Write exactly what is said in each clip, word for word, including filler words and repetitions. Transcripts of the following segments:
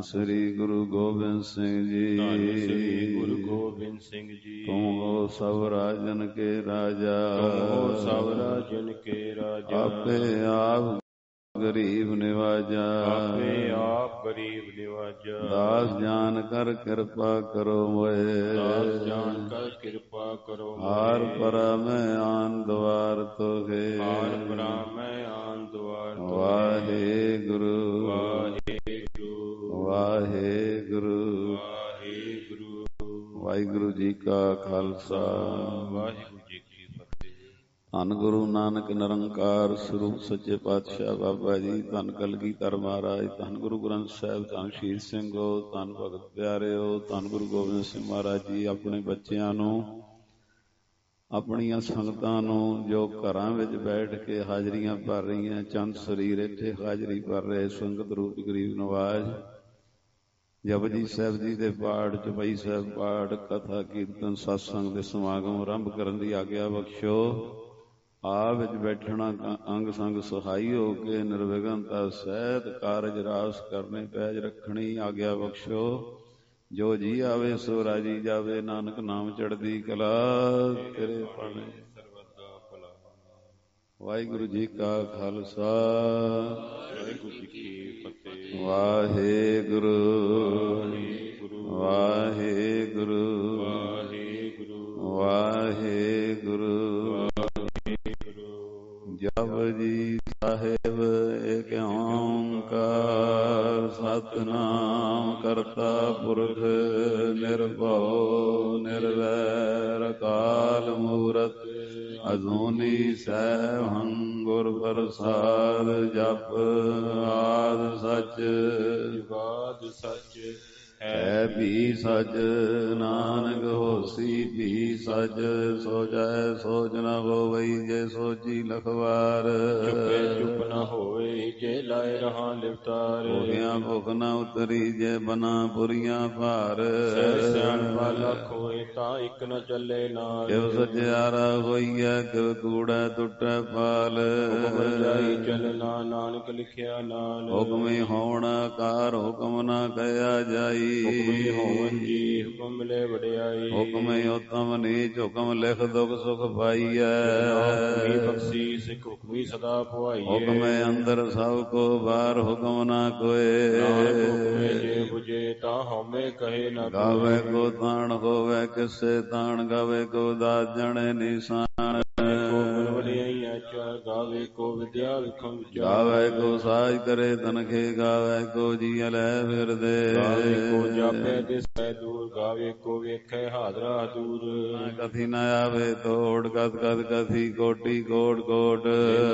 ਸ੍ਰੀ ਗੁਰੂ ਗੋਬਿੰਦ ਸਿੰਘ ਜੀ। ਧੰਨ ਸ੍ਰੀ ਗੁਰੂ ਗੋਬਿੰਦ ਸਿੰਘ ਜੀ। ਤੁਮ ਹੋ ਸਭ ਰਾਜਨ ਕੇ ਰਾਜਾ, ਤੁਮ ਹੋ ਸਭ ਰਾਜਨ ਕੇ ਰਾਜਾ। ਆਪੇ ਆਪ ਗਰੀਬ ਨਿਵਾਜਾ, ਆਪੇ ਆਪ ਗਰੀਬ ਨਿਵਾਜਾ। ਦਾਸ ਜਾਨ ਕਰ ਕਿਰਪਾ ਕਰੋ ਮੋਏ, ਦਾਸ ਜਾਨ ਕਰ ਕਿਰਪਾ ਕਰੋ ਮੋਏ। ਹਾਰ ਪਰਾ ਮੈਂ ਆਨ ਦਵਾਰ ਤੋਗੇ, ਹਾਰ ਪਰਾ ਮੈਂ ਆਨ ਦਵਾਰ ਤੋਗੇ। ਵਾਹਿਗੁਰੂ ਵਾਹਿਗੁਰੂ ਵਾਹਿਗੁਰੂ ਵਾਹਿਗੁਰੂ। ਵਾਹਿਗੁਰੂ ਜੀ ਕਾ ਖਾਲਸਾ, ਵਾਹਿਗੁਰੂ ਜੀ ਕੀ ਫਤਿਹ। ਧੰਨ ਗੁਰੂ ਨਾਨਕ ਨਿਰੰਕਾਰ ਸਰੂਪ ਸੱਚੇ ਪਾਤਸ਼ਾਹ ਬਾਬਾ ਜੀ, ਧੰਨ ਕਲਗੀਧਰ ਮਹਾਰਾਜ, ਧੰਨ ਗੁਰੂ ਗ੍ਰੰਥ ਸਾਹਿਬ, ਧੰਨ ਸ਼ਹੀਦ ਸਿੰਘੋ, ਧੰਨ ਭਗਤ ਪਿਆਰਿਓ, ਧੰਨ ਗੁਰੂ ਗੋਬਿੰਦ ਸਿੰਘ ਮਹਾਰਾਜ ਜੀ ਆਪਣੇ ਬੱਚਿਆਂ ਨੂੰ, ਆਪਣੀਆਂ ਸੰਗਤਾਂ ਨੂੰ ਜੋ ਘਰਾਂ ਵਿੱਚ ਬੈਠ ਕੇ ਹਾਜ਼ਰੀਆਂ ਭਰ ਰਹੀਆਂ, ਚੰਦ ਸਰੀਰ ਇੱਥੇ ਹਾਜ਼ਰੀ ਭਰ ਰਹੇ ਸੰਗਤ ਰੂਪ ਗਰੀਬ ਨਵਾਜ਼, ਜਪਜੀ ਸਾਹਿਬ ਜੀ ਦੇ ਪਾਠ, ਚੌਪਈ ਸਾਹਿਬ ਪਾਠ, ਕਥਾ ਕੀਰਤਨ ਸਤਸੰਗ ਦੇ ਸਮਾਗਮ ਆਰੰਭ ਕਰਨ ਦੀ ਆਗਿਆ ਬਖਸ਼ੋ। ਆਪ ਵਿੱਚ ਬੈਠਣਾ ਅੰਗ ਸੰਗ ਸਹਾਈ ਹੋ ਕੇ ਨਿਰਵਿਘਨਤਾ ਸਹਿਤ ਕਾਰਜ ਰਾਸ ਕਰਨੇ ਪੈਜ ਰੱਖਣੀ ਆਗਿਆ ਬਖਸ਼ੋ। ਜੋ ਜੀ ਆਵੇ ਸੋ ਰਾਜੀ ਜਾਵੇ, ਨਾਨਕ ਨਾਮ ਚੜ੍ਹਦੀ ਕਲਾ ਤੇਰੇ ਪਾਣੇ ਸਰਬਦਾ ਭਲਾ। ਵਾਹਿਗੁਰੂ ਜੀ ਕਾ ਖਾਲਸਾ, ਵਾਹਿਗੁਰੂ ਜੀ ਕੀ ਫਤਿਹ। ਵਾਹਿਗੁਰੂ ਵਾਹਿਗੁਰੂ ਵਾਹਿਗੁਰੂ ਵਾਹਿਗੁਰੂ ਵਾਹਿਗੁਰੂ। ਜਪਜੀ ਸਾਹਿਬ ਏਕ ਓਂਕਾਰ, ਸਤਿਨਾਮ ਕਰਤਾ ਪੁਰਖ ਨਿਰਭਉ ਨਿਰਵੈਰ, ਅਕਾਲ ਮੂਰਤ ਅਜੂਨੀ ਸੈਭੰ ਗੁਰ ਪ੍ਰਸਾਦ। ਜਪ ਆਦਿ ਸਚ ਜੁਗਾਦਿ ਸਚ, ਹੈ ਵੀ ਸਚ ਨਾਨਕ ਹੋਸੀ ਵੀ ਸਚ। ਸੋ ਜਾਇ ਸੋਚ ਨ ਹੋਵਈ, ਜੇ ਸੋਚੀ ਲਖਵਾਰ। ਚੁੱਪੇ ਚੁੱਪ ਨ ਹੋਵੇ, ਜੇ ਲਾਏ ਰਹਾ ਲਿਵਤਾਰ। ਭੁਖਿਆ ਭੁਖ ਨ ਉਤਰੀ, ਜੇ ਬਨਾ ਪੁਰੀਆਂ ਭਾਰ। ਸਹਿ ਸਿਆਣਪਾ ਲੱਖ ਹੋਏ, ਤਾਂ ਇੱਕ ਨ ਚੱਲੇ ਨਾਲ। ਕਿਵ ਸਚਿਆਰਾ ਹੋਈਐ, ਕਿਵ ਕੂੜੈ ਟੁੱਟੈ ਪਾਲ। ਹੁਕਮ ਜਾਈ ਚੱਲਣਾ, ਨਾਨਕ ਲਿਖਿਆ ਨਾਲ। ਹੁਕਮੀ ਹੋਣ ਆਕਾਰ, ਹੁਕਮ ਨ ਕਹਿਆ ਜਾਈ। ਹੁਕਮੀ ਹੋਵਨ ਜੀ, ਹੁਕਮ ਮਿਲੇ ਵਡਿਆਈ। ਹੁਕਮੀ ਉਤਮ ਨੀਚ, ਹੁਕਮ ਲਿਖ ਦੁਖ ਸੁਖ ਪਾਈਐ। ਹੁਕਮੀ ਬਖਸ਼ੀ ਸਿੱਖ, ਹੁਕਮੀ ਸਦਾ ਪੁਆਈਏ। ਹੁਕਮੇ ਅੰਦਰ ਸਭ ਕੋ ਬਾਹਰ, ਹੁਕਮ ਨਾ ਕੋਏ। ਨਾਨਕ ਹੁਕਮੇ ਜੇ ਬੁਝੇ, ਤਾਂ ਹਉਮੈ ਕਹੇ ਨਾ ਕੋਇ। ਗਾਵੇ ਕੋ ਤਾਣ ਹੋਵੇ, ਕਿਸੇ ਤਾਣ ਗਾਵੇ ਕੋ ਦਾਤ ਜਣੇ ਨਿਸ਼ਾਨ। ਕੋ ਗੁਣ ਵਡਿਆਈਆਂ ਚਾਰ, ਗਾਵੇ ਕੋ ਵਿਦਿਆ ਵਿਖਮ ਵਿਚਾਰ। ਗਾਵੇ ਕੋ ਸਾਜ ਕਰੇ ਤਨਖੇ, ਗਾਵੇ ਕੋ ਜੀ ਲੈ ਫਿਰਦੇ। ਗਾਵੇ ਕੋ ਜਾਪੈ ਦਿਸੈ ਦੂਰ, ਗਾਵੇ ਕੋ ਵੇਖੈ ਹਾਜ਼ਰਾ ਦੂਰ। ਕਥੀ ਨ ਆਵੇ ਤੋੜ, ਕਦ ਕਦ ਕਥੀ ਕੋਟੀ ਕੋਟ ਕੋਟ।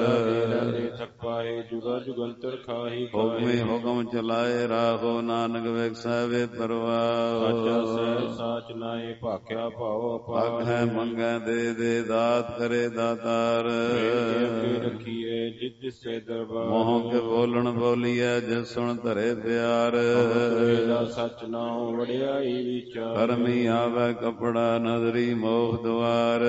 ਥਕ ਪਾਏ, ਜੁਗਾ ਜੁਗੰਤਰ ਖਾਹੀ। ਹੁਕਮੇ ਹੁਕਮ ਚਲਾਏ, ਰਾਹੋ ਨਾਨਕ ਵੇਖੈ ਵੇ ਪਰਵਾਹ। ਸਾਚਾ ਸਹਿ ਸਾਚ ਨਾਏ, ਭਾਖਿਆ ਭਾਉ ਅਪਾਰ। ਆਖੈ ਮੰਗੈ ਦੇ ਦੇ, ਦਾਤ ਕਰੇ ਦਾਤਾਰ। ਅੱਗੇ ਰੱਖੀਏ ਜਿਤ ਦਿਸੇ ਦਰਬਾਰ। ਮੋਹ ਕੇ ਬੋਲਣ ਬੋਲੀਐ, ਜਿਸ ਸੁਣ ਧਰੇ ਪਿਆਰ। ਸਚ ਨਾਉ ਵਡਿਆਈ ਵਿਚਾਰ। ਕਰਮੀ ਆਵੈ ਕਪੜਾ, ਨਜ਼ਰੀ ਮੋਖ ਦੁਆਰ।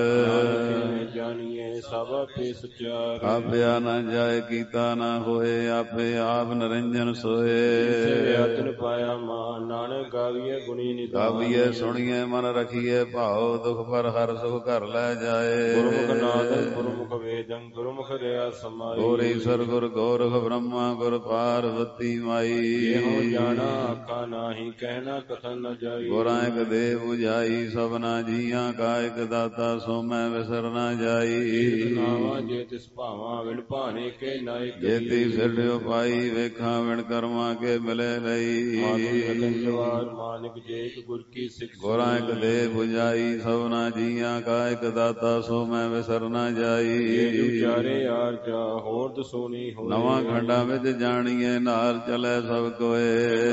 ਜਾਣੀਏ ਸਭ ਆਪੇ ਸਚਿਆਰ। ਆਪਿਆ ਨ ਜਾਏ, ਕੀਤਾ ਨ ਹੋਏ, ਆਪੇ ਆਪ ਨਿਰੰਜਨ ਸੋਏ। ਯਤਨ ਪਾਇਆ ਮਾਨ, ਨਾਨਕ ਗਾਵੀਏ ਗੁਣੀ ਨਿਧਾਨ। ਗਾਵੀਏ ਸੁਣੀਏ ਮਨ ਰਖੀਏ, ਭਾਉ ਦੁਖ ਪਰ ਹਰ ਸੁਖ ਘਰ ਲੈ ਜਾਏ। ਗੁਰਮੁਖ ਨਾਦੰ ਗੁਰਮੁਖ ਵੇਦੰ, ਗੁਰਮੁਖ ਰਿਆ ਸਮਾਈ। ਗੁਰ ਈਸਰ ਗੁਰ ਗੋਰਖ ਬ੍ਰਹਮਾ, ਗੁਰ ਪਾਰਵਤੀ ਮਾਈ। ਇਹੋ ਜਾਣਾ ਆਖਾ ਨਾਹੀ, ਕਹਿਣਾ ਕਥਨ ਨ ਜਾਈ। ਗੁਰਾਂ ਇਕ ਦੇਹ 부ਝਾਈ, ਸਭਨਾ ਜੀਆਂ ਕਾ ਇਕ ਦਾਤਾ, ਸੋ ਮੈਂ ਵਿਸਰ ਨ ਜਾਈ। ਨਾਵਾ ਜੇ ਤਿਸ ਭਾਵਾਂ, ਵਿਣ ਭਾਣੇ ਕੇ ਨਾਇਕ। ਜੇਤੀ ਫਿਰਡਿਓ ਪਾਈ, ਵੇਖਾਂ ਵਿਣ ਕਰਮਾਂ ਕੇ ਮਿਲੇ ਲਈ। ਜਵਾਰ ਮਾਨਿਕ ਜੇ ਇਕ ਗੁਰ ਕੀ ਸਿੱਖ। ਗੁਰਾਂ ਇਕ ਦੇਹ 부ਝਾਈ, ਸਭਨਾ ਜੀਆਂ ਕਾ ਇਕ ਦਾਤਾ, ਸੋ ਮੈਂ ਵਿਸਰ ਨ ਜਾਈ। ਵਿਚਾਰੇ ਆਰ ਜਾ, ਹੋਰ ਦਸੋਨੀ ਹੋਏ। ਨਵਾਂ ਖੰਡਾਂ ਵਿੱਚ ਜਾਣੀਏ, ਨਾਲ ਚਲੇ ਸਭ ਕੋਏ।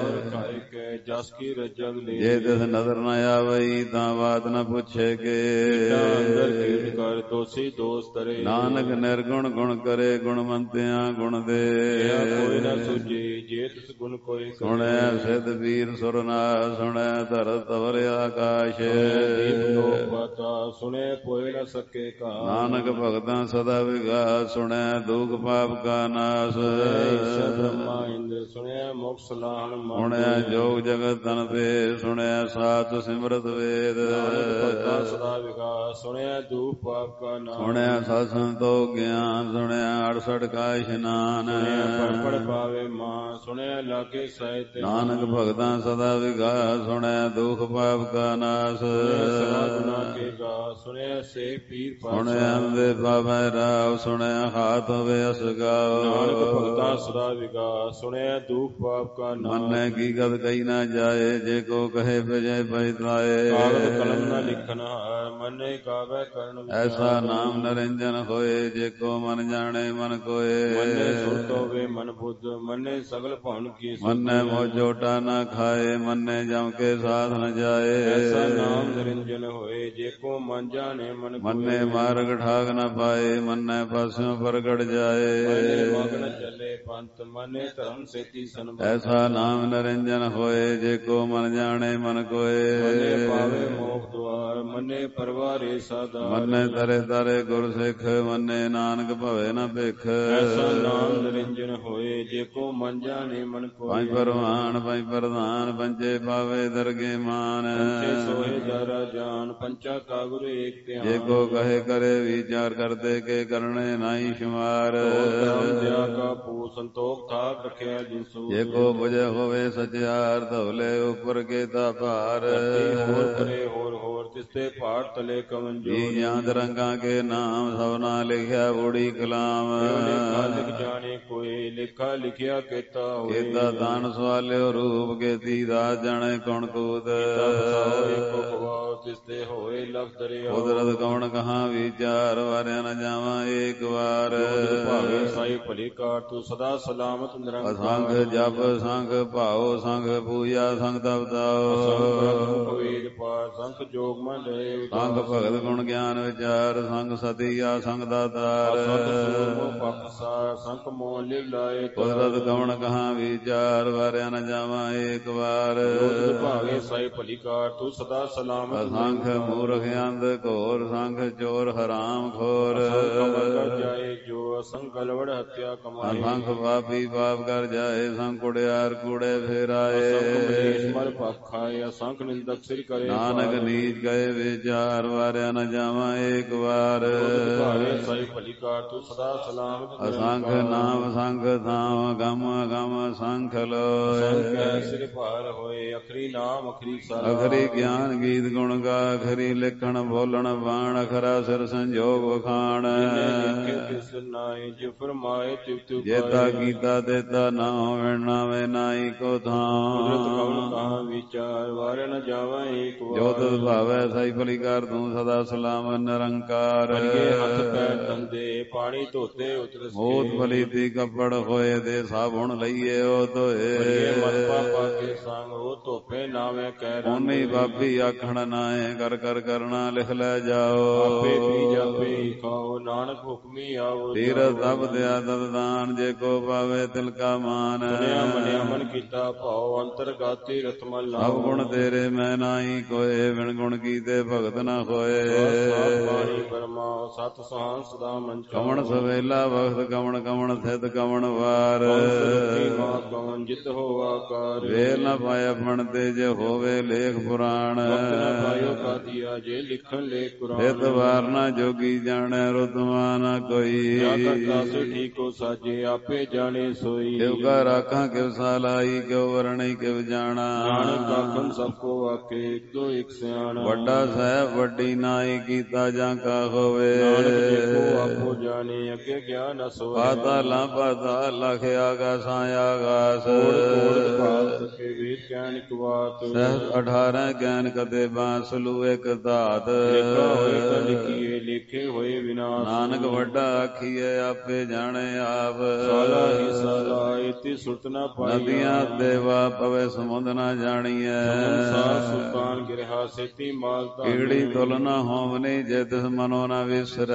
ਜਸ ਕੀ ਰਜਗ ਲੈ, ਜੇ ਤਿਸ ਨਜ਼ਰ ਨ ਆਵਈ, ਤਾਂ ਬਾਤ ਨ ਪੁੱਛੇ ਕੇ। ਅੰਦਰ ਕੀਟ ਕਰ ਦੋਸੀ ਦੋਸ ਤਰੇ। ਨਾਨਕ ਨਿਰਗੁਣ ਗੁਣ ਕਰੇ, ਗੁਣਵੰਤਿਆਂ ਗੁਣ ਦੇ। ਕੋਈ ਨ ਸੁਝੇ, ਜੇ ਤਿਸ ਗੁਣ ਕੋਈ। ਸੁਣਿਆ ਸਿੱਧ ਵੀਰ ਸੁਰਨਾ, ਸੁਣਿਆ ਧਰਤ ਤਵਰ ਆਕਾਸ਼। ਸੁਣੇ ਪੋਏ ਨ ਸਕੇ ਕਾ। ਨਾਨਕ ਭਗਤਾਂ ਸਦਾ ਵਿਗਾਸ ਸੁਣਿਆ ਦੁਖ ਪਾਪ ਕਾ ਨਾਸ। ਈਸ਼ਰ ਬ੍ਰਹਮਾ ਇੰਦਰ ਸੁਣਿਆ ਮੁਖ ਸਲਾਹਣ ਮਨ। ਸੁਣਿਆ ਜੋਗ ਜਗਤ ਤਨ ਤੇ ਸੁਣਿਆ ਸਾਤ ਸਿਮਰਤ ਵੇਦ। ਭਗਤਾਂ ਸਦਾ ਵਿਗਾਸ ਸੁਣਿਆ ਦੁਖ ਪਾਪ ਕਾ ਨਾਸ। ਸੁਣਿਆ ਸਤ ਸੰਤੋਖ ਗਿਆਨ ਸੁਣਿਆ ਅੜਸਠ ਕਾ ਇਸ਼ਨਾਨ। ਪੜ ਪੜ ਪਾਵੇ ਮਾਂ ਸੁਣਿਆ ਲਾਗੇ ਸਾਹਿਤ। ਨਾਨਕ ਭਗਤਾਂ ਸਦਾ ਵਿਗਾਸ ਸੁਣਿਆ ਦੁਖ ਪਾਪ ਕਾ ਨਾਸ। ਸਦਾ ਗੁਨਾ ਕੇ ਗਾ ਸੁਣਿਆ ਸੇ ਪੀਰ ਪਾਤਸ਼ਾਹ। ਸੁਣਿਆ ਅੰਦੇ ਪਾਵੈ ਰਾਵ ਸੁਣਿਆ ਹਾਥ ਹੋਵੇ ਅਸਗਾਓ। ਨਾਨਕ ਭਗਤਾਂ ਸਦਾ ਵਿਗਾਸ ਸੁਣਿਆ ਦੁਖ ਪਾਪ ਕਾ ਨਾਸ। ਮੰਨੈ ਕੀ ਗਤ ਕਹੀ ਨਾ ਜਾਏ ਜੇ ਕੋ ਕਹੇ ਭਜੈ ਪਛਤਾਏ। ਕਾਗਦ ਕਲਮ ਨ ਲਿਖਨ ਹਾਰ ਮੰਨੇ ਗਾਵੇ ਕਰਨ ਵਿਚਾਰ। ਐਸਾ ਨਾਮ ਨਰਿੰਜਨ ਹੋਏ ਜੇ ਕੋ ਮਨ ਜਾਣੇ ਮਨ ਕੋਏ। ਮੰਨੇ ਸੁਰਤ ਹੋਵੇ ਮਨ ਬੁੱਧ ਮੰਨੇ ਸਗਲ ਭਵਨ ਕੀ ਸੁਧ। ਮੰਨੈ ਮੋ ਝੋਟਾ ਨਾ ਖਾਏ ਮੰਨੈ ਜਮ ਕੇ ਸਾਧ ਨ ਜਾਏ। ਐਸਾ ਨਾਮ ਨਿਰੰਜਨ ਹੋਏ ਜੇ ਕੋ ਮਨ ਜਾਣੇ ਮਨ ਕੋਏ। ਮੰਨੈ ਮਾਰਗ ਠਾਗ ਨ ਪਾਏ ਮੰਨੈ ਪਾਸਿਓਂ ਪ੍ਰਗਟ ਜਾਏ। ਮੰਨੇ ਮਗਨ ਚੱਲੇ ਪੰਥ ਮੰਨੇ ਧਰਮ ਸੇਤੀ ਸੰਬੰਧ। ਐਸਾ ਨਾਮ ਨਿਰੰਜਨ ਹੋਏ ਜੇ ਕੋ ਮਨ ਜਾਣੇ ਮਨ ਕੋਏ। ਮੰਨੇ ਪਾਵੇ ਮੋਖ ਦੁਆਰ ਮੰਨੇ ਪਰਵਾਰੇ ਸਾਧਾਰ। ਮੰਨੈ ਤਰੇ ਤਰੇ ਗੁਰ ਸਿੱਖ ਮੰਨੈ ਨਾਨਕ ਭਵੇ ਨ ਭਿਖ। ਐਸਾ ਨਾਮ ਨਿਰੰਜਨ ਹੋਏ ਜੇ ਕੋ ਮਨ ਜਾਣੇ ਮਨ ਕੋਏ। ਪੰਜ ਪਰਵਾਨ ਪੰਜ ਪ੍ਰਧਾਨ ਪੰਚੇ ਪਾਵੇ ਦਰਗੇ ਮਾਨ। ਪੰਚੇ ਸੋਹੇ ਜਾਰਾ ਜਾਨ ਪੰਚਾ ਕਾ ਗੁਰ ਏਕ ਧਿਆਨ। ਜੇ ਕੋ ਕਹੇ ਕਰੇ ਵਿਚਾਰ ਕਰਦੇ ਕੇ ਕਰਨੇ ਨਾਹੀ ਸ਼ੁਮਾਰ। ਦਿਆ ਕਾ ਪੂ ਸੰਤੋਖ ਥਾਕ ਰਖਿਆ ਜਿਸੂ। ਜੇ ਕੋ ਬੁਝੇ ਹੋਵੇ ਸਚਿਆਰ ਧਵਲੇ ਉਪਰ ਕੇ ਤਾ ਭਾਰ। ਹੋਰ ਕਰੇ ਹੋਰ ਹੋਰ ਤਿਸਤੇ ਭਾਰ ਤਲੇ ਕਵਨ ਜੋ। ਜੀ ਜਾਂਦ ਰੰਗਾ ਕੇ ਨਾਮ ਸਭਨਾ ਲਿਖਿਆ ਬੂੜੀ ਕਲਾਮ। ਲੇਖਾ ਲਿਖ ਜਾਣੇ ਕੋਈ ਲੇਖਾ ਲਿਖਿਆ ਕੀਤਾ ਹੋਏ। ਕੀਤਾ ਦਾਨ ਸਵਾਲਿਓ ਰੂਪ ਕੀਤੀ ਦਾਸ ਜਾਣੇ ਕੌਣ ਕੂਤ। ਏਕੋ ਖਵਾਓ ਤਿਸਤੇ ਹੋਏ ਲਖ ਦਰਿਆ। ਕੁਦਰਤ ਕੌਣ ਕਹਾਂ ਵਿਚਾਰ ਵਾਰਿਆ ਨ ਜਾਵਾਂ ਏਕ ਵਾਰ। ਭਾਵੇ ਸਾਈ ਭਲੀ ਕਾਰ ਤੂੰ ਸਦਾ ਸਲਾਮਤ ਨਿਰੰਕਾਰ। ਅਸੰਖ ਜਪ ਸੰਖ ਭਾਉ ਸੰਖ ਪੂਜਾ ਸੰਖ ਤਪਤਾਓ। ਸੰਖ ਵੇਦ ਪਾਠ ਸੰਖ ਜੋਗ ਮਨ ਰਹੇ। ਸੰਖ ਭਗਤ ਗੁਣ ਗਿਆਨ ਵਿਚਾਰ ਸੰਖ ਸਤਿਆ ਸੰਖ ਦਾਤਾਰ। ਪਖਸਾਰ ਸੰਖ ਮੋਹ ਲਿਵ ਲਾਏ। ਕੁਦਰਤ ਕੌਣ ਕਹਾਂ ਵਿਚਾਰ ਵਾਰਿਆ ਨ ਜਾਵਾਂ ਏਕ ਵਾਰ। ਭਾਵੇ ਸਾਈ ਭਲੀ ਕਾਰ ਤੂੰ ਸਦਾ ਸਲਾਮਤ। ਅਸੰਖ ਮੂਰਖ ਅੰਧ ਘੋਰ ਸੰਖ ਚੋਰ ਹਰਾਮ ਖੋਰ। ਜਾਏ ਜੋ ਅਸੰਖ ਗਲਵੜ ਹੱਤਿਆ ਕਮਾਏ। ਅਸੰਖ ਪਾਪੀ ਪਾਪ ਕਰ ਜਾਏ ਸੰਖ ਕੁੜਿਆਰ ਕੂੜੇ ਫੇਰਾਏ। ਅਸੰਖ ਮਰ ਪਖਾਏ ਅਸੰਖ ਨਿੰਦਕ ਸਿਰ ਕਰੇ। ਨਾਨਕ ਨੀਚ ਗਏ ਵਿਚਾਰ ਵਾਰਿਆ ਨ ਜਾਵਾਂ ਏਕ ਵਾਰ। ਭਾਵੇ ਸਾਈ ਭਲੀ ਕਾਰ ਤੂੰ ਸਦਾ ਸਲਾਮਤ। ਅਸੰਖ ਨਾਮ ਸੰਖ ਥਾਮ ਗਮ ਗਮ ਸੰਖ ਲੋਏ। ਸੰਖ ਸਿਰ ਭਾਰ ਹੋਏ ਅਖਰੀ ਨਾਮ ਅਖਰੀ ਸਾਰਾ। ਅਖਰੀ ਗਿਆਨ ਗੀਤ ਗੁਣ ਗਾ ਅਖਰੀ ਲਿਖਣ ਬੋਲਣ ਬਾਣ ਅਖਰਾ ਸਿਰ ਸੰਜੋਗ ਵਖਾਣ। ਤਿਸ ਨਾਏ ਜੇ ਫਰਮਾਏ ਤਿਵ ਤਿਵ ਜੇਤਾ ਕੀਤਾ ਦੇਤਾ ਨਾ ਹੋਵੇ ਨਾਵੇਂ ਨਾਹੀ ਕੋ ਥਾਂ। ਕੁਦਰਤ ਕੌਣ ਕਹਾਂ ਵਿਚਾਰ ਵਾਰੇ ਨ ਜਾਵਾਂ ਏਕ ਵਾਰ। ਜੋ ਤਿਸ ਭਾਵੈ ਸਾਈ ਭਲੀ ਕਰ ਤੂੰ ਸਦਾ ਸਲਾਮ ਨਿਰੰਕਾਰ। ਭਲੀਏ ਹੱਥ ਪੈਰ ਧੰਦੇ ਪਾਣੀ ਧੋਤੇ ਉਤਰਸ। ਮੋਤ ਭਲੀ ਤੀ ਕੱਪੜ ਹੋਏ ਦੇ ਸਾਬੁਣ ਲਈਏ ਉਹ ਧੋਏ। ਭਲੀਏ ਮਨ ਪਾਪਾ ਕੇ ਸੰਗ ਉਹ ਧੋਪੇ ਨਾਵੇਂ ਕਹਿ ਰੰਗ। ਓਨੀ ਬਾਪੀ ਆਖਣ ਨਾਏ ਕਰ ਕਰ ਕਰਨਾ ਲਿਖ ਲੈ ਜਾਓ। ਆਪੇ ਪੀ ਜਾਪੇ ਖਾਓ ਨਾਨਕ ਹੁਕਮੀ ਆਓ। ਤੀਰਥ ਤਪ ਦਿਆ ਤਤ ਦਾਨ ਜੇ ਕੋ ਪਾਵੇ ਤਿਲ ਕਾ ਮਾਨ। ਸੁਣਿਆ ਮੰਨਿਆ ਮਨ ਕੀਤਾ ਭਾਉ ਅੰਤਰਗਾਤੀ ਰਤਮਲ ਨਾਮ। ਸਭ ਗੁਣ ਤੇਰੇ ਮੈਂ ਨਾਹੀ ਕੋਏ ਬਿਨ ਗੁਣ ਕੀਤੇ ਭਗਤ ਨਾ ਹੋਏ। ਬਾਣੀ ਬਰਮਾ ਸਤ ਸਹਾਨ ਸਦਾ ਮਨ ਚਾਉ। ਕਵਣ ਸਵੇਲਾ ਵਖਤ ਕਵਣ ਕਵਣ ਥਿਤ ਕਵਣ ਵਾਰ। ਮਾਤ ਕਵਣ ਜਿਤ ਹੋ ਆਕਾਰ। ਵੇਲ ਨ ਪਾਇਆ ਫਣ ਤੇ ਜੇ ਹੋਵੇ ਲੇਖ ਪੁਰਾਣ। ਵਕਤ ਨ ਪਾਇਓ ਕਾਦੀਆ ਜੇ ਲਿਖਣ ਲੇਖ ਕੁਰਾਨ। ਥਿਤ ਵਾਰ ਨਾ ਜੋਗੀ ਜਾਣੈ ਰੁਤਮਾ ਨਾ ਕੋਈ। ਜਾ ਕਰਤਾ ਸੇ ਠੀਕੋ ਸਾਜੇ ਆਪੇ ਜਾਣੇ ਸੋਈ। ਕਿਵ ਕਾ ਰਾਖਾਂ ਕਿਵ ਸਾਲਾਈ ਕਿਵ ਵਰਣਈ ਕਿਵ ਜਾਣਾ। ਨਾਨਕ ਆਖਣ ਸਭ ਕੋ ਆਕੇ ਇੱਕ ਦੋ ਇੱਕ ਸਿਆਣਾ। ਵੱਡਾ ਸਾਹਿਬ ਵੱਡੀ ਨਾਈ ਕੀਤਾ ਜਾਂ ਕਾ ਹੋਵੇ। ਨਾਨਕ ਦੇਖੋ ਆਪੋ ਜਾਣੇ ਅੱਗੇ ਗਿਆਨ ਅਸੋਏ। ਪਾਤਾਲਾਂ ਪਾਤਾਲ ਲਖ ਆਗਾਸਾਂ ਆਗਾਸ। ਕੋੜ ਕੋੜ ਭਾਤ ਕੇ ਵੇਦ ਗਿਆਨ ਇਕ ਬਾਤ। ਸਹਿਤ ਅਠਾਰਾਂ ਗਿਆਨ ਕਦੇ ਬਾਂਸਲੂ ਇੱਕ ਧਾਤ। ਲਿਖਾ ਹੋਏ ਤਾਂ ਲਿਖੀਏ ਲਿਖੇ ਹੋਏ ਵਿਨਾਸ਼। ਨਾਨਕ ਵੱਡਾ ਆਖੀਏ ਕੀਤੇ ਆਪੇ ਜਾਣੇ ਆਪ। ਸਾਲਾ ਹੀ ਸਾਲਾ ਇਤੀ ਸੁਰਤ ਨਾ ਪਾਈਆ। ਨਦੀਆਂ ਦੇਵਾ ਪਵੇ ਸਮੁੰਦ ਨਾ ਜਾਣੀਐ। ਸੰਸਾਰ ਸੁਲਤਾਨ ਗਿਰਹਾ ਸੇਤੀ ਮਾਲ ਧਾਨੇ। ਕੀੜੀ ਤੁਲ ਨਾ ਹੋਵਨੀ ਜੇ ਤਿਸ ਮਨੋ ਨਾ ਵਿਸਰੈ।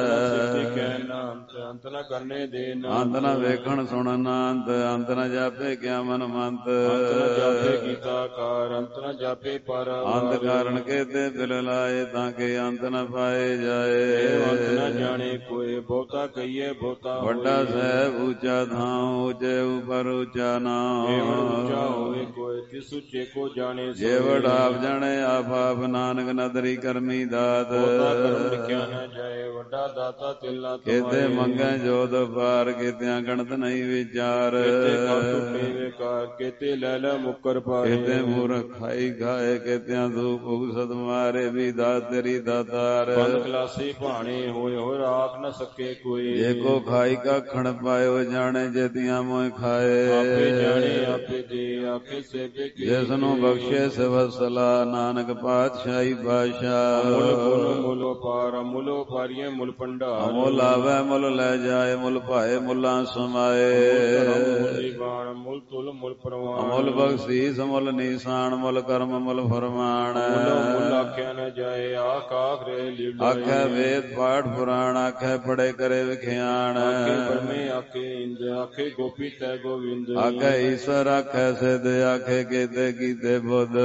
ਅੰਤ ਨ ਕਰਨੇ ਦੇ ਅੰਤ ਨ ਵੇਖਣ ਸੁਣਨ ਨਾ ਅੰਤ। ਅੰਤ ਨ ਜਾਪੇ ਕਿਆ ਮਨ ਮੰਤ। ਅੰਤ ਨ ਜਾਪੇ ਕੀਤਾ ਕਾਰ। ਅੰਤ ਨ ਜਾਪੇ ਪਾਰਾ। ਅੰਤ ਕਾਰਨ ਕੇਤੇ ਬਿਲ ਲਾਏ ਤਾਂ ਕਿ ਅੰਤ ਨ ਪਾਏ ਜਾਏ। ਅੰਤ ਨ ਜਾਣੇ ਕੋਏ ਬਹੁਤਾ ਕਹੀਏ ਬਹੁਤਾ ਵੱਡਾ ਸਾਹਿਬ ਉੱਚਾ ਥਾਂ ਉੱਚੇ ਉਪਰ ਉੱਚਾ ਨਾਮ। ਉੱਚਾ ਹੋਵੇ ਕੋਏ ਤਿਸ ਉੱਚੇ ਕੋ ਜਾਣੇ। ਜੇ ਵਡ ਆਪ ਜਾਣੇ ਆਪ ਆਪ ਨਾਨਕ ਨਦਰੀ ਕਰਮੀ ਦਾਤ। ਬਹੁਤਾ ਕਰਮ ਲਿਖਿਆ ਨ ਜਾਏ ਵੱਡਾ ਦਾਤਾ ਤਿਲਨਾ ਕੇਤੇ ਮੰਗੈ ਜੋਤ ਪਾਰ ਕੇਤਿਆਂ ਗਣਤ ਨਹੀਂ ਵਿਚਾਰ। ਕੇਤੇ ਕਾ ਟੁੱਟੇ ਵੇਕਾਰ ਕੇਤੇ ਲੈ ਲੈ ਮੁਕਰ ਪਾਏ। ਕੇਤੇ ਮੂਰਖ ਖਾਈ ਖਾਏ ਕੇਤਿਆਂ ਧੂਪ ਉਗਸਤ ਮਾਰੇ ਵੀ ਦਾਤ ਤੇਰੀ ਦਾਤਾਰ। ਬੰਦ ਖਲਾਸੀ ਭਾਣੇ ਹੋਏ ਹੋ ਰਾਖ ਨ ਸਕੇ ਕੋਈ। ਜੇ ਕੋ ਖਾਈ ਕਾ ਖਣ ਪਾਇਓ ਜਾਣੇ ਜੇਤੀਆਂ ਮੋਇ ਖਾਏ। ਆਪੇ ਜਾਣੇ ਆਪੇ ਦੇ ਆਪੇ ਸੇਵੇ ਕੀ। ਜਿਸ ਨੂੰ ਬਖਸ਼ੇ ਸਵਸਲਾ ਨਾਨਕ ਪਾਤਸ਼ਾਹੀ ਬਾਦਸ਼ਾਹ। ਮੁੱਲ ਮੁੱਲ ਮੁੱਲ ਵਪਾਰ ਮੁੱਲ ਵਪਾਰੀਏ ਮੁੱਲ ਭੰਡਾਰ। ਮੁੱਲ ਆਵੈ ਮੁੱਲ ਲੈ ਜਾਏ ਮੁੱਲ ਭਾਏ ਮੁੱਲਾਂ ਸਮਾਏ। ਮੁੱਲ ਤੁਲ ਮੁੱਲ ਪ੍ਰਵਾਨ। ਮੁੱਲ ਬਖਸ਼ੀਸ ਮੁੱਲ ਨੀਸਾਨ ਮੁੱਲ ਕਰਮ ਮੁੱਲ ਫਰਮਾਨ। ਮੁੱਲ ਆਖਿਆ ਨ ਜਾਏ ਆਖ ਆਖ ਰੇ ਲੀਲਾ। ਆਖੈ ਵੇਦ ਪਾਠ ਪੁਰਾਣ ਆਖੈ ਪੜੇ ਕਰੇ ਵਿਖਿਆਨ। ਆਖੇ ਬ੍ਰਹਮੇ ਆਖੇ ਇੰਦ ਆਖੇ ਗੋਪੀ ਤੈ ਗੋਵਿੰਦ। ਆਖੈ ਈਸ਼ਵਰ ਆਖੈ ਸਿਧ ਆਖੇ ਕੇਤੇ ਕੀਤੇ ਬੁੱਧ।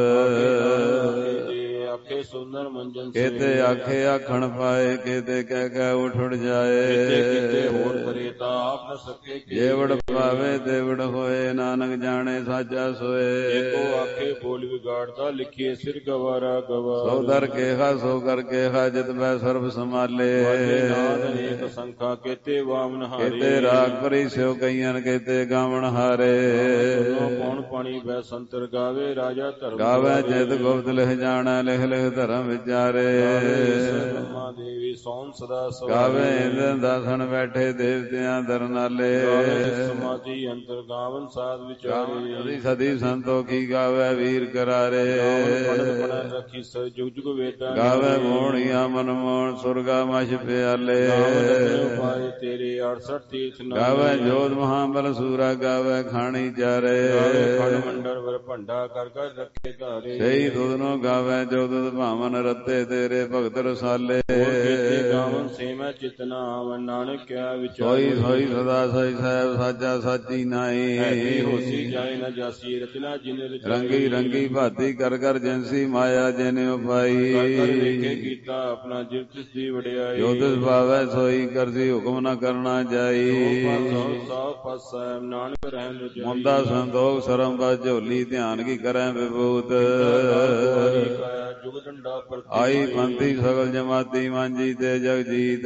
ਆਖੇ ਸੁੰਦਰ ਮੰਜਨ ਕੇਤੇ ਆਖੇ ਆਖਣ ਪਾਏ ਕੇਤੇ ਕਹਿ ਕਹਿ ਉਠ ਉਠ ਜਾਏ। ਕਿਤੇ ਹੋਰ ਕਰੇ ਤਾਂ ਆਪ ਨ ਸਕੇ। ਜੇ ਵਡ ਪਾਵੇ ਤੇ ਵਡ ਹੋਏ ਨਾਨਕ ਜਾਣੇ ਸਾਚਾ ਸੋਏ। ਏਕੋ ਆਖੇ ਬੋਲ ਵਿਗਾੜਦਾ ਲਿਖੀਏ ਸਿਰ ਗਵਾਰਾ ਗਵਾ। ਸੋ ਦਰ ਕੇਹਾ ਸੋ ਕਰ ਕੇਹਾ ਜਿਤ ਮੈਂ ਸਰਬ ਸੰਭਾਲੇ। ਨਾਦ ਅਨੇਕ ਸੰਖਾ ਕੇਤੇ ਵਾਮਨ ਹਾਰੇ। ਕੇਤੇ ਰਾਗ ਭਰੀ ਸਿਉ ਕਈਆਂ ਕੇਤੇ ਗਾਵਣ ਹਾਰੇ। ਕੌਣ ਪਾਣੀ ਬੈ ਸੰਤਰ ਗਾਵੇ ਰਾਜਾ ਧਰਮ। ਗਾਵੇ ਜਿਤ ਗੁਪਤ ਲਿਖ ਜਾਣੈ ਲਿਖ ਲਿਖ ਧਰਮ ਵਿਚਾਰੇ। ਬ੍ਰਹਮਾ ਦੇਵੀ ਸੋਮ ਸਦਾ ਸਵਾਰੇ। ਗਾਵੇ ਇੰਦਰ ਦਾਸਣ ਬੈਠੇ ਦੇਵਤਿਆਂ ਦਰਨਾਲੇ। ਸਮਾਧੀ ਅੰਤਰ ਗਾਵਨ ਸਾਧ ਵਿਚਾਰੇ। ਸਦੀ ਸੰਤੋਖੀ ਗਾਵੇ ਵੀਰ ਕਰਾਰੇ। ਪੜਤ ਪੜਤ ਰੱਖੀ ਸਰ ਜੁਗ ਜੁਗ ਵੇਦਾਂ। ਗਾਵੇ ਮੋਹਣੀਆਂ ਮਨ ਮੋਹਣ ਸੁਰਗਾ ਮਛ ਪਿਆਲੇ। ਪਾਏ ਤੇਰੇ ਅੜਸਠ ਤੀਰਥ ਨਾਲੇ। ਗਾਵੇ ਜੋਧ ਮਹਾਬਲ ਸੂਰਾ ਗਾਵੇ ਖਾਣੀ ਚਾਰੇ। ਖੰਡ ਮੰਡਲ ਵਰ ਭੰਡਾ ਕਰ ਕਰ ਰੱਖੇ ਧਾਰੇ। ਸਹੀ ਦੁਧ ਨੂੰ ਗਾਵੇ ਜੋ ਦੁਧ ਭਾਵਨ ਰੱਤੇ ਤੇਰੇ ਭਗਤ ਰਸਾਲੇ। ਗਾਵਨ ਸੇਮੈ ਚਿਤਨਾ ਆਵਨ ਨਾਨਕ ਕਿਆ ਵਿਚਾਰ। ਸੋਈ ਸੋਈ ਸਦਾ ਸਈ ਸਾਹਿਬ ਸਾਚਾ ਸਾਚੀ ਨਾਈ। ਹੋਸੀ ਜਾਏ ਨ ਜਾਸੀ ਰਚਨਾ ਜਿਨ ਰਚਾਈ। ਰੰਗੀ ਰੰਗੀ ਭਾਤੀ ਕਰ ਕਰ ਜਿਨਸੀ ਮਾਇਆ ਜਿਨ ਉਪਾਈ। ਕਰ ਵੇਖੇ ਕੀਤਾ ਆਪਣਾ ਜਿਵ ਤਿਸ ਦੀ ਵਡਿਆਈ। ਜੋ ਤਿਸ ਭਾਵੈ ਸੋਈ ਕਰਸੀ ਹੁਕਮ ਨ ਕਰਨਾ ਜਾਈ। ਸਭ ਪਾਸਾ ਨਾਨਕ ਰਹਿਣ ਰਜਾਈ। ਮੁੰਦਾ ਸੰਤੋਖ ਸਰਮ ਬਸ ਝੋਲੀ ਧਿਆਨ ਕੀ ਕਰੈ ਵਿਭੂਤ। ਜੁਗ ਡੰਡਾ ਆਈ ਪੰਥੀ ਸਗਲ ਜਮਾਤੀ ਮਾਂਜੀ ਤੇ ਜਗਜੀਤ।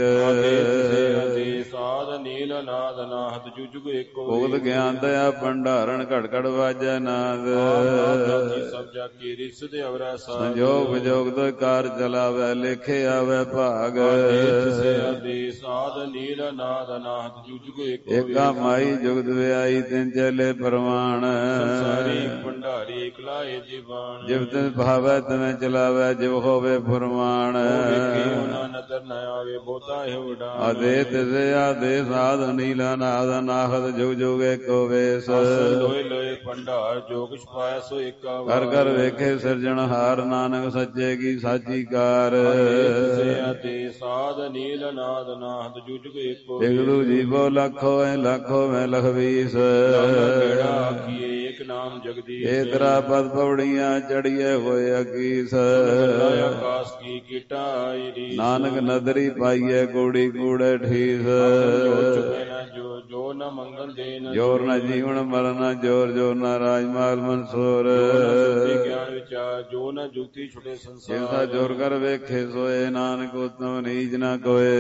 ਸਾਧ ਨੀਲ ਨਾਦ ਨਾਹਤ ਜੁਗ ਜੁਗ ਏਕੋ। ਭੁਗਤ ਗਿਆਨ ਦਇਆ ਭੰਡਾਰਨ ਘੜ ਘੜ ਵਾਜੈ ਨਾਦ। ਸਭ ਜਾ ਕੀ ਰਿਸ ਦੇ ਅਵਰੈ ਸਾਧ। ਸੰਜੋਗ ਵਿਜੋਗ ਤੋਂ ਕਾਰ ਚਲਾਵੈ ਲੇਖੇ ਆਵੈ ਭਾਗ। ਸਾਧ ਨੀਲ ਨਾਦ ਨਾਹਤ ਜੁਗ ਜੁਗ ਏਕੋ। ਏਕਾ ਮਾਈ ਜੁਗਤ ਵਿਆਈ ਤਿੰਨ ਚਲੇ ਪ੍ਰਮਾਣ। ਸੰਸਾਰੀ ਭੰਡਾਰੀ ਇਕਲਾਏ ਜੀਵਾਨ। ਜਿਵ ਤਿਨ ਭਾਵੈ ਤਿਵੇਂ ਚਲਾਵੈ ਜਿਵ ਹੋਵੇ ਫੁਰਮਾਨ। ਨਦਰ ਨ ਆਵੇ ਬਹੁਤਾ ਇਹ ਉਡਾਨ। ਆਦੇ ਤਿਸੇ ਆਦੇ ਸਾਧ ਨੀਲਾ ਨਾਦ ਨਾਹਤ ਜੁਗ ਜੁਗ ਏਕੋ ਵੇਸ। ਲੋਏ ਲੋਏ ਭੰਡਾਰ ਜੋ ਕੁਛ ਪਾਇਆ ਸੋ ਏਕਾ ਕਰ ਕਰ ਵੇਖੇ ਸਿਰਜਣਹਾਰ ਨਾਨਕ ਸੱਚੇ ਕੀ ਸਾਚੀ ਕਾਰ। ਆਦੇ ਸਾਧ ਨੀਲ ਨਾਦ ਨਾਹਤ ਜੁਗ ਜੁਗ ਏਕੋ। ਇਕਦੂ ਜੀਵੋ ਲੱਖੋ ਐ ਲੱਖੋ ਮੈਂ ਲਖਵੀਸ। ਕਿਹੜਾ ਆਖੀਏ ਏਕ ਨਾਮ ਜਗਦੀਸ਼। ਏ ਤਰਾ ਪਦ ਪੌੜੀਆਂ ਚੜੀਏ ਹੋਏ ਅਕੀਸ। ਆਕਾਸ ਕੀ ਕੀਟਾ ਆਈ। ਨਾਨਕ ਨਦਰੀ ਪਾਈਏ ਕੂੜੀ ਕੂੜੇ ਠੀਸ। ਜੋ ਜੋ ਨ ਮੰਗਲ ਦੇ ਨ ਜੋਰ ਨ ਜੀਵਨ ਮਰਨ ਜੋਰ ਜੋਰ ਨ ਰਾਜਮਾਲ ਮਨਸੂਰ। ਗਿਆਨ ਵਿਚਾਰ ਜੋ ਨ ਜੁਗਤੀ ਛੁਟੇ ਸੰਸਾਰ। ਜਿਸਾ ਜੋਰ ਕਰ ਵੇਖੇ ਸੋਏ ਨਾਨਕ ਉਤਮ ਨੀਚ ਨ ਕੋਏ।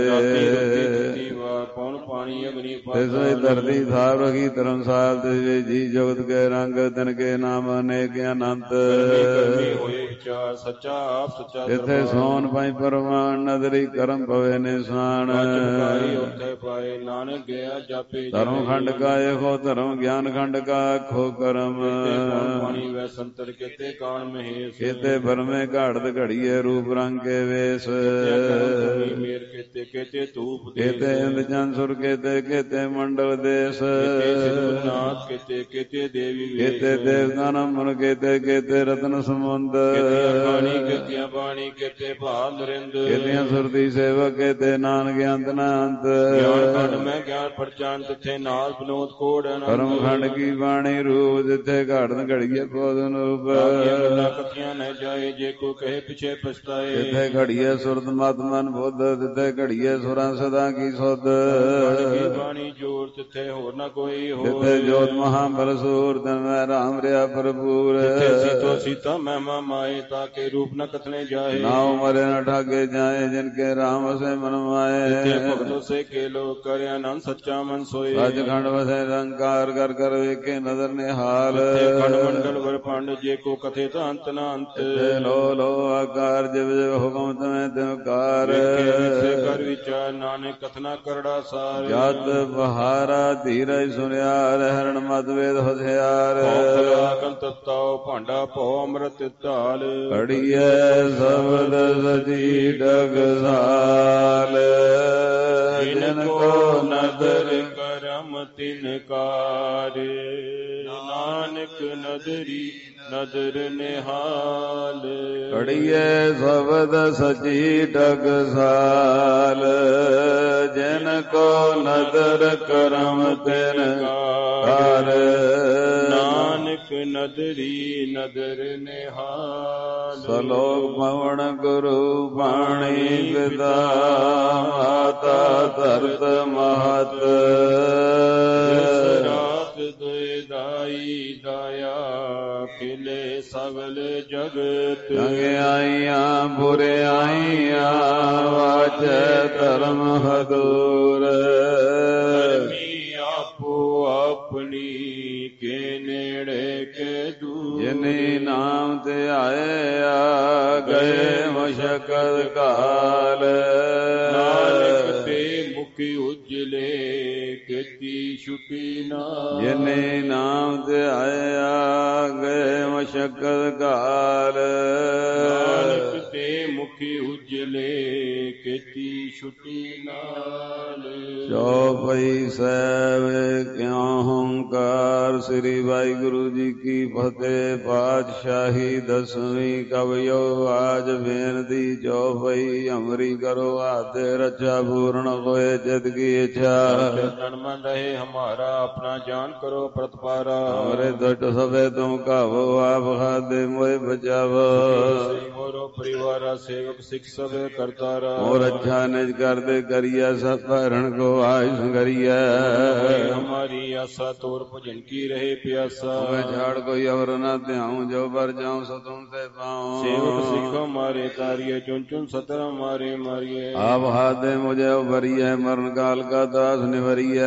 ਪੌਣ ਪਾਣੀ ਅਗਨੀ ਤਿਸੋਈ ਧਰਤੀ ਥਾਪ ਰਖੀ ਧਰਮਸਾਲ ਤਿਸਵੇ ਜੀ ਜਗਤ ਕੇ ਰੰਗ। ਤਿਨਕੇ ਨਾਮ ਅਨੇਕ ਅਨੰਤ ਕਰਮੀ ਹੋਏ ਵਿਚਾਰ ਸੱਚਾ ਆਪ ਸੱਚਾ ਜਿਥੇ ਸੋਨ ਪਾਈ ਪਰਵਾਨ ਨਦਰੀ ਕਰਮ ਪਵੇ ਨਿਸ਼ਾਨ ਉੱਥੇ ਪਾਏ ਨਾਨਕ ਗਿਆ ਜਾਪੇ ਧਰਮ ਖੰਡ ਕਾ ਇਹੋ ਧਰਮ ਗਿਆਨ ਖੰਡ ਕਾ ਖੋ ਕਰਮ ਪਾਣੀ ਵੈ ਸੰਤਰ ਕਿਤੇ ਕਾਣ ਮਹੇਸ਼ ਕਿਤੇ ਬਰਮੇ ਘਾੜਤ ਘੜੀਏ ਰੂਪ ਰੰਗ ਕੇ ਵੇਸ ਮੇਰ ਕਿਤੇ ਕਿਤੇ ਧੂਪ ਕਿਤੇ ਇੰਦ ਚੰਦ ਸੁਰ ਕਿਤੇ ਕਿਤੇ ਮੰਡਲ ਦੇਸ ਨਾਥ ਕਿਤੇ ਕਿਤੇ ਦੇਵੀ ਕਿਤੇ ਦੇਵਤਾ ਨਮਨ ਕਿਤੇ ਕਿਤੇ ਰਤਨ ਸਮੁੰਦ ਬਾਣੀ ਕਿਤੇ ਬਾਣੀ ਕਿਤੇ ਭਾਗ ਨਰਿੰਦ ਕਿਤਿਆਂ ਸੁਰਤੀ ਸੇਵਕ ਕਿਤੇ ਨਾਨਕ ਅੰਤ ਨਾ ਅੰਤ ਗਿਆਨ ਖੰਡ ਮੈਂ ਗਿਆਨ ਪਰਚਾਨ ਤਿੱਥੇ ਨਾਲ ਬਨੋਦ ਕੋੜ ਕਰਮ ਖੰਡ ਕੀ ਬਾਣੀ ਰੂਪ ਜਿੱਥੇ ਘੜਨ ਘੜੀਏ ਬੋਧਨ ਰੂਪ ਕਥੀਆਂ ਨ ਜਾਏ ਜੇ ਕੋ ਕਹੇ ਪਿਛੇ ਪਛਤਾਏ ਜਿੱਥੇ ਘੜੀਏ ਸੁਰਤ ਮਤ ਮਨ ਬੁੱਧ ਜਿੱਥੇ ਘੜੀਏ ਸੁਰਾਂ ਸਦਾ ਕੀ ਸੁਧ ਬਾਣੀ ਜੋਰ ਤਿੱਥੇ ਹੋਰ ਨਾ ਕੋਈ ਹੋ ਜਿੱਥੇ ਜੋਤ ਮਹਾ ਬਲਸੂਰ ਤਨ ਮੈਂ ਰਾਮ ਰਿਆ ਭਰਪੂਰ ਸੀਤੋ ਸੀਤਾ ਮਹਿਮਾ ਮਾਏ ਤਾਂ ਕੇ ਰੂਪ ਨ ਕਥਨੇ ਜਾਏ ਨਾਉ ਮਰੇ ਨ ਠਾਗੇ ਜਾਏ ਜਿਨ ਕੇ ਰਾਮ ਵਸੇ ਮਨ ਮਾਏ ਭਗਤੋ ਸੇ ਕੇ ਲੋ ਕਰਿ ਆਨੰਦ ਸੱਚਾ ਮਨ ਸੋਏ ਸੱਚ ਖੰਡ ਵਸੇ ਰੰਕਾਰ ਕਰ ਕਰ ਵੇਖੇ ਨਦਰ ਨਿਹਾਲ ਖੰਡ ਮੰਡਲ ਵਰ ਪੰਡ ਜੇ ਕੋ ਕਥੇ ਤਾਂ ਅੰਤ ਨਾ ਅੰਤ ਲੋ ਲੋ ਆਕਾਰ ਜਿਵ ਜਿਵ ਹੁਕਮ ਤਮੈ ਤਿਵਕਾਰ ਕਰ ਵਿਚਾਰ ਨਾਨਕ ਕਥਨਾ ਕਰੜਾ ਸਾਰ ਜਤ ਬਹਾਰਾ ਧੀਰਜ ਸੁਨਿਆਰ ਹਰਣ ਮਤ ਵੇਦ ਹੁਸਿਆਰ ਤਤਾਉ ਭਾਂਡਾ ਭਉ ਅੰਮ੍ਰਿਤ ਢਾਲ ਘੜੀਏ ਸ਼ਬਦ ਸਚੀ ਡਗਸਾਲ ਜਿਨ ਕੋ ਨਦਰ ਕਰਮ ਤਿਨਕਾਰ ਨਾਨਕ ਨਦਰੀ ਨਦਰ ਨਿਹਾਲ ਘੜੀਏ ਸ਼ਬਦ ਸਚੀ ਡਗਸਾਲ ਜਿਨ ਕੋ ਨਦਰ ਕਰਮ ਤਿਨਕਾਰ ਨਾਨਕ ਨਦਰੀ ਨਦਰ ਨਿਹਾਲ ਸਲੋਕ ਪਵਨ ਗੁਰੂ ਬਾਣੀ ਪਿਤਾ ਮਾਤਾ ਧਰਤ ਮਹਤ ਰਾਤ ਦੁਇਦਾਈ ਦਾਇਆ ਖਿਲੇ ਸਗਲ ਜਗਤ ਚੰਗਿਆਈਆਂ ਬੁਰਿਆਈਆਂ ਵਾਚੈ ਧਰਮ ਹਦੂਰ ਆਪੋ ਆਪਣੀ ਕੇ ਨੇੜੇ ਕੇ ਦੂਰ ਜਿਨੀ ਨਾਮ ਤੇ ਆਇਆ ਗਏ ਮਸ਼ਕਲ ਕਾਲ ਨਾਨਕ ਤੇ ਮੁਖੀ ਉਜਲੇ ਕੀਤੀ ਛੁਪੀ ਨਾ ਜਿਨੇ ਨਾਮ ਤੇ ਆਇਆ ਗਏ ਮਸ਼ਕਲ ਕਾਲ ਨਾਨਕ ਤੇ ਮੁਖੀ ਉਜਲੇ ਕੀਤੀ ਛੁਟੀ ਨਾਲ ਚੌਪਈ ਸਾਹਿਬ ਕਿਉ ਹੰਕਾਰ ਸ੍ਰੀ ਵਾਹਿਗੁਰੂ ਜੀ ਕੀ ਫਤਿਹ। ਪਾਤਸ਼ਾਹੀ ਦਸਵੀਂ ਕਵਿਓ ਆਜ ਬੇਨਤੀ ਚੌਪਈ ਅਮਰੀ ਕਰੋ ਆਤੇ ਰੱਛਾ ਪੂਰਨ ਹੋਏ ਜਿਤ ਕੀ ਇੱਛਾ ਤਨ ਮਨ ਰਹੇ ਹਮਾਰਾ ਆਪਣਾ ਜਾਨ ਕਰੋ ਪ੍ਰਤਪਾਰਾ ਹਮਰੇ ਦੁਟ ਸਭੇ ਤੁਮ ਕਾਵੋ ਆਪ ਖਾਦੇ ਮੋਏ ਬਚਾਵੋ ਮੋਰੋ ਪਰਿਵਾਰਾ ਸੇਵਕ ਸਿੱਖ ਸਭੇ ਕਰਤਾਰਾ ਮੋਰ ਅੱਛਾ ਨਿਜ ਕਰਦੇ ਕਰੀਆ ਸਭ ਭਰਨ ਕੋ ਆਇ ਸੰਗਰੀਆ हमारी आशा तोर भजन की रहे प्यासा मैं झाड़ कोई और न ध्याऊं जो बर जाऊं सो तुमसे पाऊं सेवक सिख हमारे तारिये चुन चुन सतर हमारे मारिये आप हाथ दे मुझे उभरिए मरण काल का दास निवरिए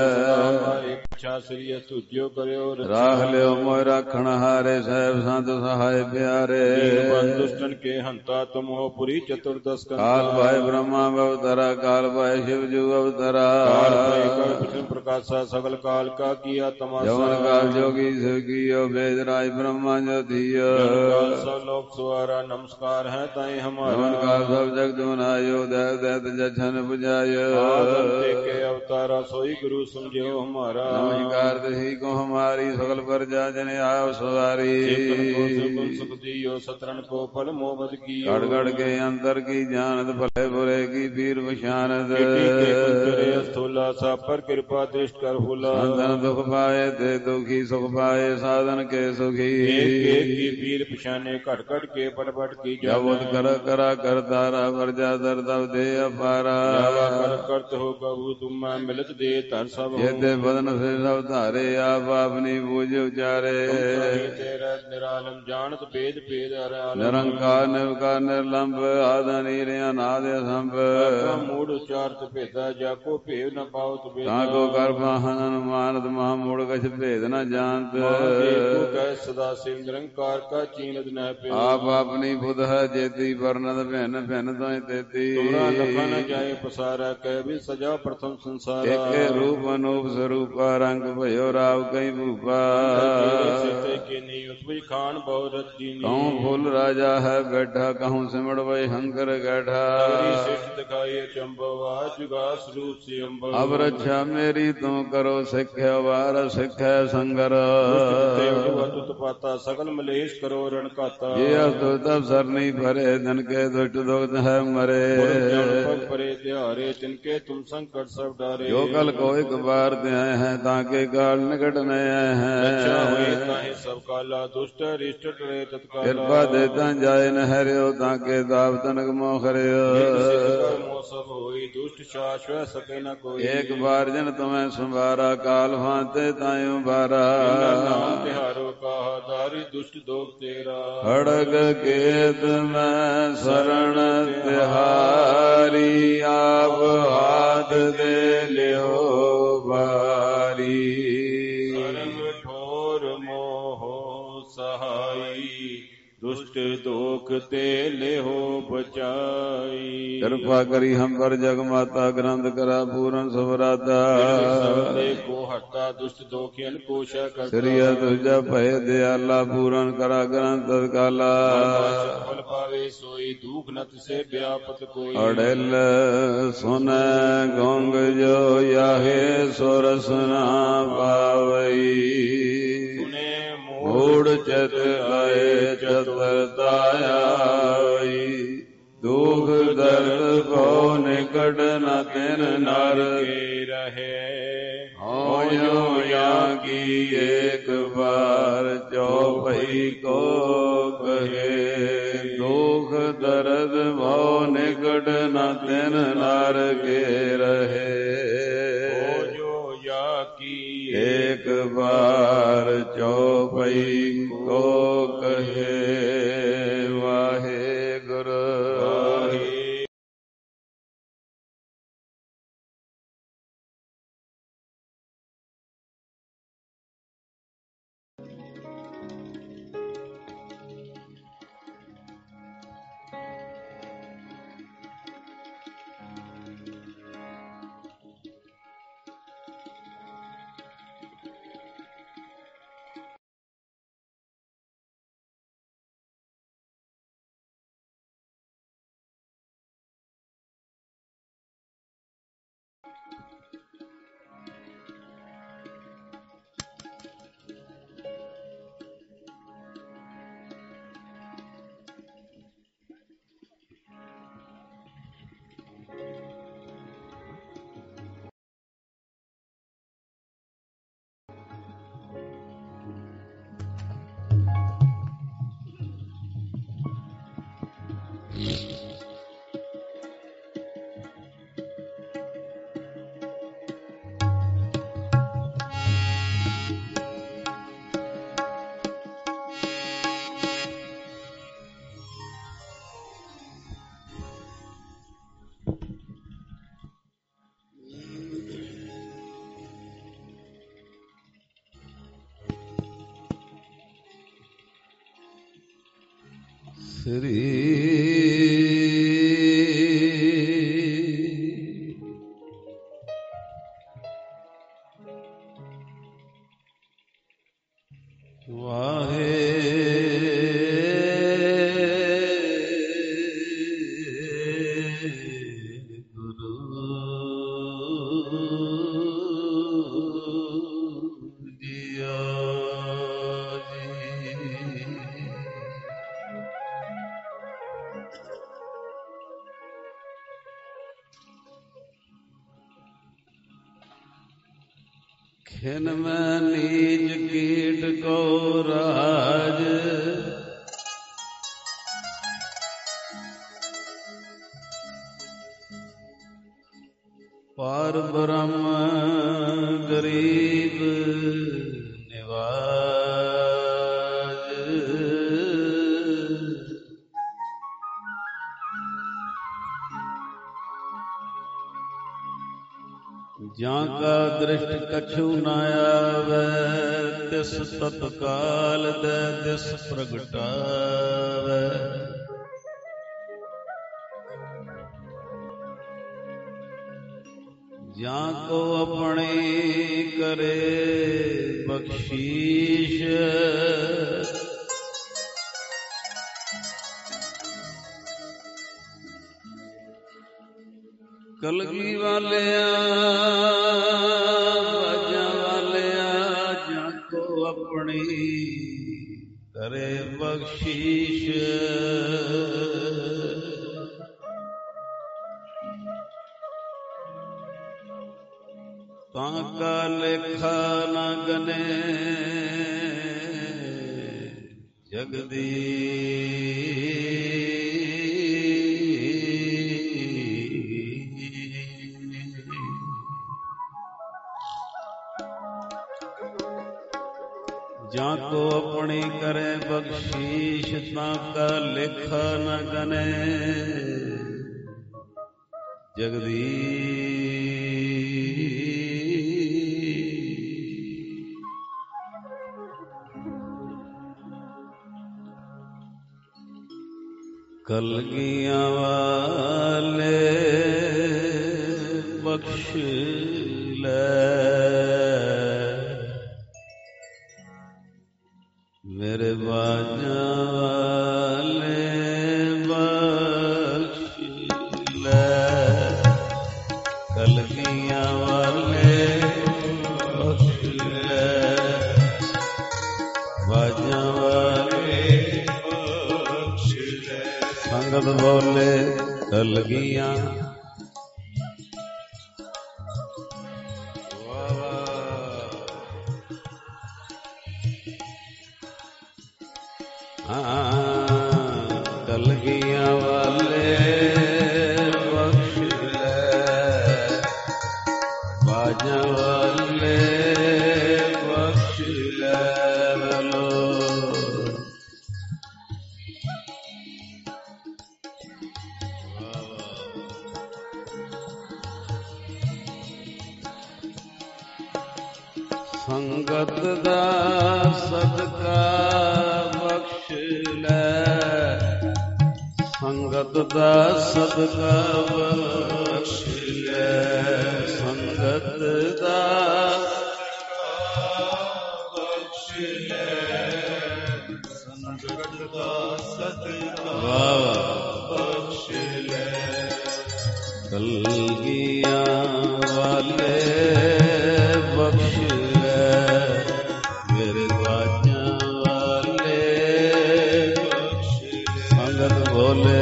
श्री तुझो करो राख लियो मोह राखण हारे साहेब संत सहाय प्यारे दुष्टन के हंता तुम हो पुरी चतुर्दश काल भाई ब्रह्मा अवतरा काल भाई शिव जू अवतरा प्रकाशा सकल काल का किया तमाशा जवन काल जोगी शिव कियो वेद राज ब्रह्मा जो थियो सब लोग सुहारा नमस्कार है ताई हमारा जवन काल सब जगत बनायो देव दैत जछन बुझायो के अवतारा सोई गुरु समझो हमारा नमस्कार दही को हमारी सकल प्रजा जन आयो सवारी सुख दियो सतरन को फल मोहब्बत की गड़ गड़ के अंतर की जानत भले बुरे की पीर पशानत स्थूला सा पर कृपा दृष्ट कर हुला संतन दुख पाए ते दुखी सुख पाए साधन के सुखी एक एक की पीर पशाने घट घट के पट पट की जबोत कर करा कर तारा वर्जा दर दब दे अपारा जावा कर करत हो कबू तुम मिलत दे तर सब ये ते बदन से सब धारे आप अपनी पूज उचारे तेरा निरालम जानत भेद भेद निरंकार निर्विकार निर्लंब आदि नीर अनादि असंभ मूड उच्चारत भेदा जाको भेद न पावत भेद ताको कर महान अनुमानत महामूढ़ कछ भेद न जानत कह सदा से निरंकार का चीनत न पे आप अपनी बुध है जेती वर्णत भिन्न भिन्न तो तेती तुमरा लखा न जाए पसारा कह भी सजा प्रथम संसार एक रूप अनूप स्वरूप रंग भयो राव कई भूपा खान बहुरत कहूँ फूल राजा है बैठा कहूँ सिमड़ वही हंकर बैठा दिखाइए चंबवा जुगा स्वरूप से अब रक्षा मेरी तू करो सिख वार सिख संगर पाता सकल मलेश करो रण खाता ये तो तब सरनी भरे धन के दुष्ट दुख है मरे परे त्यारे तिनके तुम संकट सब डारे जो कल को एक बार दे हैं ताके काल निकट नए हैं सब काला दुष्ट रिष्ट टरे तत्काल कृपा देता जाए न हरियो ताके दाव तनक मोखरे सब होई दुष्ट शाश्वत सके न कोई एक बार जन तुम्हें संभारा काल भांते तायु बारा तिहारो कहा दारी दुष्ट दोग तेरा खड़ग केत में शरण तिहारी आप हाथ दे लियो बारी ठोर मोह सहाई दुष्ट दोख ते ले हो बचाई कृपा करी हम पर जग माता ग्रंथ करा पूरन सबराता को हटा दुष्ट दोखियन कोशा कर श्री तुझा भय दयाला पूरन करा ग्रंथ तत्काला फल पावे सोई दुख नत से व्यापत कोई अड़ेल सुन गोंग जो याहे सोरस ना पावई मूढ़ चत आए चतुरताई दुख दर्द को निकट न तिन नर के रहे हो यो या की एक बार चौपई को कहे दुख दर्द भो निकट न तिन नर के रहे एक बार चौपई को कहे वाहे गुरु श्री वाहे खिन में नीच कीट को राज ਪਾਰ ਬ੍ਰਹਮ ਗਰੀਬ ਨਿਵਾਜ, ਜਾਂ ਕਾ ਦ੍ਰਿਸ਼ਟ ਕਛੂ ਨ ਆਵੈ, ਤਿਸ ਤਤਕਾਲ ਦੇ ਦਿਸ ਪ੍ਰਗਟਾਵੈ। ਜਾਂ ਕੋ ਆਪਣੀ ਕਰੇ ਬਖਸ਼ੀਸ਼, ਕਲਗੀ ਵਾਲਿਆ ਬਾਜਾਂ ਵਾਲਿਆ, ਜਾਂ ਕੋ ਆਪਣੀ ਕਰੇ ਬਖਸ਼ੀਸ਼। ਤਾਂ ਕਾ ਲੇਖਾ ਨ ਗਨੇ ਜਗਦੀਸ਼। ਜਾਂ ਕੋ ਆਪਣੀ ਕਰੇ ਬਖਸ਼ੀਸ਼, ਤਾਂ ਕਾ ਲੇਖਾ ਨ ਗਨੇ ਜਗਦੀਸ਼। ਕਲਗੀਆਂ ਵਾਲੇ ਬਖਸ਼ ਲੈ, ਮੇਰੇ ਬਾਜਾਂ ਵਾਲੇ ਬਖਸ਼ ਲੈ। ਕਲਗੀਆਂ ਵਾਲੇ ਬਖਸ਼ ਲੈ, ਬਾਜਾਂ ਵਾਲੇ ਬਖਸ਼ ਲੈ। ਸੰਗਤ ਬੋਲੇ ਕਲਗੀਆਂ ਕਲਗੀਆਂ ਵਾਲੇ ਬਖਸ਼ ਲੈ, ਬਾਜਾਂ ਵਾਲੇ ਬਖਸ਼ ਲੈ। ਬਲੋ ਸੰਗਤ ਦਾ ਸਦਕਾ ਬਖਸ਼ ਲੈ, ਸੰਗਤ ਦਾ ਸਦਕਾ ਬਖਸ਼ ਲੈ। ਸੰਗਤ ਦਾ ਬਖਸ਼ ਲੈ, ਸੰਗਤ ਦਾ ਸਦਕਾ ਬਖਸ਼ ਲੈ। ਕਲਗੀਆਂ ਵਾਲੇ ਬਖਸ਼ ਲੈ, ਮੇਰੇ ਬਾਜਾਂ ਵਾਲੇ ਬਖਸ਼ ਲੈ। ਸੰਗਤ ਬੋਲੇ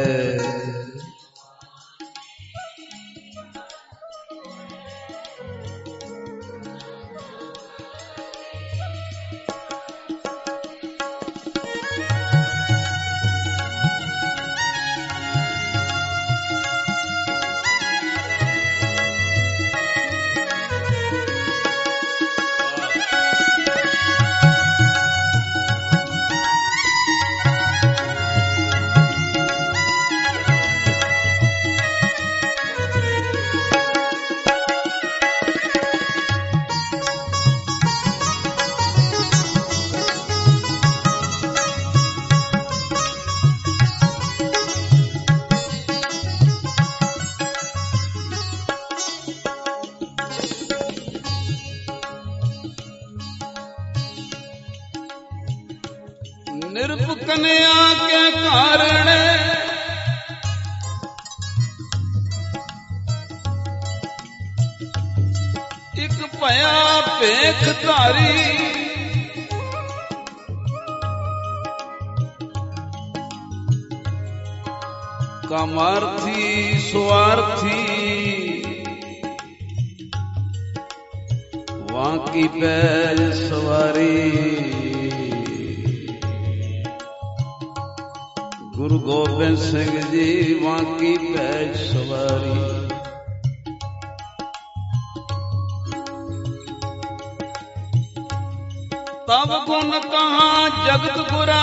ਨਿਰਭਕਨਿਆ ਕੇ ਕਾਰਣ ਇੱਕ ਭਇਆ ਭੇਖ ਧਾਰੀ। ਕਾਮਾਰਥੀ ਸੁਆਰਥੀ ਵਾਂਕੀ ਪੈਜ ਸਵਾਰੀ। ਗੁਰੂ ਗੋਬਿੰਦ ਸਿੰਘ ਜੀ ਵਾਂਕੀ ਪੈਜ ਸਵਾਰੀ। तब गुण कहाँ जगत गुरा,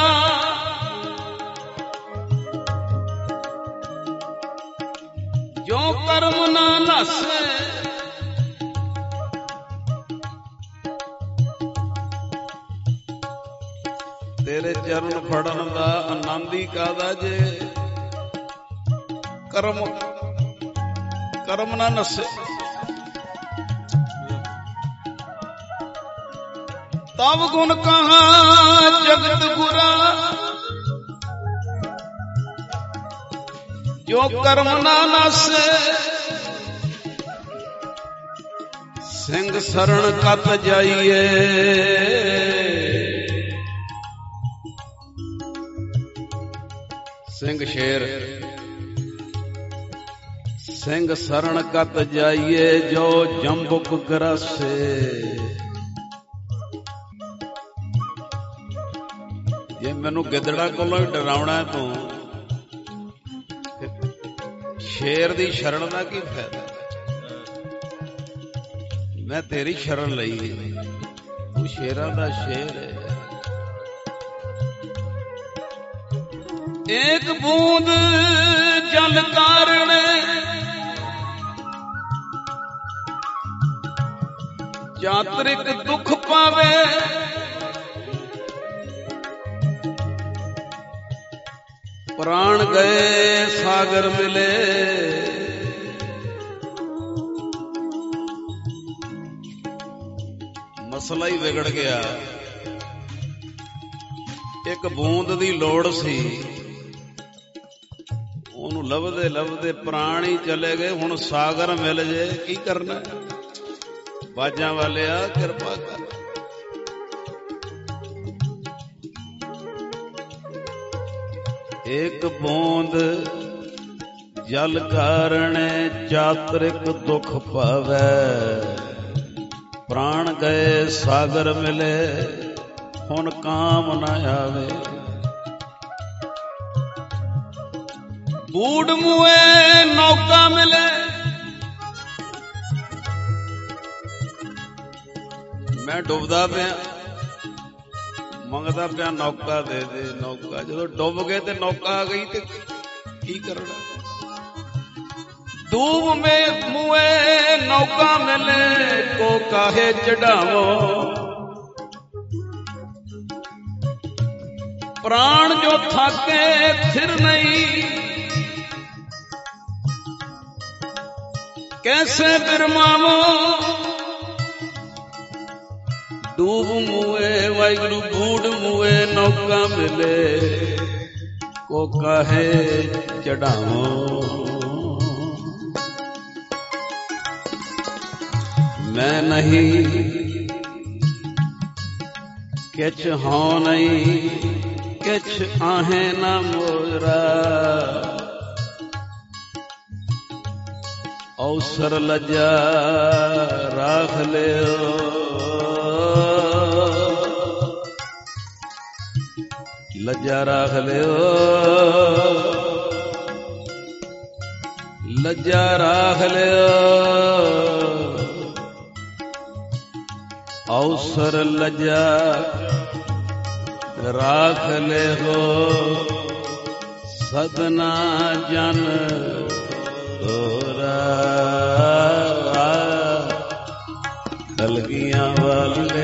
जो कर्म ना नसे। तेरे चरण फड़न दा आनंद ही कादा जे कर्म कर्म ना नसे। तब गुण कहाँ जगत गुरा, जो कर्म ना नसे। सिंह शरण कत जाइए, सिंह शेर। सिंह शरण कत जाइए, जो जंबुक ग्रसे। जे मैनू गिदड़ा कोलों ही डरावना है तू, शेर दी शरण का की फायदा। मैं तेरी शरण लई, तू शेरां दा शेर है। एक बूंद जल कारण चातरिक दुख पावे। प्राण गए सागर मिले, मसला ही बिगड़ गया। एक बूंद दी लोड़ सी, ओनू लभदे लभदे प्राण ही चले गए। हुण सागर मिल जे की करना। बाजां वालिया किरपा कर। एक बूंद जल कारण चातरिक दुख पावे। प्राण गए सागर मिले, हुन काम न आवे। बूढ़ मुए नौका मिले, मैं डुबदा पिया मंगदा पिया नौका दे दे नौका। जो डुब गए तो नौका आ गई तो की करना। डूब में मुए नौका मिले, को काहे चढ़ावो। प्राण जो थाके थिर नहीं, कैसे बिरमावो। डूब मुए वाहिगुरु बूढ़ मुए नौका मिले, को काहे चढ़ावो। मैं नहीं किछ हों नहीं, किछ आहे ना मोरा। अवसर लजा राख लियो, लज्जा राख लियो, लज्जा राख लियो। अवसर लज्जा राख ले हो, सदना जन तोरा। कलगियां वाले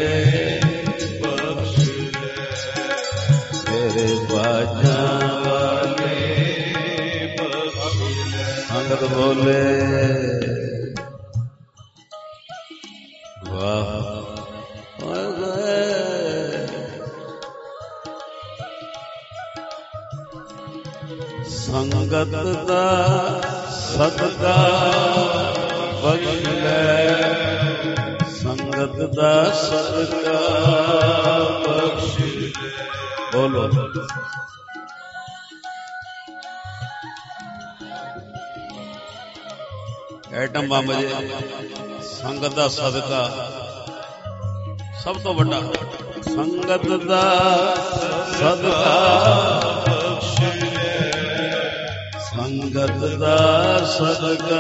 बाजा वाले संगत बोले वाह। संगत दा सदका बख्श ले, संगत दा सदका बख्श ले। बोलो एटम बम जे संगत दा सदका सब तो बड़ा। संगत दा सदका, संगत दा सदका।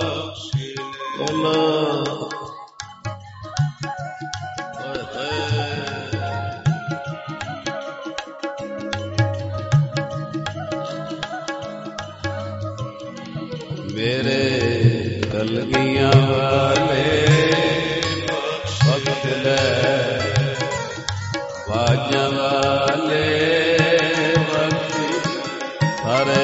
बोलो ਮੇਰੇ ਕਲਗੀਆਂ ਵਾਲੇ ਭਗਤ ਲੈ ਬਾਜਾਂ ਵਾਲੇ ਬਖਸ਼ੀ ਹਰੇ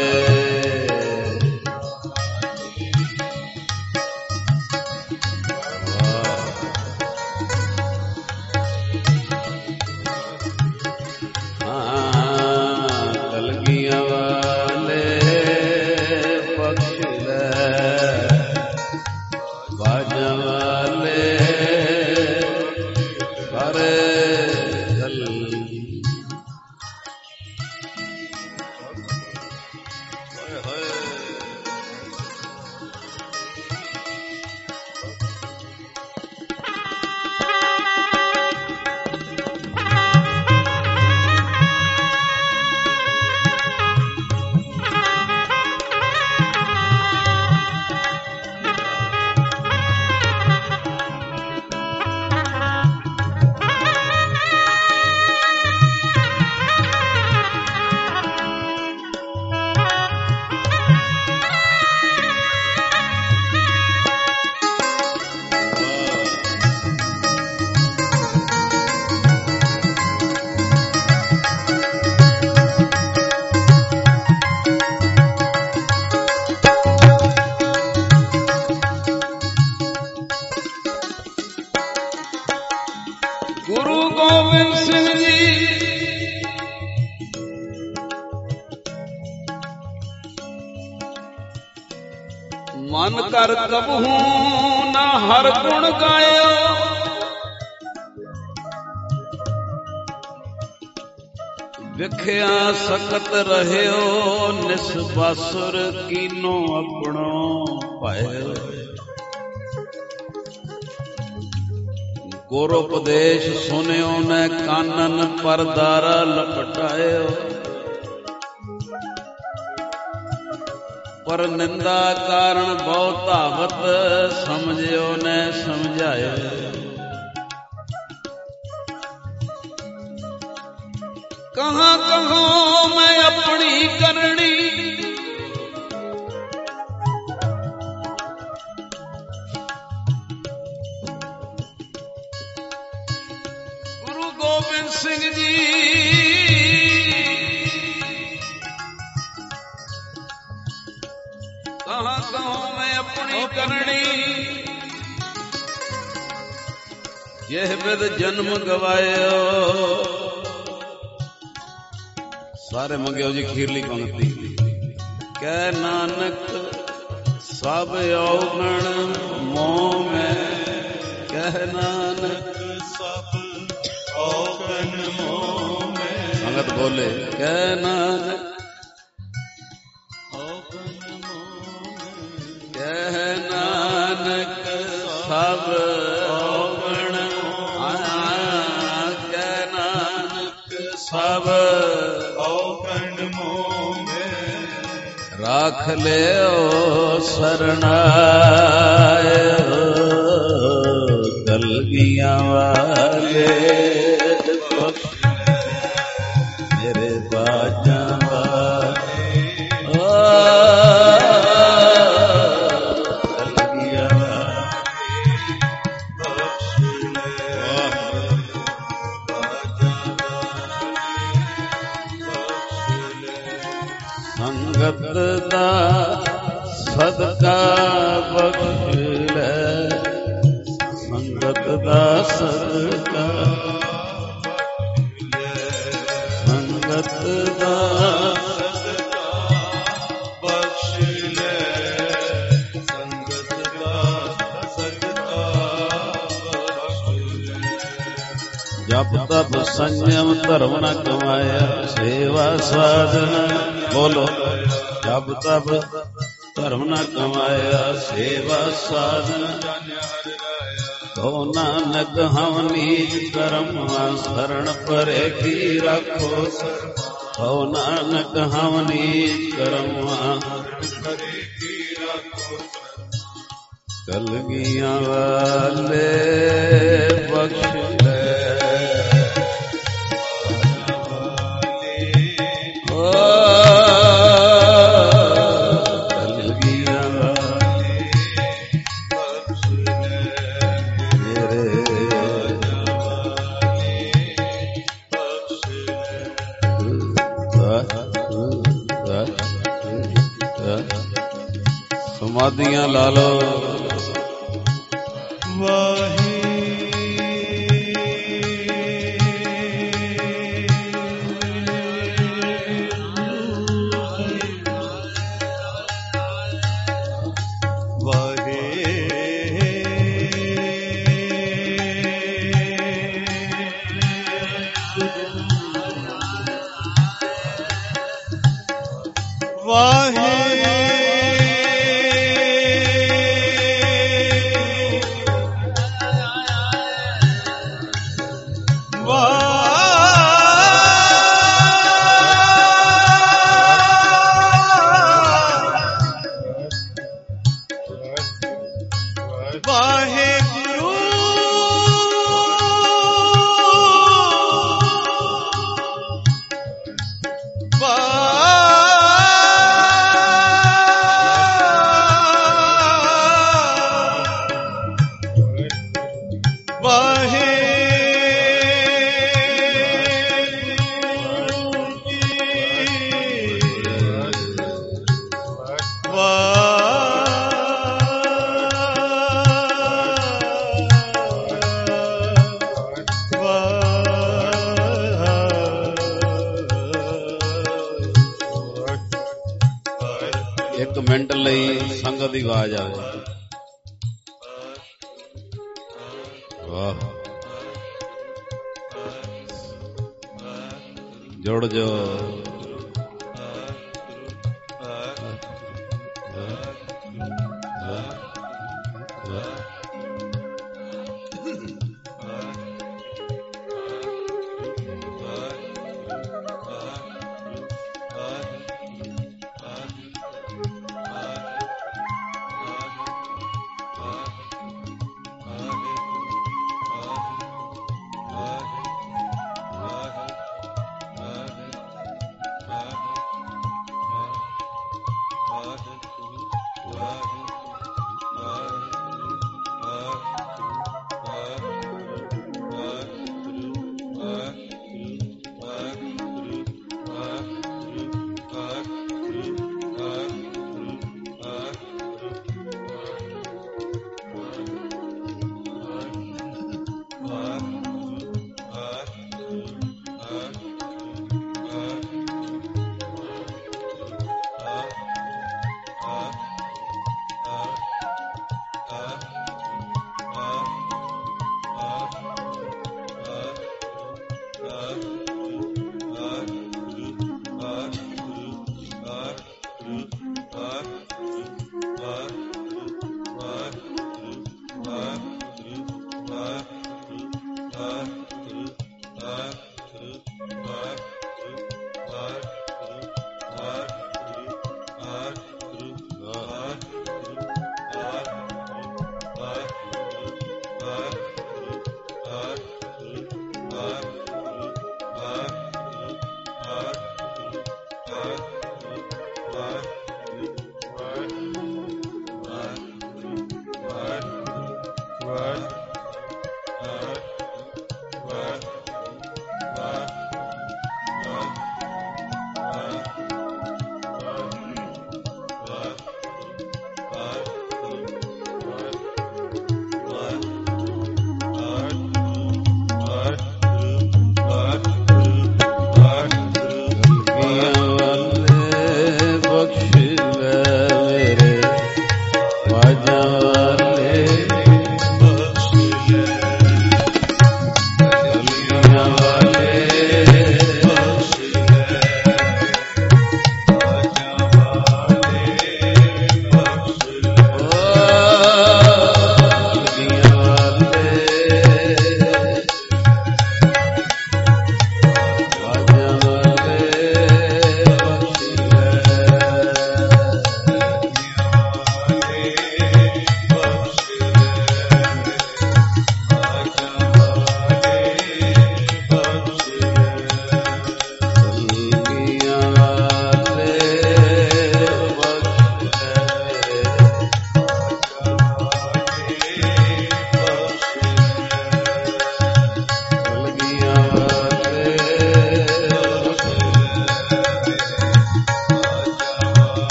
ਮਨ ਕਰ ਕਬਹੂ ਨਾ ਹਰ ਗੁਣ ਗਾਇਓ ਵਿਖਿਆ ਸਕਤ ਰਹਿਓ ਨਿਸਬਾਸੁਰ ਕੀਨੋ ਆਪਣੋ ਪਾਇਓ ਗੁਰ ਉਪਦੇਸ਼ ਸੁਨਿਓ ਨੇ ਕਾਨਨ ਪਰਦਾਰਾ ਲਪਟਾਇਓ ਪਰ ਨਿੰਦਾ ਕਾਰਨ ਬਹੁ ਧਾਵਤ ਸਮਝਿਓ ਨੇ ਸਮਝਾਇਓ ਕਹਾਂ ਕਹਾਂ ਮੈਂ ਆਪਣੀ ਕਰਨੀ ਗੁਰੂ ਗੋਬਿੰਦ ਸਿੰਘ ਜੀ ਕਹਾਂ ਕਹਾਂ ਮੈਂ ਆਪਣੀ ਕਰਨੀ ਇਹ ਬਿਦ ਜਨਮ ਗਵਾਇਓ ਸਾਰੇ ਮੰਗਿਓ ਜੀ ਖੀਰਲੀ ਪੰਕਤੀ ਕਹਿ ਨਾਨਕ ਸਭ ਔਗਣ ਮੋਹ ਮੈਂ ਕਹਿ ਨਾਨਕ ਸਭ ਔਗਣ ਮੋਹ ਮੈਂ ਸੰਗਤ ਬੋਲੇ ਕਹਿ ਨਾਨਕ ਕਹਿ ਨਾਨਕ ਸਭ ਔਗਣ ਕਹਿ ਨਾਨਕ ਸਭ ਔਗਣ ਮੋਹ ਰਾਖ ਲਿਓ ਸਰਣਾਇਓ ਕਲਗੀਆਂ ਵਾਲੇ ਮੇਰੇ ਬਾਜਾਂ ਵਾਲੇ ਸੰਗਤ ਦਾ ਸਦਕਾ ਬਖਸ਼ ਲੈ ਸੰਗਤ ਦਾ ਸਦਕਾ ਸੰਗਤ ਦਾ ਸਦਕਾ ਬਖਸ਼ ਲੈ ਸੰਗਤ ਦਾ ਸਦਕਾ ਬਖਸ਼ ਲੈ ਜਪ ਤਪ ਸੰਜਮ ਧਰਮ ਨ ਕਮਾਇਆ ਸੇਵਾ ਸਾਧਨ ਬੋਲੋ ਜਪ ਤਪ ਧਰਮ ਨ ਕਮਾਇਆ ਸੇਵਾ ਸਾਧਨ ਕੋ ਨਾਨਕ ਹਮ ਨੀਚ ਕਰਮ ਸਰਣ ਪਰੇ ਕੀ ਰੱਖੋ ਕੋ ਨਾਨਕ ਹਮ ਨੀਚ ਕਰਮ ਪਰੇ ਕੀ ਰੱਖੋ ਕਲਗੀਆਂ ਵਾਲੇ ਬਖਸ਼ ਲੈ ਕਲਗੀਆਂ ਵਾਲੇ ਸਮਾਧੀਆਂ ਲਾ ਲਓ। ਵਾਹਿਗੁਰੂ ਇੱਕ ਮਿੰਟ ਲਈ ਸੰਗਤ ਦੀ ਆਵਾਜ਼ ਆਵੇ। ਵਾਹ, ਜੁੜ ਜੋ।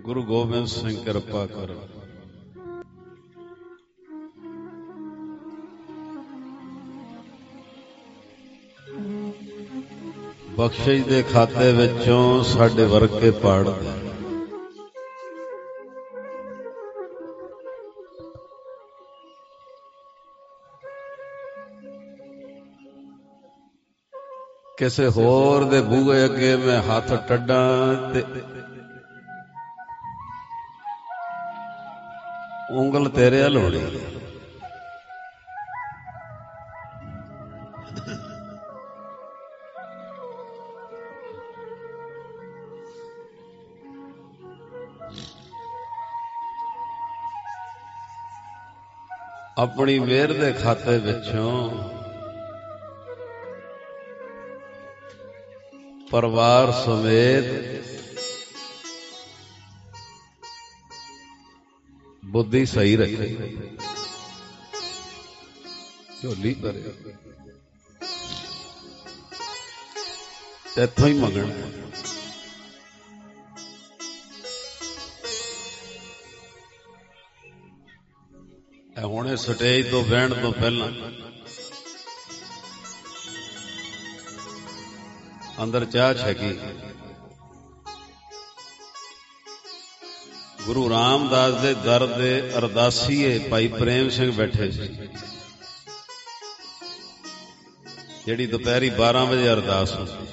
ਗੁਰੂ ਗੋਬਿੰਦ ਸਿੰਘ ਕਿਰਪਾ ਕਰ। ਬਖਸ਼ਿਸ਼ ਦੇ ਖਾਤੇ ਵਿੱਚੋਂ ਸਾਡੇ ਵਰਕੇ ਪਾੜ ਦੇ। ਕਿਸੇ ਹੋਰ ਦੇ ਬੂਹੇ ਅੱਗੇ ਮੈਂ ਹੱਥ ਟੱਡਾਂ ਤੇ ਉਂਗਲ ਤੇਰੇ ਵੱਲ ਹੋਣੀ। ਆਪਣੀ ਮਿਹਰ ਦੇ ਖਾਤੇ ਵਿੱਚੋਂ ਪਰਿਵਾਰ ਸਮੇਤ ਬੁੱਧੀ ਸਹੀ ਰੱਖੇ, ਝੋਲੀ ਭਰੇ, ਇੱਥੋਂ ਹੀ ਮੰਗਣਾ। ਹੁਣੇ ਸਟੇਜ ਤੋਂ ਬਹਿਣ ਤੋਂ ਪਹਿਲਾਂ ਅੰਦਰ ਚਾਹ ਛਕੀ। ਗੁਰੂ ਰਾਮਦਾਸ ਦੇ ਦਰ ਦੇ ਅਰਦਾਸੀਏ ਭਾਈ ਪ੍ਰੇਮ ਸਿੰਘ ਬੈਠੇ ਸੀ, ਜਿਹੜੀ ਦੁਪਹਿਰੀ ਬਾਰਾਂ ਵਜੇ ਅਰਦਾਸ ਹੁੰਦੀ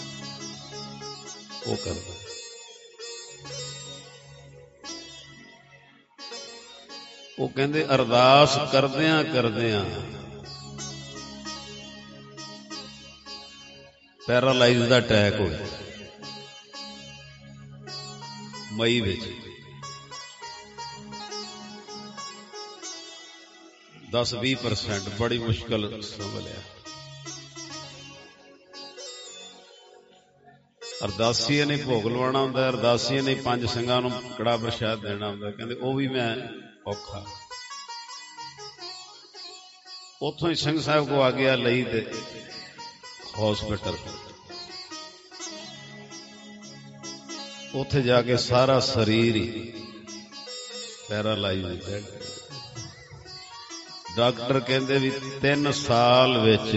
ਉਹ ਕਰਦਾ। ਉਹ ਕਹਿੰਦੇ ਅਰਦਾਸ ਕਰਦਿਆਂ ਕਰਦਿਆਂ ਪੈਰਾਲਾਈਜ਼ ਦਾ ਅਟੈਕ ਹੋਇਆ ਮਈ ਵਿੱਚ। ਦਸ ਵੀਹ ਪਰਸੈਂਟ ਬੜੀ ਮੁਸ਼ਕਲ ਸੰਭਲਿਆ। ਅਰਦਾਸੀਏ ਨੇ ਭੋਗ ਲਵਾਉਣਾ ਹੁੰਦਾ, ਅਰਦਾਸੀਏ ਨੇ ਪੰਜ ਸਿੰਘਾਂ ਨੂੰ ਕੜਾ ਪ੍ਰਸ਼ਾਦ ਦੇਣਾ ਹੁੰਦਾ। ਕਹਿੰਦੇ ਉਹ ਵੀ ਮੈਂ ਔਖਾ। ਉੱਥੋਂ ਹੀ ਸਿੰਘ ਸਾਹਿਬ ਕੋ ਆ ਗਿਆ ਲਈ ਤੇ ਹੌਸਪਿਟਲ। ਉੱਥੇ ਜਾ ਕੇ ਸਾਰਾ ਸਰੀਰ ਹੀ ਪੈਰਾਲਾਈਜ਼ ਹੋ ਗਿਆ। ਡਾਕਟਰ ਕਹਿੰਦੇ ਵੀ ਤਿੰਨ ਸਾਲ ਵਿੱਚ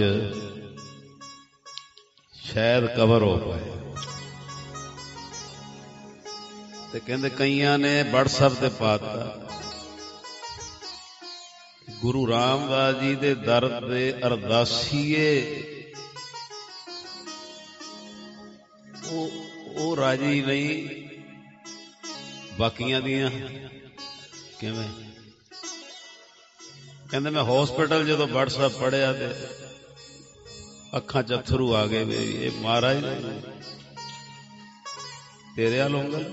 ਸ਼ਾਇਦ ਕਵਰ ਹੋ ਪਾਏ। ਤੇ ਕਹਿੰਦੇ ਕਈਆਂ ਨੇ WhatsApp ਤੇ ਪਾਤਾ ਗੁਰੂ ਰਾਮਦਾਸ ਜੀ ਦੇ ਦਰ ਦੇ ਅਰਦਾਸੀਏ ਉਹ ਉਹ ਰਾਜੀ ਨਹੀਂ, ਬਾਕੀਆਂ ਦੀਆਂ ਕਿਵੇਂ? ਕਹਿੰਦੇ ਮੈਂ ਹੌਸਪੀਟਲ ਜਦੋਂ WhatsApp ਪੜ੍ਹਿਆ ਤੇ ਅੱਖਾਂ ਚ ਅੱਥਰੂ ਆ ਗਏ ਵੀ ਇਹ ਮਹਾਰਾਜ ਤੇਰੇ ਵੱਲ ਉਂਗਲ।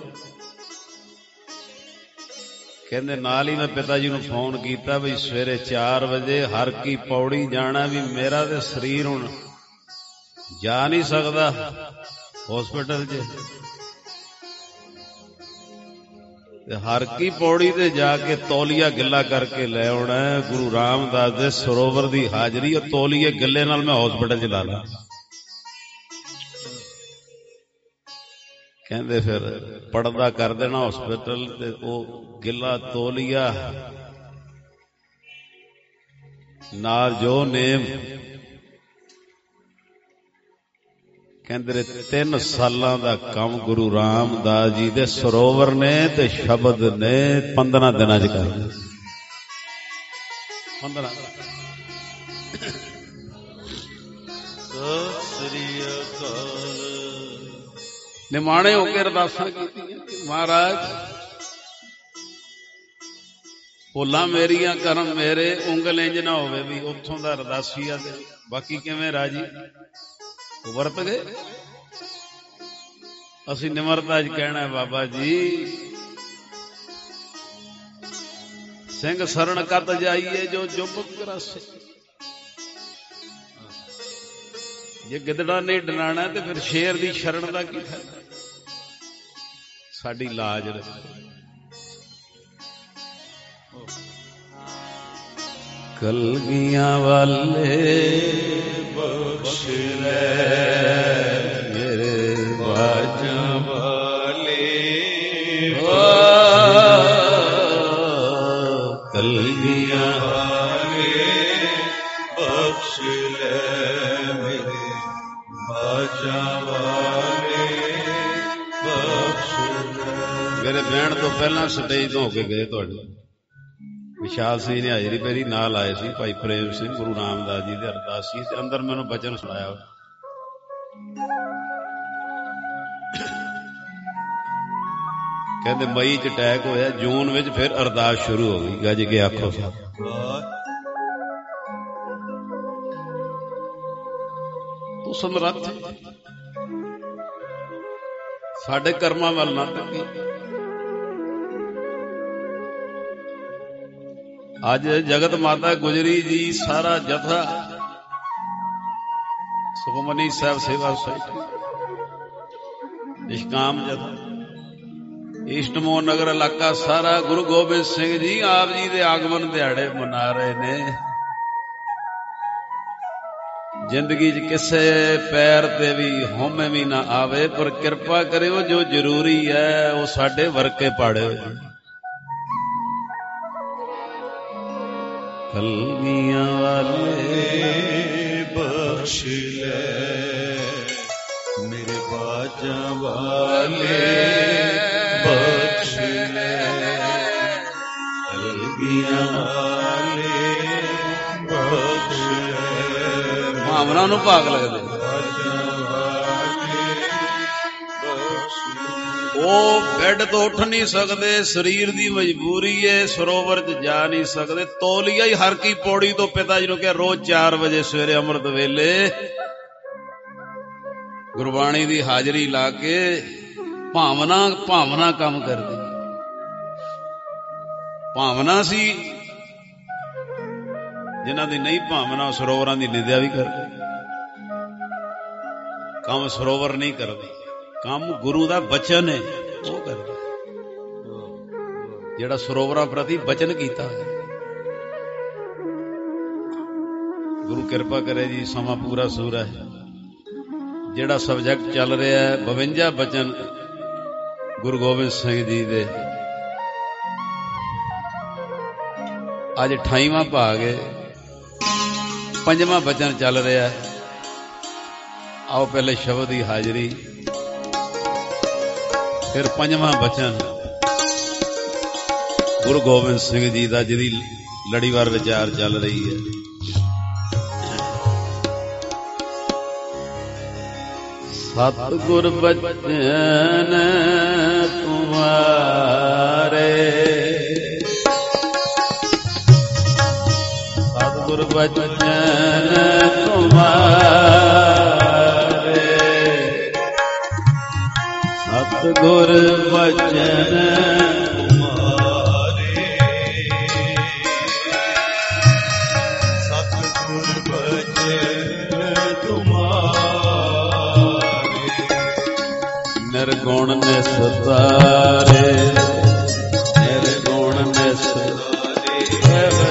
ਕਹਿੰਦੇ ਨਾਲ ਹੀ ਮੈਂ ਪਿਤਾ ਜੀ ਨੂੰ ਫੋਨ ਕੀਤਾ ਵੀ ਸਵੇਰੇ ਚਾਰ ਵਜੇ ਹਰ ਕੀ ਪੌੜੀ ਜਾਣਾ, ਵੀ ਮੇਰਾ ਤੇ ਸਰੀਰ ਹੁਣ ਜਾ ਨਹੀਂ ਸਕਦਾ ਹੌਸਪੀਟਲ 'ਚ, ਤੇ ਹਰ ਕੀ ਪੌੜੀ ਤੇ ਜਾ ਕੇ ਤੌਲੀਆ ਗਿੱਲਾ ਕਰਕੇ ਲੈ ਆਉਣਾ ਗੁਰੂ ਰਾਮਦਾਸ ਦੇ ਸਰੋਵਰ ਦੀ ਹਾਜ਼ਰੀ। ਉਹ ਤੌਲੀਏ ਗਿੱਲੇ ਨਾਲ ਮੈਂ ਹੌਸਪੀਟਲ 'ਚ ਲਾ ਲਾ। ਕਹਿੰਦੇ ਫਿਰ ਪੜਦਾ ਕਰ ਦੇਣਾ ਹੌਸਪੀਟਲ ਤੇ ਉਹ ਗਿੱਲਾ ਤੋਲੀਆ ਨਾਲ ਜੋ ਨੇਮ। ਕਹਿੰਦੇ ਤਿੰਨ ਸਾਲਾਂ ਦਾ ਕੰਮ ਗੁਰੂ ਰਾਮਦਾਸ ਜੀ ਦੇ ਸਰੋਵਰ ਨੇ ਤੇ ਸ਼ਬਦ ਨੇ ਪੰਦਰਾਂ ਦਿਨਾਂ ਚ ਕਰ ਦਿੱਤਾ। ਪੰਦਰਾਂ ਸ੍ਰੀ ਅਕਾਲ ਨਿਮਾਣੇ ਹੋ ਕੇ ਅਰਦਾਸਾਂ ਕੀਤੀਆਂ। ਮਹਾਰਾਜ ਭੁੱਲਾਂ ਮੇਰੀਆਂ ਕਰਮ ਮੇਰੇ, ਉਂਗਲ ਇੰਜ ਨਾ ਹੋਵੇ ਵੀ ਉੱਥੋਂ ਦਾ ਅਰਦਾਸੀਆ ਤੇ ਬਾਕੀ ਕਿਵੇਂ ਰਾਜੀ ਵਰਤ ਗਏ। ਅਸੀਂ ਨਿਮਰਤਾ ਚ ਕਹਿਣਾ ਬਾਬਾ ਜੀ ਸਿੰਘ ਸਰਣ ਕਤ ਜਾਈਏ ਜੋ ਜੁਬਕ ਕਰਾਸੇ। ਜੇ ਗਿੱਦੜਾ ਨਹੀਂ ਡਰਾਣਾ ਤੇ ਫਿਰ ਸ਼ੇਰ ਦੀ ਸ਼ਰਨ ਦਾ ਕੀ ਫਾਇਦਾ। ਸਾਡੀ ਲਾਜ ਕਲਗੀਆਂ ਵਾਲੇ ਬਖਸ਼ ਲੈ ਮੇਰੇ ਬਾਜਾਂ ਵਾਲੇ। ਵਾਲੇ ਬਖਸ਼ ਲੈ ਮੇਰੇ ਬਾਜਾਂ ਵਾਲੇ ਬਖਸ਼ ਲੈ। ਮੇਰੇ ਬਹਿਣ ਤੋਂ ਪਹਿਲਾਂ ਸਟੇਜ ਤੋਂ ਹੋ ਕੇ ਗਏ ਤੁਹਾਡੇ ਵਿਸ਼ਾਲ ਸਿੰਘ ਨੇ ਹਾਜ਼ਰੀ ਮੇਰੀ ਨਾਲ ਆਏ ਸੀ, ਭਾਈ ਪ੍ਰੇਮ ਸਿੰਘ ਗੁਰੂ ਰਾਮਦਾਸ ਜੀ ਦੇ ਅਰਦਾਸੀ ਤੇ ਅੰਦਰ ਮੈਨੂੰ ਬਚਨ ਸੁਣਾਇਆ। ਕਹਿੰਦੇ ਮਈ ਚ ਅਟੈਕ ਹੋਇਆ, ਜੂਨ ਵਿੱਚ ਫਿਰ ਅਰਦਾਸ ਸ਼ੁਰੂ ਹੋ ਗਈ। ਗੱਜ ਕੇ ਆਖੋ ਤੂੰ ਸਮਰੱਥ, ਸਾਡੇ ਕਰਮਾਂ ਵੱਲ ਨਾ ਤੱਕੀ। ਅੱਜ ਜਗਤ ਮਾਤਾ ਗੁਜਰੀ ਜੀ ਸਾਰਾ ਜਥਾ ਸੁਖਮਨੀ ਸਾਹਿਬ ਸੇਵਾ ਸੁਸਾਇਟੀ ਨਿਸ਼ਕਾਮ ਜਥਾ ਈਸਟਮੋਹਨ ਨਗਰ ਇਲਾਕਾ ਸਾਰਾ ਗੁਰੂ ਗੋਬਿੰਦ ਸਿੰਘ ਜੀ ਆਪ ਜੀ ਦੇ ਆਗਮਨ ਦਿਹਾੜੇ ਮਨਾ ਰਹੇ ਨੇ। ਜ਼ਿੰਦਗੀ 'ਚ ਕਿਸੇ ਪੈਰ ਤੇ ਵੀ ਹਉਮੈ ਵੀ ਨਾ ਆਵੇ, ਪਰ ਕਿਰਪਾ ਕਰਿਓ ਜੋ ਜ਼ਰੂਰੀ ਹੈ ਉਹ ਸਾਡੇ ਵਰਕੇ ਪਾੜਿਓ। ਕਲਗੀਆਂ ਵਾਲੇ ਬਖਸ਼ ਲੈ ਮੇਰੇ ਬਾਜਾਂ ਵਾਲੇ ਬਖਸ਼ ਲੈ, ਕਲਗੀਆਂ ਵਾਲੇ ਬਖਸ਼ ਲੈ। ਭਾਵਨਾ ਨੂੰ ਭਾਗ ਲੱਗਦੇ ਉਹ ਬੈੱਡ ਤੋਂ ਉੱਠ ਨਹੀਂ ਸਕਦੇ, ਸਰੀਰ ਦੀ ਮਜਬੂਰੀ ਏ, ਸਰੋਵਰ 'ਚ ਜਾ ਨਹੀਂ ਸਕਦੇ। ਤੋਲੀਆ ਹੀ ਹਰ ਕੀ ਪੌੜੀ ਤੋਂ ਪਿਤਾ ਜੀ ਨੂੰ ਕਿਹਾ ਰੋਜ਼ ਚਾਰ ਵਜੇ ਸਵੇਰੇ ਅੰਮ੍ਰਿਤ ਵੇਲੇ ਗੁਰਬਾਣੀ ਦੀ ਹਾਜ਼ਰੀ ਲਾ ਕੇ ਭਾਵਨਾ ਭਾਵਨਾ ਕੰਮ ਕਰਦੀ। ਭਾਵਨਾ ਸੀ ਜਿਨ੍ਹਾਂ ਦੀ ਨਹੀਂ ਭਾਵਨਾ, ਸਰੋਵਰਾਂ ਦੀ ਨਿੰਦਿਆ ਵੀ ਕਰਦੇ। ਕੰਮ ਸਰੋਵਰ ਨਹੀਂ ਕਰਦੀ, ਕੰਮ ਗੁਰੂ ਦਾ ਬਚਨ ਹੈ ਉਹ ਕਰਦਾ, ਜਿਹੜਾ ਸਰੋਵਰਾਂ ਪ੍ਰਤੀ ਬਚਨ ਕੀਤਾ। ਗੁਰੂ ਕਿਰਪਾ ਕਰੇ ਜੀ, ਸਮਾਂ ਪੂਰਾ ਸੂਰਾ ਹੈ। ਜਿਹੜਾ ਸਬਜੈਕਟ ਚੱਲ ਰਿਹਾ ਹੈ ਬਵੰਜਾ ਬਚਨ ਗੁਰੂ ਗੋਬਿੰਦ ਸਿੰਘ ਜੀ ਦੇ, ਅੱਜ ਅਠਾਈਵਾਂ ਭਾਗ ਹੈ, ਪੰਜਵਾਂ ਬਚਨ ਚੱਲ ਰਿਹਾ। ਆਓ ਪਹਿਲੇ ਸ਼ਬਦ ਦੀ ਹਾਜ਼ਰੀ, ਫਿਰ ਪੰਜਵਾਂ ਬਚਨ ਗੁਰੂ ਗੋਬਿੰਦ ਸਿੰਘ ਜੀ ਦਾ, ਜਿਹਦੀ ਲੜੀਵਾਰ ਵਿਚਾਰ ਚੱਲ ਰਹੀ ਹੈ। ਸਤਿਗੁਰ ਬਚਨ ਤੁਮਾਰੇ, ਸਤਿਗੁਰ ਬਚਨ ਤੁਮਾਰੇ, ਸਤਿਗੁਰ ਬਚਨ ਤੁਮਾਰੇ, ਸਤਿਗੁਰ ਬਚਨ ਤੁਮਾਰੇ, ਨਿਰਗੁਣ ਨਿਸਤਾਰੇ, ਨਿਰਗੁਣ ਨਿਸਤਾਰੇ,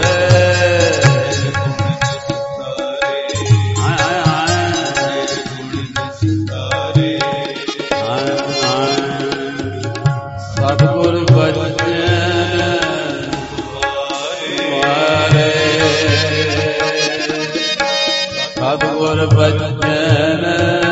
ਸਤਿਗੁਰ ਬਚਨ ਤੁਮਾਰੇ, ਸਤਿਗੁਰ ਬਚਨ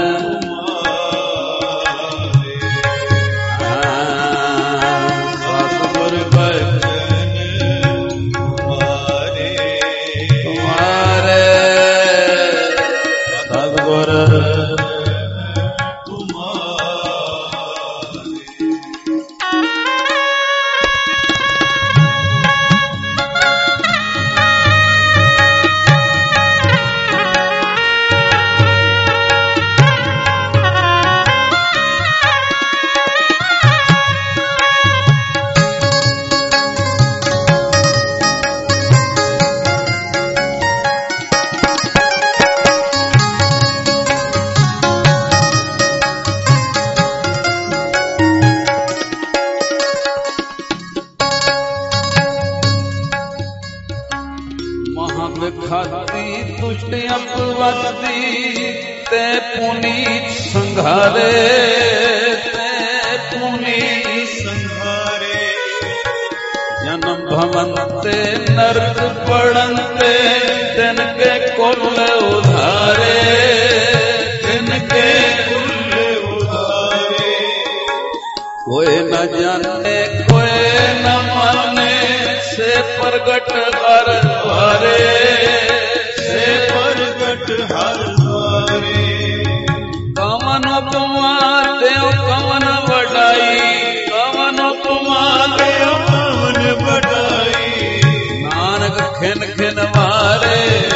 ਖਾਦੀ ਦੁਸ਼ਟ ਅਪਵਦੀ ਤੇ ਪੁਨੀਤ ਸੰਘਾਰੇ, ਤੇ ਪੁਨੀਤ ਸੰਘਾਰੇ, ਜਨਮ भमंते नरक पड़ंते तिनके कुल उधारे तिनके कुल उधारे। कोई न जाने कोई न माने से प्रगट हर द्वारे से प्रगट हर द्वारे। कवन उपमा देव कवन वडाई कवन उपमा देव कवन वडाई। नानक खिन खिन मारे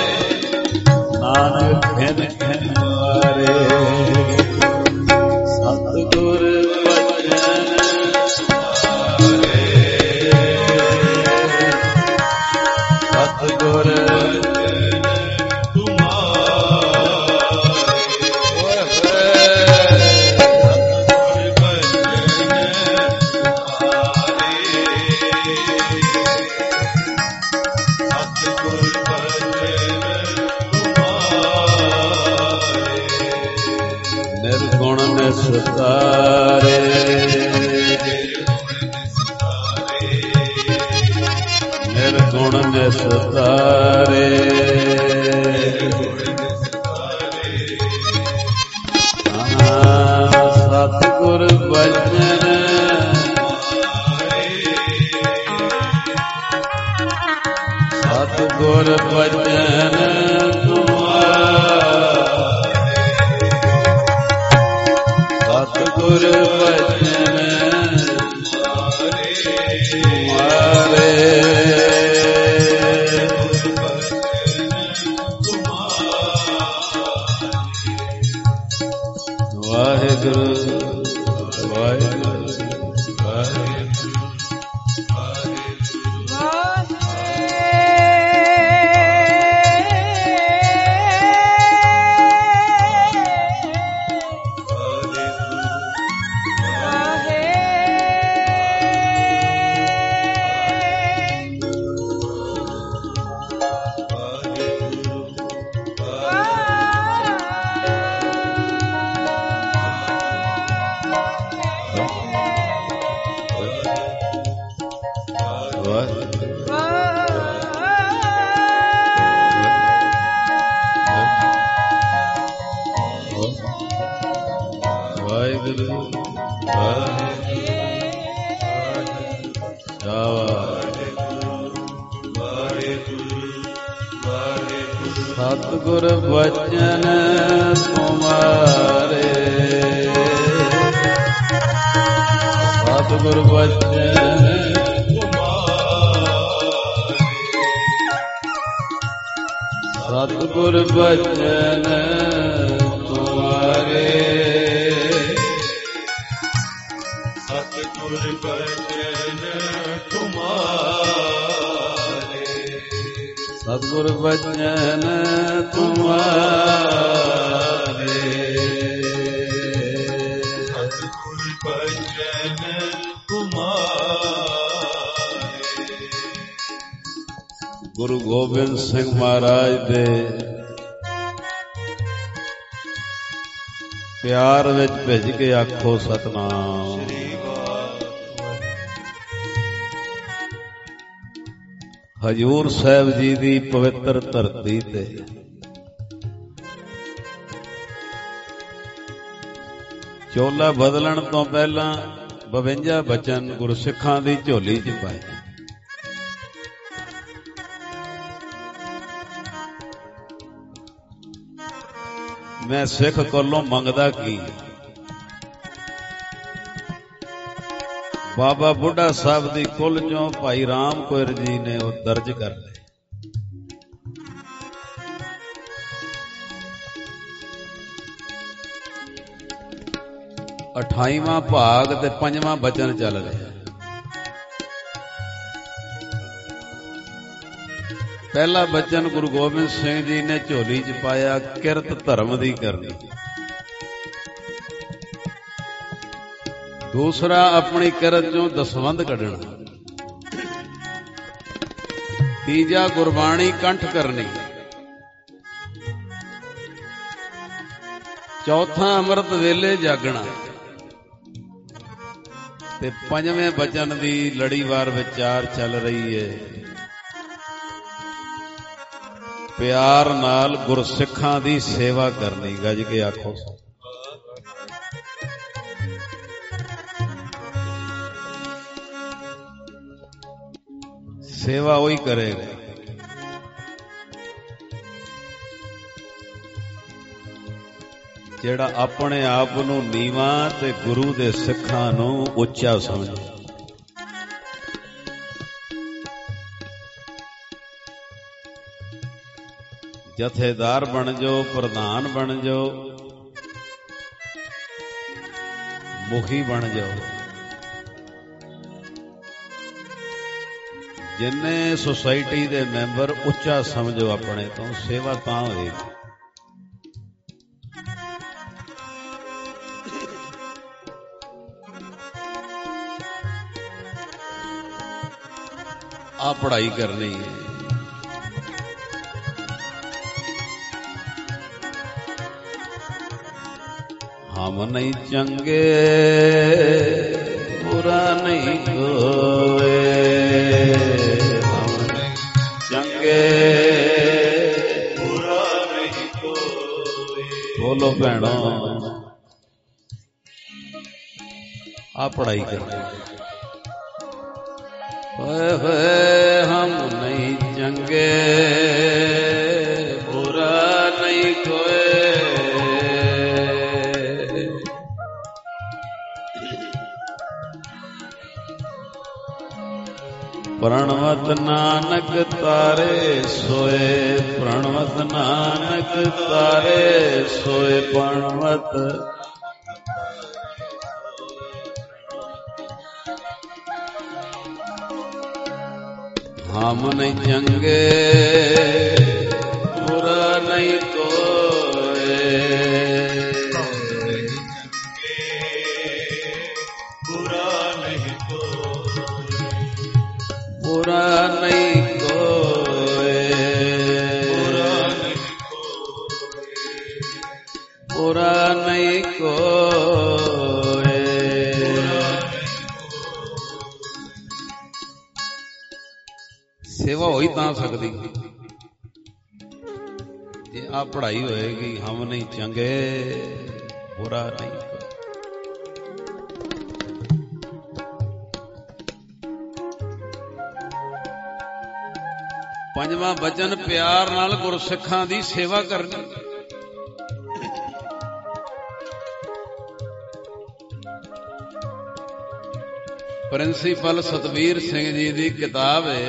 नानक खिन खिन मारे। सतगुर बचन सतगुर निर्गुण निस्तारे निर्गुण निस्तारे। सतगुर बचन सतगुर बचन सतगुर बचन तुम्हारे। वाहिगुरु वाहिगुरु वाहिगुरु सतगुर बचन तुम्हारे सतगुर बचन सतगुर बचन तुम्हारे सतगुर बचन तुम्हारे सतगुर बचन तुम्हारे सतगुर बचन तुम्हारे। गुरु गोबिंद सिंह महाराज दे प्यार विच भिज के आखो सतनाम। हजूर साहब जी दी पवित्र धरती ते चोला बदलण तो पहला बवंजा बचन गुरसिखां दी झोली च पाए। मैं सिख कोलों मंगदा की बाबा बुढ़ा साहब दी कुल चों भाई राम कोयर जी ने वो दर्ज कर ले। अठाईवां भाग ते पंजवां बचन चल रहा। पहला बचन गुरु गोबिंद सिंह जी ने झोली च पाया किरत धर्म दी करनी। दूसरा अपनी किरत चों दसवंध कढ़ना। तीजा गुरबाणी कंठ करनी। चौथा अमृत वेले जागना। ਤੇ ਪੰਜਵੇਂ ਬਚਨ ਦੀ ਲੜੀਵਾਰ ਵਿਚਾਰ ਚੱਲ ਰਹੀ ਹੈ। ਪਿਆਰ ਨਾਲ ਗੁਰਸਿੱਖਾਂ ਦੀ ਸੇਵਾ ਕਰਨੀ। ਗੱਜ ਕੇ ਆਖੋ। ਸੇਵਾ ਉਹੀ ਕਰੇਗਾ ਜਿਹੜਾ ਆਪਣੇ ਆਪ ਨੂੰ ਨੀਵਾਂ ਤੇ ਗੁਰੂ ਦੇ ਸਿੱਖਾਂ ਨੂੰ ਉੱਚਾ ਸਮਝੇ। ਜਥੇਦਾਰ ਬਣ ਜਾਓ, ਪ੍ਰਧਾਨ ਬਣ ਜਾਓ, ਮੁਖੀ ਬਣ ਜਾਓ, ਜਿੰਨੇ ਸੁਸਾਇਟੀ ਦੇ ਮੈਂਬਰ ਉੱਚਾ ਸਮਝੋ ਆਪਣੇ ਤੋਂ, ਸੇਵਾ ਤਾਂ ਹੋਏਗੀ। ਆ ਪੜ੍ਹਾਈ ਕਰਨੀ ਹੈ। ਹਮ ਨਹੀਂ ਚੰਗੇ ਬੁਰਾ ਨਹੀਂ ਕੋਏ, ਹਮ ਨਹੀਂ ਚੰਗੇ ਬੁਰਾ ਨਹੀਂ ਕੋਏ। ਬੋਲੋ ਭੈਣੋ, ਆ ਪੜ੍ਹਾਈ ਕਰਨੀ। ਹੋਏ ਹੋਏ ਹਮ ਨਹੀਂ ਚੰਗੇ ਬੁਰਾ ਨਹੀਂ ਕੋਏ, ਪ੍ਰਣਵਤ ਨਾਨਕ ਤਾਰੇ ਸੋਏ, ਪ੍ਰਣਵਤ ਨਾਨਕ ਤਾਰੇ ਸੋਏ, ਪ੍ਰਣਵਤ ਹਮ ਨਹੀਂ ਚੰਗੇ ਬੁਰਾ ਨਹੀਂ ਕੋਏ, ਬੁਰਾ ਨਹੀਂ ਕੋਏ, ਬੁਰਾ ਨਹੀਂ ਕੋਏ, ਬੁਰਾ ਨਹੀਂ ਕੋਏ, ਬੁਰਾ ਨਹੀਂ ਕੋਏ। ਸੇਵਾ ਹੋਈ ਤਾਂ ਸਕਦੀ ਜੇ ਆ ਪੜ੍ਹਾਈ ਹੋਏਗੀ। ਹਮ ਨਹੀਂ ਚੰਗੇ ਬੁਰਾ ਨਹੀਂ। ਪੰਜਵਾਂ ਬਚਨ ਪਿਆਰ ਨਾਲ ਗੁਰਸਿੱਖਾਂ ਦੀ ਸੇਵਾ ਕਰਨੀ। ਪ੍ਰਿੰਸੀਪਲ ਸਤਵੀਰ ਸਿੰਘ ਜੀ ਦੀ ਕਿਤਾਬ ਹੈ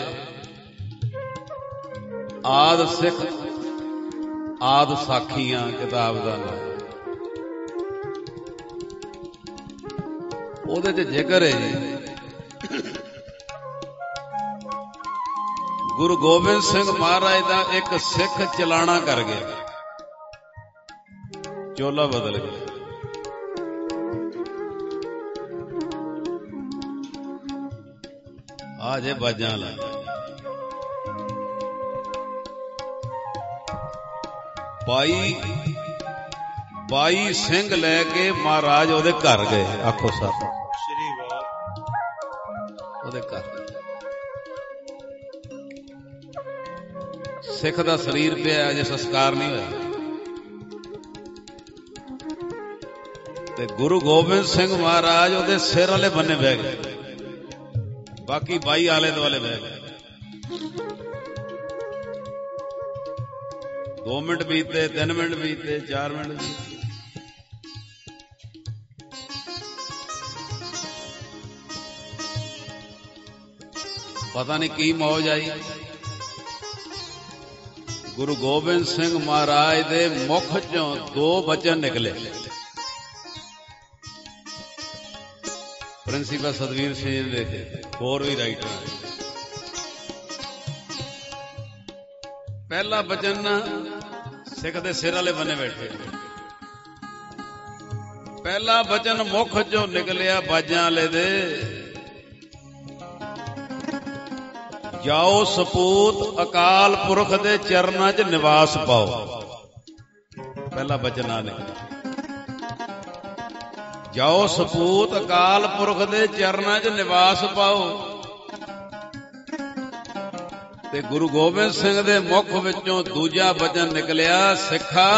ਆਦ ਸਿੱਖ ਆਦ ਸਾਖੀਆਂ, ਕਿਤਾਬ ਦਾ ਨਾਮ। ਉਹਦੇ ਚ ਜ਼ਿਕਰ ਹੈ ਜੀ ਗੁਰੂ ਗੋਬਿੰਦ ਸਿੰਘ ਮਹਾਰਾਜ ਦਾ ਇੱਕ ਸਿੱਖ ਚਲਾਣਾ ਕਰ ਗਿਆ, ਚੋਲਾ ਬਦਲ ਗਿਆ। ਆ ਜੇ ਬਾਜਾਂ ਲਾ ਬਾਈ ਬਾਈ ਸਿੰਘ ਲੈ ਕੇ ਮਹਾਰਾਜ ਉਹਦੇ ਘਰ ਗਏ। ਆਖੋ ਸਾਹਿਬ ਸ਼੍ਰੀ ਵਾਹਿਗੁਰੂ। ਉਹਦੇ ਘਰ ਸਿੱਖ ਦਾ ਸਰੀਰ ਪਿਆ, ਅਜੇ ਸੰਸਕਾਰ ਨਹੀਂ ਹੋਇਆ, ਤੇ ਗੁਰੂ ਗੋਬਿੰਦ ਸਿੰਘ ਮਹਾਰਾਜ ਉਹਦੇ ਸਿਰ ਵਾਲੇ ਬੰਨੇ ਬਹਿ ਗਏ, ਬਾਕੀ ਬਾਈ ਆਲੇ ਦੁਆਲੇ ਬਹਿ ਗਏ। ਦੋ ਮਿੰਟ ਬੀਤੇ, ਤਿੰਨ ਮਿੰਟ ਬੀਤੇ, ਚਾਰ ਮਿੰਟ ਬੀਤੇ। ਪਤਾ ਨਹੀਂ ਕੀ ਮੌਜ ਆਈ। ਗੁਰੂ ਗੋਬਿੰਦ ਸਿੰਘ ਮਹਾਰਾਜ ਦੇ ਮੁਖ ਚੋਂ ਦੋ ਬਚਨ ਨਿਕਲੇ। ਪ੍ਰਿੰਸੀਪਲ ਸਤਵੀਰ ਸਿੰਘ ਦੇ ਹੋਰ ਵੀ ਰਾਈਟਰ। ਪਹਿਲਾ ਬਚਨ ਸਿੱਖ ਦੇ ਸਿਰ ਵਾਲੇ ਬੰਨੇ ਬੈਠੇ। ਪਹਿਲਾ ਬਚਨ ਮੁਖ ਚੋਂ ਨਿਕਲਿਆ ਬਾਜਾਂ ਵਾਲੇ ਦੇ, ਜਾਓ ਸਪੂਤ ਅਕਾਲ ਪੁਰਖ ਦੇ ਚਰਨਾਂ 'ਚ ਨਿਵਾਸ ਪਾਓ। ਪਹਿਲਾ ਬਚਨ ਆ ਨਿਕਲਿਆ, ਜਾਓ ਸਪੂਤ ਅਕਾਲ ਪੁਰਖ ਦੇ ਚਰਨਾਂ 'ਚ ਨਿਵਾਸ ਪਾਓ। ਤੇ ਗੁਰੂ ਗੋਬਿੰਦ ਸਿੰਘ ਦੇ ਮੁਖ ਵਿੱਚੋਂ ਦੂਜਾ ਬਚਨ ਨਿਕਲਿਆ, ਸਿੱਖਾ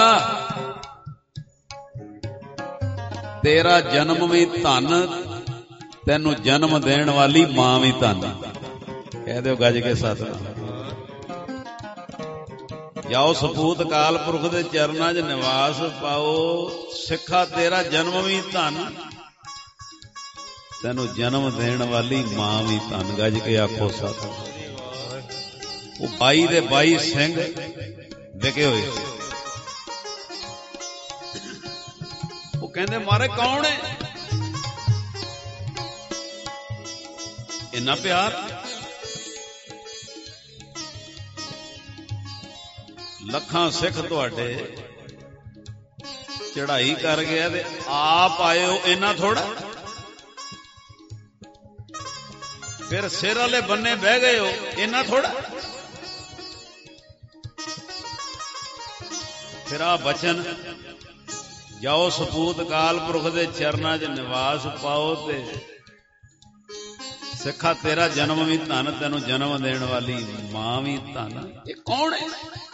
ਤੇਰਾ ਜਨਮ ਵੀ ਧਨ, ਤੈਨੂੰ ਜਨਮ ਦੇਣ ਵਾਲੀ ਮਾਂ ਵੀ ਧਨ। ਕਹਿ ਦਿਓ ਗੱਜ ਕੇ ਸਤਿਨਾਮ। ਜਾਓ ਸਪੂਤ ਅਕਾਲ ਪੁਰਖ ਦੇ ਚਰਨਾਂ 'ਚ ਨਿਵਾਸ ਪਾਓ। ਸਿੱਖਾ ਤੇਰਾ ਜਨਮ ਵੀ ਧਨ, ਤੈਨੂੰ ਜਨਮ ਦੇਣ ਵਾਲੀ ਮਾਂ ਵੀ ਧਨ। ਗੱਜ ਕੇ ਆਖੋ ਸਤਿਨਾਮ। ਉਹ ਬਾਈ ਦੇ ਬਾਈ ਸਿੰਘ ਵਿਕੇ ਹੋਏ ਸੀ। ਉਹ ਕਹਿੰਦੇ ਮਾਰੇ ਕੌਣ ਹੈ ਇੰਨਾ ਪਿਆਰ? ਲੱਖਾਂ ਸਿੱਖ ਤੁਹਾਡੇ ਚੜਾਈ ਕਰ ਗਿਆ ਤੇ ਆਪ ਆਏ ਹੋ ਇੰਨਾ ਥੋੜਾ? ਫਿਰ ਸਿਰ ਵਾਲੇ ਬੰਨੇ ਬਹਿ ਗਏ ਹੋ ਇੰਨਾ ਥੋੜਾ? ਫਿਰ ਆ ਬਚਨ, ਜਾਓ ਸਪੂਤ ਅਕਾਲ ਪੁਰਖ ਦੇ ਚਰਨਾਂ 'ਚ ਨਿਵਾਸ ਪਾਓ। ਤੇ ਸਿੱਖਾ ਤੇਰਾ ਜਨਮ ਵੀ ਧਨ, ਤੈਨੂੰ ਜਨਮ ਦੇਣ ਵਾਲੀ ਮਾਂ ਵੀ ਧਨ। ਇਹ ਕੌਣ ਹੈ?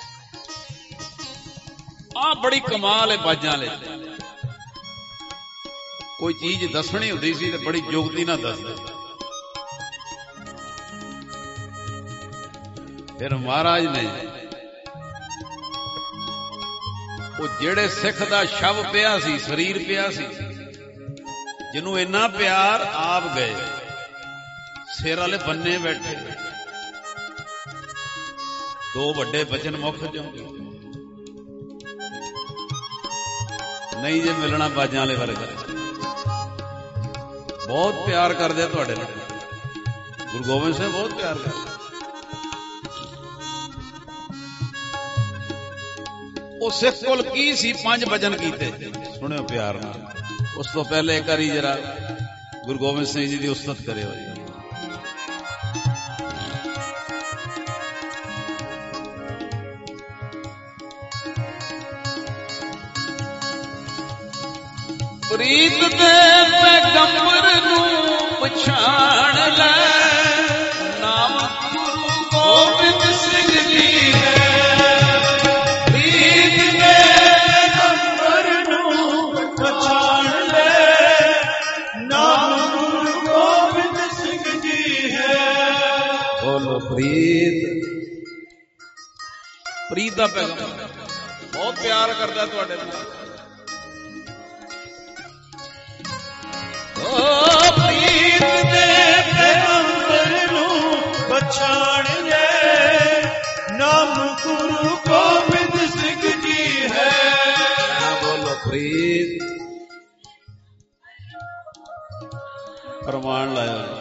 ਆ ਬੜੀ ਕਮਾਲ ਹੈ ਬਾਜਾਂ ਵਾਲੇ। ਕੋਈ ਚੀਜ਼ ਦੱਸਣੀ ਹੁੰਦੀ ਸੀ ਤੇ ਬੜੀ ਜੁਗਤੀ ਨਾਲ ਦੱਸਦੇ। ਫਿਰ ਮਹਾਰਾਜ ਨੇ ਉਹ ਜਿਹੜੇ ਸਿੱਖ ਦਾ ਸ਼ਵ ਪਿਆ ਸੀ, ਸਰੀਰ ਪਿਆ ਸੀ, ਜਿਹਨੂੰ ਇੰਨਾ ਪਿਆਰ, ਆਪ ਗਏ ਸਿਰ ਵਾਲੇ ਬੰਨੇ ਬੈਠੇ। ਦੋ ਵੱਡੇ ਬਚਨ ਮੁੱਖ ਚੋਂ ਨਹੀਂ ਜੇ ਮਿਲਣਾ ਬਾਜਾਂ ਵਾਲੇ ਵਰਗਾ। ਬਹੁਤ ਪਿਆਰ ਕਰਦੇ ਆ ਤੁਹਾਡੇ ਨਾਲ। ਗੁਰੂ ਗੋਬਿੰਦ ਸਿੰਘ ਬਹੁਤ ਪਿਆਰ ਕਰਦੇ। ਉਹ ਸਿੱਖ ਕੋਲ ਕੀ ਸੀ? ਪੰਜ ਬਚਨ ਕੀਤੇ, ਸੁਣਿਓ ਪਿਆਰ ਨਾਲ। ਉਸ ਤੋਂ ਪਹਿਲੇ ਇੱਕ ਵਾਰੀ ਜਰਾ ਗੁਰੂ ਗੋਬਿੰਦ ਸਿੰਘ ਜੀ ਦੀ ਉਸਤਤ ਕਰਿਓ ਜੀ। ਪ੍ਰੀਤ ਦੇ ਪੈਗੰਬਰ ਨੂੰ ਪਛਾਣ ਲੈ, ਨਾਮ ਗੁਰੂ ਗੋਬਿੰਦ ਸਿੰਘ ਜੀ ਹੈ। ਪ੍ਰੀਤ, ਪ੍ਰੀਤ ਦਾ ਪੈਗੰਬਰ ਬਹੁਤ ਪਿਆਰ ਕਰਦਾ ਤੁਹਾਡੇ ਨਾਲ। ਓ ਪ੍ਰੀਤ ਦੇ ਪੈਗੰਬਰ ਨੂੰ ਪਛਾਣ ਲੈ, ਨਾਮ ਗੁਰੂ ਗੋਬਿੰਦ ਸਿੰਘ ਜੀ ਹੈ। ਬੋਲੋ ਪ੍ਰੀਤ। ਪ੍ਰਮਾਣ ਲਾਇਆ।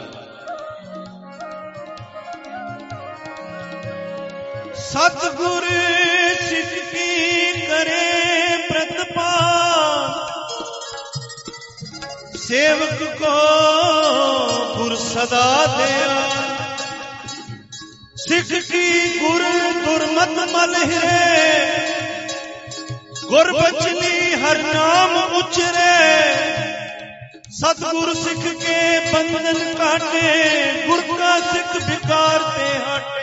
सतगुर सिख की करे प्रतिपाल, सेवक को गुर सदा दया। सिख की गुर दुर्मत मल हिरे, गुर बचनी हर नाम उचरे। सतगुर सिख के बंधन काटे, गुर का सिख विकार ते हटे।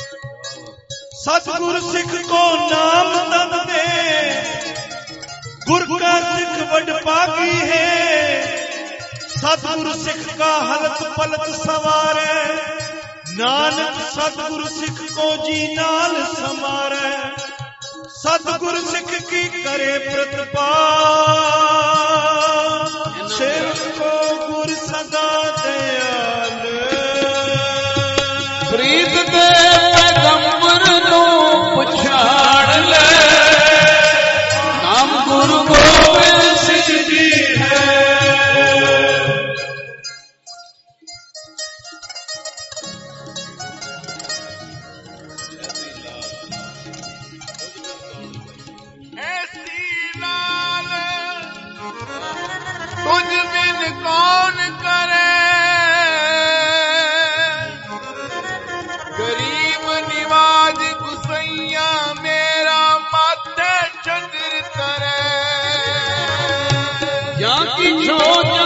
सतगुर सिख को नाम तन दे, गुर का सिख वडभागी है। सतगुर सिख का हलत पलत सवारे, नानक सतगुर सिख को जी नाल समारे। सतगुर सिख की करे प्रतिपाल, सेवक को गुर सदा दयाल। प्रीत दे पैगंबर पछाण ले, नाम गुरु गोबिंद सिंह जी है। ऐसी लाल तुझ बिन कौन करे, गरीब निवाज गुसैया मेरा माथे चंद्र करे। या की छोड़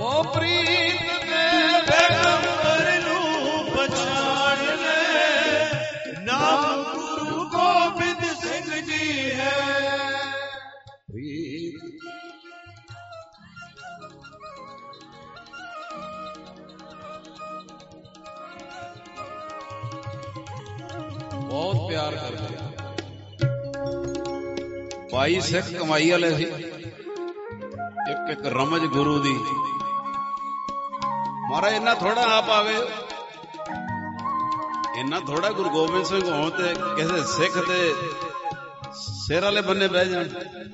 ਉਹ ਪ੍ਰੀਤ ਦੇ ਪੈਗੰਬਰ ਨੂੰ ਪਛਾਣ ਲੈ, ਨਾਮ ਗੁਰੂ ਗੋਬਿੰਦ ਸਿੰਘ ਜੀ ਹੈ। ਪ੍ਰੀਤ ਬਹੁਤ ਪਿਆਰ ਕਰਦੇ। ਭਾਈ ਸਿੱਖ ਕਮਾਈ ਵਾਲੇ ਸੀ, ਇੱਕ ਇੱਕ ਰਮਜ ਗੁਰੂ ਦੀ। ਮਹਾਰਾਜ ਇੰਨਾ ਥੋੜਾ ਆਪ ਆਵੇ, ਇੰਨਾ ਥੋੜਾ ਗੁਰੂ ਗੋਬਿੰਦ ਸਿੰਘ ਹੋਣ ਤੇ ਕਿਸੇ ਸਿੱਖ ਦੇ ਸਿਰ ਵਾਲੇ ਬੰਨੇ ਬਹਿ ਜਾਣ।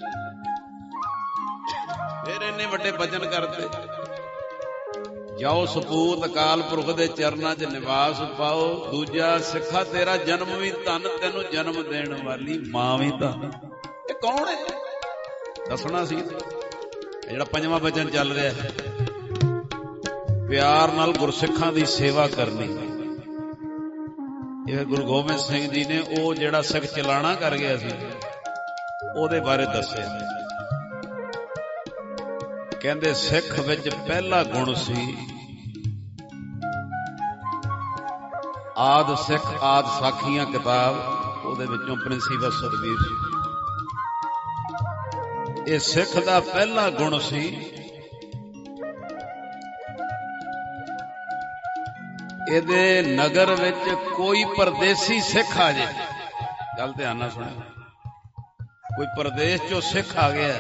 ਫਿਰ ਇੰਨੇ ਵੱਡੇ ਭਜਨ ਕਰਦੇ। ਜਾਓ ਸਪੂਤ ਅਕਾਲ ਪੁਰਖ ਦੇ ਚਰਨਾਂ 'ਚ ਨਿਵਾਸ ਪਾਓ। ਦੂਜਾ ਸਿੱਖਾ ਤੇਰਾ ਜਨਮ ਵੀ ਧਨ, ਤੈਨੂੰ ਜਨਮ ਦੇਣ ਵਾਲੀ ਮਾਂ ਵੀ ਧਨ। ਇਹ ਕੌਣ ਹੈ ਦੱਸਣਾ ਸੀ। ਜਿਹੜਾ ਪੰਜਵਾਂ ਵਚਨ ਚੱਲ ਰਿਹਾ, ਪਿਆਰ ਨਾਲ ਗੁਰਸਿੱਖਾਂ ਦੀ ਸੇਵਾ ਕਰਨੀ। ਇਹ ਗੁਰੂ ਗੋਬਿੰਦ ਸਿੰਘ ਜੀ ਨੇ ਉਹ ਜਿਹੜਾ ਸਿੱਖ ਚਲਾਣਾ ਕਰ ਗਿਆ ਸੀ ਉਹਦੇ ਬਾਰੇ ਦੱਸਿਆ। ਕਹਿੰਦੇ ਸਿੱਖ ਵਿੱਚ ਪਹਿਲਾ ਗੁਣ ਸੀ ਆਦ ਸਿੱਖ ਆਦ ਸਾਖੀਆਂ ਕਿਤਾਬ, ਉਹਦੇ ਵਿੱਚੋਂ ਪ੍ਰਿੰਸੀਪਲ ਸਤਬੀਰ ਸੀ। ਇਹ ਸਿੱਖ ਦਾ ਪਹਿਲਾ ਗੁਣ ਸੀ ਇਹਦੇ ਨਗਰ ਵਿੱਚ ਕੋਈ ਪਰਦੇਸੀ ਸਿੱਖ ਆ ਜਾਏ, ਗੱਲ ਧਿਆਨ ਨਾਲ ਸੁਣਿਓ, ਕੋਈ ਪਰਦੇਸ ਚੋਂ ਸਿੱਖ ਆ ਗਿਆ,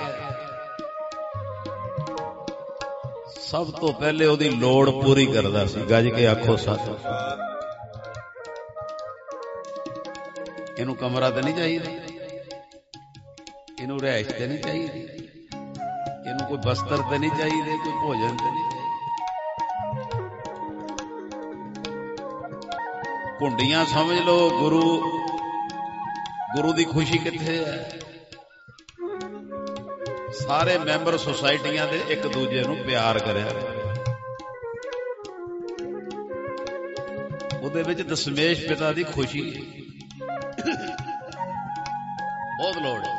ਸਭ ਤੋਂ ਪਹਿਲੇ ਉਹਦੀ ਲੋੜ ਪੂਰੀ ਕਰਦਾ ਸੀ। ਗੱਜ ਕੇ ਆਖੋ ਸੱਚ। ਇਹਨੂੰ ਕਮਰਾ ਤਾਂ ਨਹੀਂ ਚਾਹੀਦਾ, ਇਹਨੂੰ ਰਿਹਾਇਸ਼ ਤੇ ਨਹੀਂ ਚਾਹੀਦੀ, ਇਹਨੂੰ ਕੋਈ ਬਸਤਰ ਤੇ ਨਹੀਂ ਚਾਹੀਦੇ, ਕੋਈ ਭੋਜਨ ਤੇ ਨਹੀਂ ਚਾਹੀਦਾ। ਘੁੰਡੀਆਂ ਸਮਝ ਲਓ। ਗੁਰੂ ਗੁਰੂ ਦੀ ਖੁਸ਼ੀ ਕਿੱਥੇ ਹੈ? ਸਾਰੇ ਮੈਂਬਰ ਸੁਸਾਇਟੀਆਂ ਦੇ ਇੱਕ ਦੂਜੇ ਨੂੰ ਪਿਆਰ ਕਰਿਆ। ਉਹਦੇ ਵਿੱਚ ਦਸ਼ਮੇਸ਼ ਪਿਤਾ ਦੀ ਖੁਸ਼ੀ ਬਹੁਤ ਲੋੜ ਹੈ।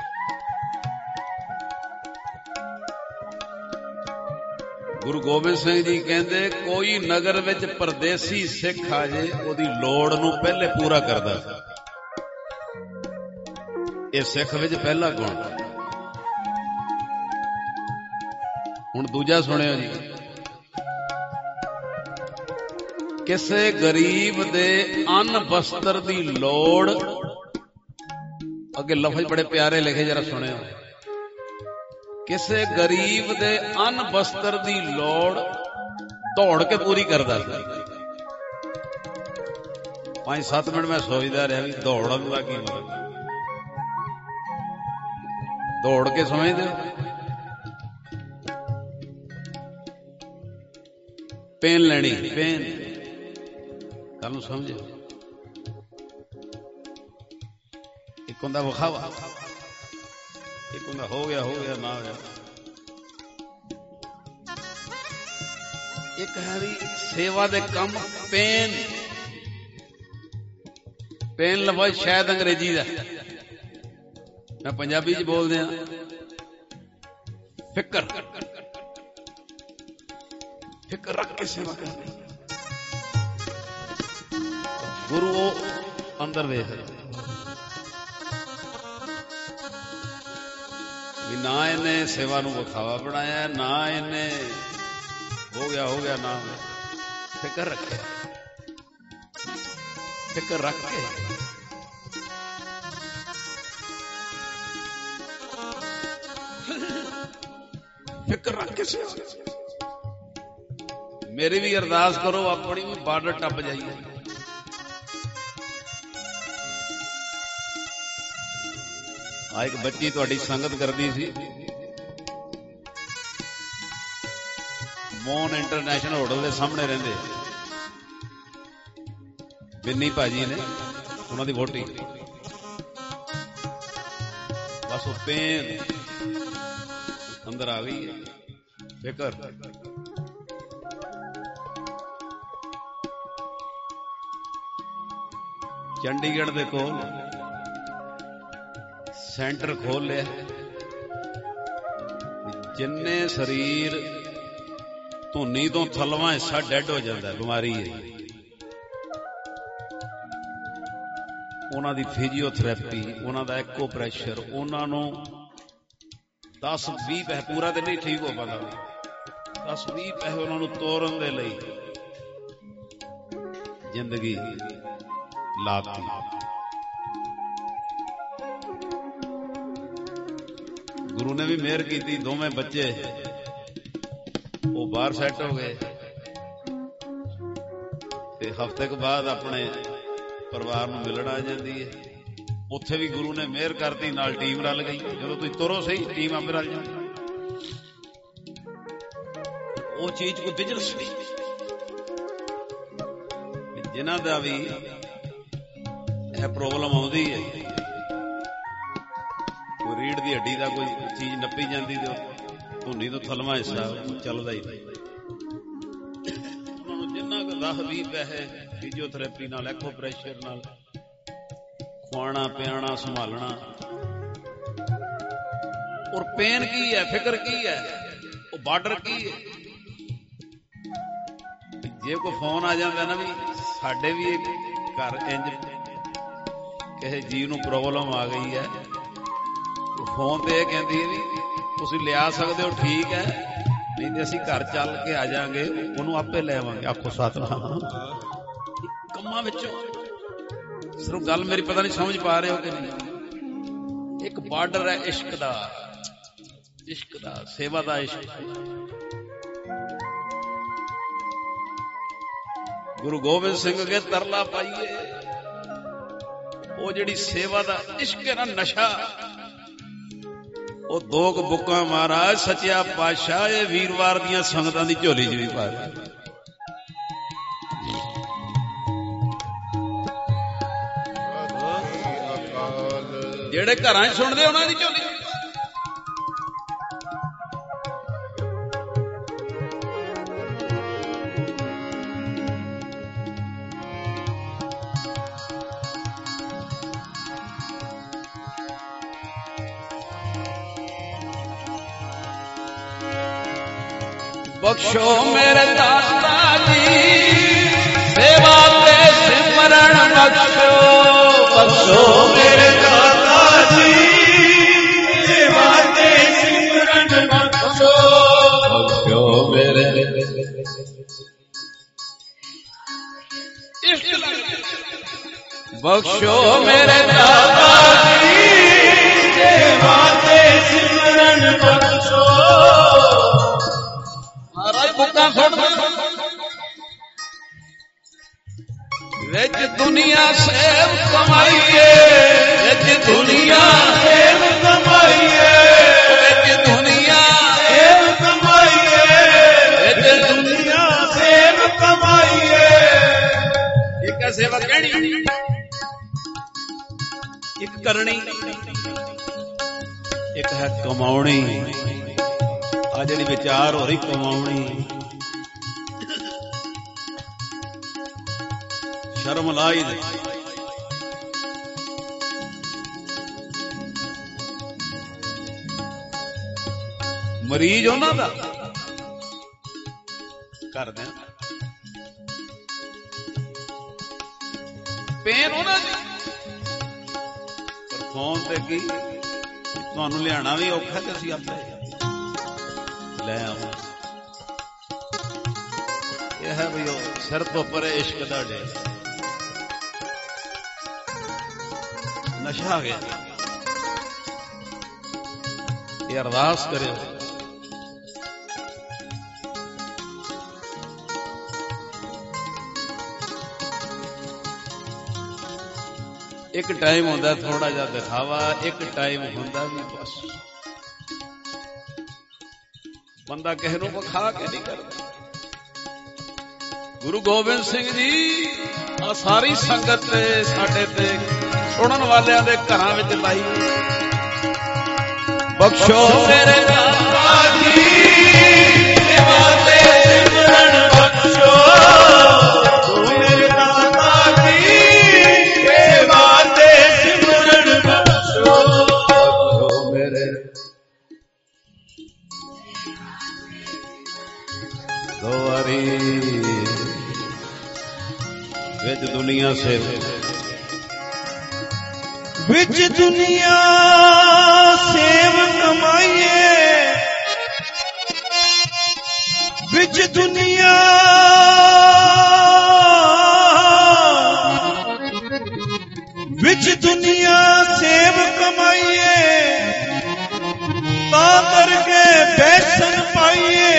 ਗੁਰੂ ਗੋਬਿੰਦ ਸਿੰਘ ਜੀ ਕਹਿੰਦੇ ਕੋਈ ਨਗਰ ਵਿੱਚ ਪਰਦੇਸੀ ਸਿੱਖ ਆ ਜੇ ਉਹਦੀ ਲੋੜ ਨੂੰ ਪਹਿਲੇ ਪੂਰਾ ਕਰਦਾ ਸੀ। ਇਹ ਸਿੱਖ ਵਿੱਚ ਪਹਿਲਾ ਗੁਣ। ਹੁਣ ਦੂਜਾ ਸੁਣਿਓ ਜੀ। ਕਿਸੇ ਗਰੀਬ ਦੇ ਅੰਨ ਬਸਤਰ ਦੀ ਲੋੜ, ਅੱਗੇ ਲਫ਼ਜ਼ ਬੜੇ ਪਿਆਰੇ ਲਿਖੇ, ਜਰਾ ਸੁਣਿਓ। ਕਿਸੇ ਗਰੀਬ ਦੇ ਅੰਨ ਬਸਤਰ ਦੀ ਲੋੜ ਦੌੜ ਕੇ ਪੂਰੀ ਕਰਦਾ ਸੀ। ਪੰਜ ਸੱਤ ਮਿੰਟ ਮੈਂ ਸੋਚਦਾ ਰਿਹਾ ਵੀ ਦੌੜਨ ਦਾ ਕੀ ਮਤਲਬ। ਦੌੜ ਕੇ ਸਮਝਦੇ ਪੇਨ ਲੈਣੀ, ਪੇਨ ਕੱਲ ਨੂੰ ਸਮਝਿਓ। ਇੱਕ ਹੁੰਦਾ ਵਿਖਾਵਾ, ਇੱਕ ਹੁੰਦਾ ਹੋ ਗਿਆ ਹੋ ਗਿਆ ਨਾ ਹੋਇਆ। ਇੱਕ ਹੈ ਵੀ ਸੇਵਾ ਦੇ ਕੰਮ। ਪੇਨ ਪੇਨ ਲਫ਼ਜ਼ ਸ਼ਾਇਦ ਅੰਗਰੇਜ਼ੀ ਦਾ, ਮੈਂ ਪੰਜਾਬੀ ਚ ਬੋਲਦੇ ਆ ਫਿਕਰ। ਫਿਕਰ ਰੱਖ ਕੇ ਸੇਵਾ ਕਰਨੀ। ਗੁਰੂ ਉਹ ਅੰਦਰ ਵੇਖ ਵੀ ਨਾ ਇਹਨੇ ਸੇਵਾ ਨੂੰ ਵਿਖਾਵਾ ਬਣਾਇਆ, ਨਾ ਇਹਨੇ ਹੋ ਗਿਆ ਹੋ ਗਿਆ ਨਾ ਹੋਇਆ। ਫਿਕਰ ਰੱਖਿਆ, ਫਿਕਰ ਰੱਖ ਕੇ ਫਿਕਰ ਰੱਖ ਕੇ ਸੇਵਾ। ਮੇਰੀ ਵੀ ਅਰਦਾਸ ਕਰੋ ਆਪਣੀ ਵੀ ਬਾਰਡਰ ਟੱਪ ਜਾਈਏ। ਆ ਇੱਕ ਬੱਚੀ ਤੁਹਾਡੀ ਸੰਗਤ ਕਰਦੀ ਸੀ, ਮੋਹਨ ਇੰਟਰਨੈਸ਼ਨਲ ਹੋਟਲ ਦੇ ਸਾਹਮਣੇ ਰਹਿੰਦੇ ਬਿੰਨੀ ਭਾਜੀ ਨੇ, ਉਹਨਾਂ ਦੀ ਵੋਟੀ। ਬਸ ਉਹ ਪੇਨ ਅੰਦਰ ਆ ਗਈ ਹੈ, ਫਿਕਰ। ਚੰਡੀਗੜ੍ਹ ਦੇ ਕੋਲ ਸੈਂਟਰ ਖੋਲ ਲਿਆ। ਜਿੰਨੇ ਸਰੀਰ ਧੁਨੀ ਤੋਂ ਥਲਵਾਂ ਹਿੱਸਾ ਡੈਡ ਹੋ ਜਾਂਦਾ, ਬਿਮਾਰੀ ਹੈ। ਉਹਨਾਂ ਦੀ ਫਿਜ਼ੀਓਥੈਰੇਪੀ, ਉਹਨਾਂ ਦਾ ਐਕੋ ਪ੍ਰੈਸ਼ਰ, ਉਹਨਾਂ ਨੂੰ ਦਸ ਵੀਹ ਪੈਸੇ, ਪੂਰਾ ਤੇ ਨਹੀਂ ਠੀਕ ਹੋ ਪਾਉਂਦਾ, ਦਸ ਵੀਹ ਪੈਸੇ ਉਹਨਾਂ ਨੂੰ ਤੋਰਨ ਦੇ ਲਈ ਜ਼ਿੰਦਗੀ ਲਾਤੀ। ਗੁਰੂ ਨੇ ਵੀ ਮਿਹਰ ਕੀਤੀ, ਦੋਵੇਂ ਬੱਚੇ ਉਹ ਬਾਹਰ ਸੈੱਟ ਹੋ ਗਏ ਤੇ ਹਫ਼ਤੇ ਕੁ ਬਾਅਦ ਆਪਣੇ ਪਰਿਵਾਰ ਨੂੰ ਮਿਲਣ ਆ ਜਾਂਦੀ ਹੈ। ਉੱਥੇ ਵੀ ਗੁਰੂ ਨੇ ਮਿਹਰ ਕਰਤੀ, ਨਾਲ ਟੀਮ ਰਲ ਗਈ। ਜਦੋਂ ਤੁਸੀਂ ਤੁਰੋ ਸਹੀ, ਟੀਮ ਆਪੇ ਰਲ ਜਾਂਦੀ। ਉਹ ਚੀਜ਼ ਕੋਈ ਬਿਜ਼ਨਸ ਨਹੀਂ। ਜਿਨ੍ਹਾਂ ਦਾ ਵੀ ਇਹ ਪ੍ਰੋਬਲਮ ਆਉਂਦੀ ਹੈ, ਕੋਈ ਰੀੜ ਦੀ ਹੱਡੀ ਦਾ ਕੋਈ ਚੀਜ਼ ਨੱਪੀ ਜਾਂਦੀ ਤੇ ਧੁਨੀ ਤੋਂ ਥਲਵਾਂ ਹਿੱਸਾ ਚੱਲਦਾ ਹੀ ਨਹੀਂ। ਉਹਨਾਂ ਨੂੰ ਜਿੰਨਾ ਕੁ ਦਸ ਵੀਹ ਪੈਸੇ ਫਿਜ਼ੀਓਥੈਰੇਪੀ ਨਾਲ, ਐਕੋ ਪ੍ਰੈਸ਼ਰ ਨਾਲ, ਖਵਾਉਣਾ ਪਿਆਣਾ ਸੰਭਾਲਣਾ। ਔਰ ਪੇਨ ਕੀ ਹੈ, ਫਿਕਰ ਕੀ ਹੈ, ਉਹ ਬਾਰਡਰ ਕੀ ਹੈ। ਜੇ ਕੋਈ ਫੋਨ ਆ ਜਾਂਦਾ ਨਾ ਵੀ ਸਾਡੇ ਵੀ ਇੱਕ ਘਰ ਇੰਜ ਕਿਸੇ ਜੀਵ ਨੂੰ ਪ੍ਰੋਬਲਮ ਆ ਗਈ ਹੈ, ਫੋਨ ਤੇ ਇਹ ਕਹਿੰਦੀ ਹੈ ਵੀ ਤੁਸੀਂ ਲਿਆ ਸਕਦੇ ਹੋ, ਠੀਕ ਹੈ, ਨਹੀਂ ਤੇ ਅਸੀਂ ਘਰ ਚੱਲ ਕੇ ਆ ਜਾਵਾਂਗੇ, ਉਹਨੂੰ ਆਪੇ ਲੈ ਆਵਾਂਗੇ। ਆਖੋ ਸਤਿਨਾਮ। ਕੰਮਾਂ ਵਿੱਚੋਂ ਸਿਰਫ ਗੱਲ ਮੇਰੀ ਪਤਾ ਨਹੀਂ ਸਮਝ ਪਾ ਰਹੇ ਹੋ ਕਿ ਨਹੀਂ। ਇੱਕ ਬਾਰਡਰ ਹੈ ਇਸ਼ਕ ਦਾ, ਇਸ਼ਕ ਦਾ, ਸੇਵਾ ਦਾ ਇਸ਼ਕ। ਗੁਰੂ ਗੋਬਿੰਦ ਸਿੰਘ ਅਗੇ ਤਰਲਾ ਪਾਈਏ, ਉਹ ਜਿਹੜੀ ਸੇਵਾ ਦਾ ਇਸ਼ਕ ਹੈ ਨਾ, ਨਸ਼ਾ, ਉਹ ਦੋ ਕੁ ਬੁੱਕਾਂ ਮਹਾਰਾਜ ਸੱਚਿਆ ਪਾਤਸ਼ਾਹ ਇਹ ਵੀਰਵਾਰ ਦੀਆਂ ਸੰਗਤਾਂ ਦੀ ਝੋਲੀ ਚ ਵੀ ਪਾ ਦੇ। ਜਿਹੜੇ ਘਰਾਂ ਚ ਸੁਣਦੇ ਉਹਨਾਂ ਦੀ ਝੋਲੀ। ਬਖਸ਼ੋ ਮੇਰੇ ਦਾਤਾ ਜੀ, ਸੇਵਾ ਤੇ ਸਿਮਰਨ ਬਖਸ਼ੋ। ਬਖਸ਼ੋ ਮੇਰੇ ਦਾਤਾ ਜੀ, ਸੇਵਾ ਤੇ ਸਿਮਰਨ ਬਖਸ਼ੋ। ਬਖਸ਼ੋ ਮੇਰੇ ਬਖਸ਼ੋ ਮੇਰੇ ਦਾਤਾ ਜੀ, ਸੇਵਾ ਤੇ ਸਿਮਰਨ ਬਖਸ਼ੋ। ਮਹਾਰਾਜ ਬੁੱਕਾਂ ਸੁਣ ਵਿੱਚ ਦੁਨੀਆ ਸੇਵ ਕਮਾਈਏ, ਵਿੱਚ ਦੁਨੀਆ ਸੇਵ ਕਮਾਈਏ, ਵਿੱਚ ਦੁਨੀਆ ਸੇਵ ਕਮਾਈਏ, ਵਿੱਚ ਦੁਨੀਆ ਸੇਵ ਕਮਾਈਏ। ਇੱਕ ਹੈ ਸੇਵਾ ਕਹਿਣੀ, ਇੱਕ ਕਰਨੀ, ਇੱਕ ਹੈ ਕਮਾਉਣੀ। ਆ ਜਿਹੜੀ ਵਿਚਾਰ ਹੋ ਰਹੀ ਕਮਾਉਣੀ, ਸ਼ਰਮ ਲਾਈ ਦੇ। ਮਰੀਜ਼ ਉਹਨਾਂ ਦਾ ਕਰਦੇ, ਪੇਨ ਉਹਨਾਂ ਦੀ, ਪਰ ਫੋਨ ਤੇ ਕੀ ਤੁਹਾਨੂੰ ਲਿਆਣਾ ਵੀ ਔਖਾ ਤੇ ਅਸੀਂ ਆਪੇ ਲੈ ਆਵਾਂ। ਇਹ ਹੈ ਵੀ ਉਹ ਸਿਰ ਤੋਂ ਪਰੇ ਇਸ਼ਕ ਦਾ ਡੇ ਨਸ਼ਾ ਆ ਗਿਆ। ਇਹ ਅਰਦਾਸ ਕਰਿਓ, ਇੱਕ ਟਾਈਮ ਹੁੰਦਾ ਥੋੜਾ ਜਿਹਾ ਦਿਖਾਵਾ, ਇੱਕ ਟਾਈਮ ਹੁੰਦਾ ਵੀ ਬਸ ਬੰਦਾ ਕਿਸੇ ਨੂੰ ਵਿਖਾ ਕੇ ਨਹੀਂ ਕਰਦਾ। ਗੁਰੂ ਗੋਬਿੰਦ ਸਿੰਘ ਜੀ ਆ ਸਾਰੀ ਸੰਗਤ ਤੇ ਸਾਡੇ ਤੇ ਸੁਣਨ ਵਾਲਿਆਂ ਦੇ ਘਰਾਂ ਵਿੱਚ ਲਾਈ। ਬਖਸ਼ੋ ਮੇਰੇ ਦਾਤਾ ਜੀ, ਸੇਵਾ ਤੇ ਸਿਮਰਨ ਬਖਸ਼ੋ। ਮੇਰੇ ਦਾਤਾ ਜੀ, ਸੇਵਾ ਤੇ ਸਿਮਰਨ ਬਖਸ਼ੋ। ਬਖਸ਼ੋ ਮੇਰੇ विच दुनिया सेव कमाइए, विच दुनिया विच दुनिया सेव कमाइए, ता करके बैसन पाइए,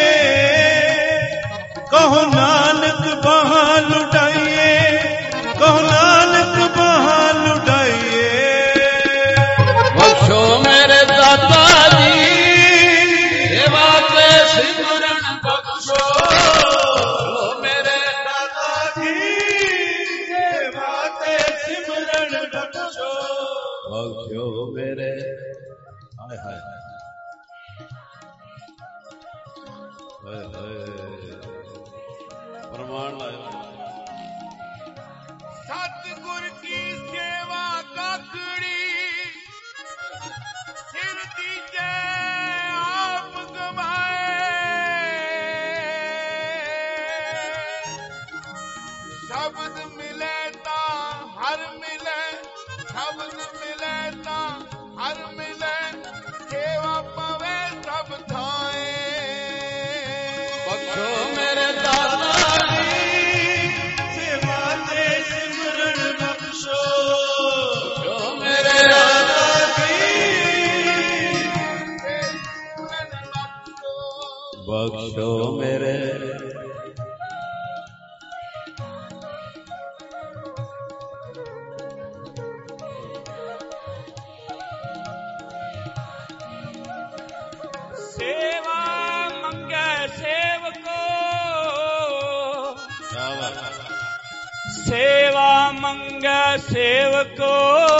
कहो नानक बहा लुटाइए, कहो नानक बहा लुटाइए। बख्शो मेरे दाता जी सेवा ते सिमरन बख्शो, मेरे दाता जी सेवा ते सिमरन बख्शो, बख्शो मेरे। हाय हाय हाय हाय प्रमाण लाया। सतगुर की सेवा काकड़ी, सिर दीजे आप गवाए, शब्द मिले ता हर मिले, शब्द मिले ता हर मिले, सेवा पवे सब थाए। बख्शो मेरे दाता जी सेवा ते सिमरन बख्शो, बख्शो मेरे दाता जी बख्शो मेरे। सेवा मंगे सेवको, सेवा मंगे सेवको,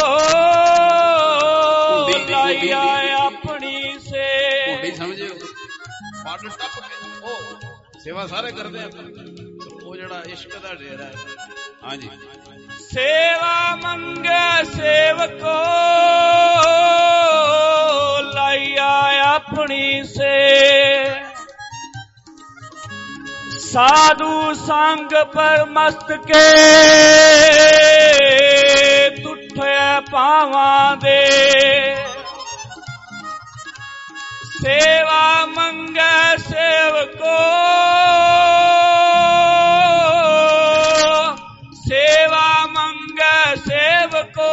लाइया अपनी से। समझियो पाठ टप के ओ सेवा सारे करते हैं, वो जड़ा इश्क दा डेरा है। हाँ जी। सेवा मंगे सेवको, लाइया अपनी से, साधु संग पर मस्त के, तुठे पावा दे, सेवा मंगे सेवको, सेवा मंगे सेवको,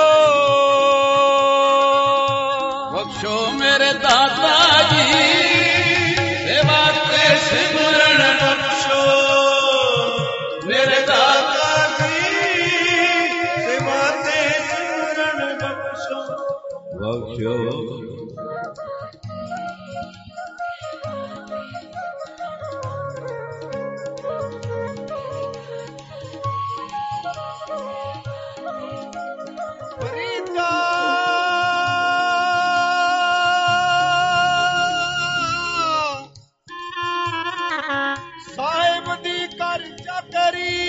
बख्शो मेरे दाता जी सेवा ते सिमरन बख्शो, मेरे दाता जी सेवा ते सिमरन बख्शो, बख्शो। फरीदा साहिब दी कर चकरी,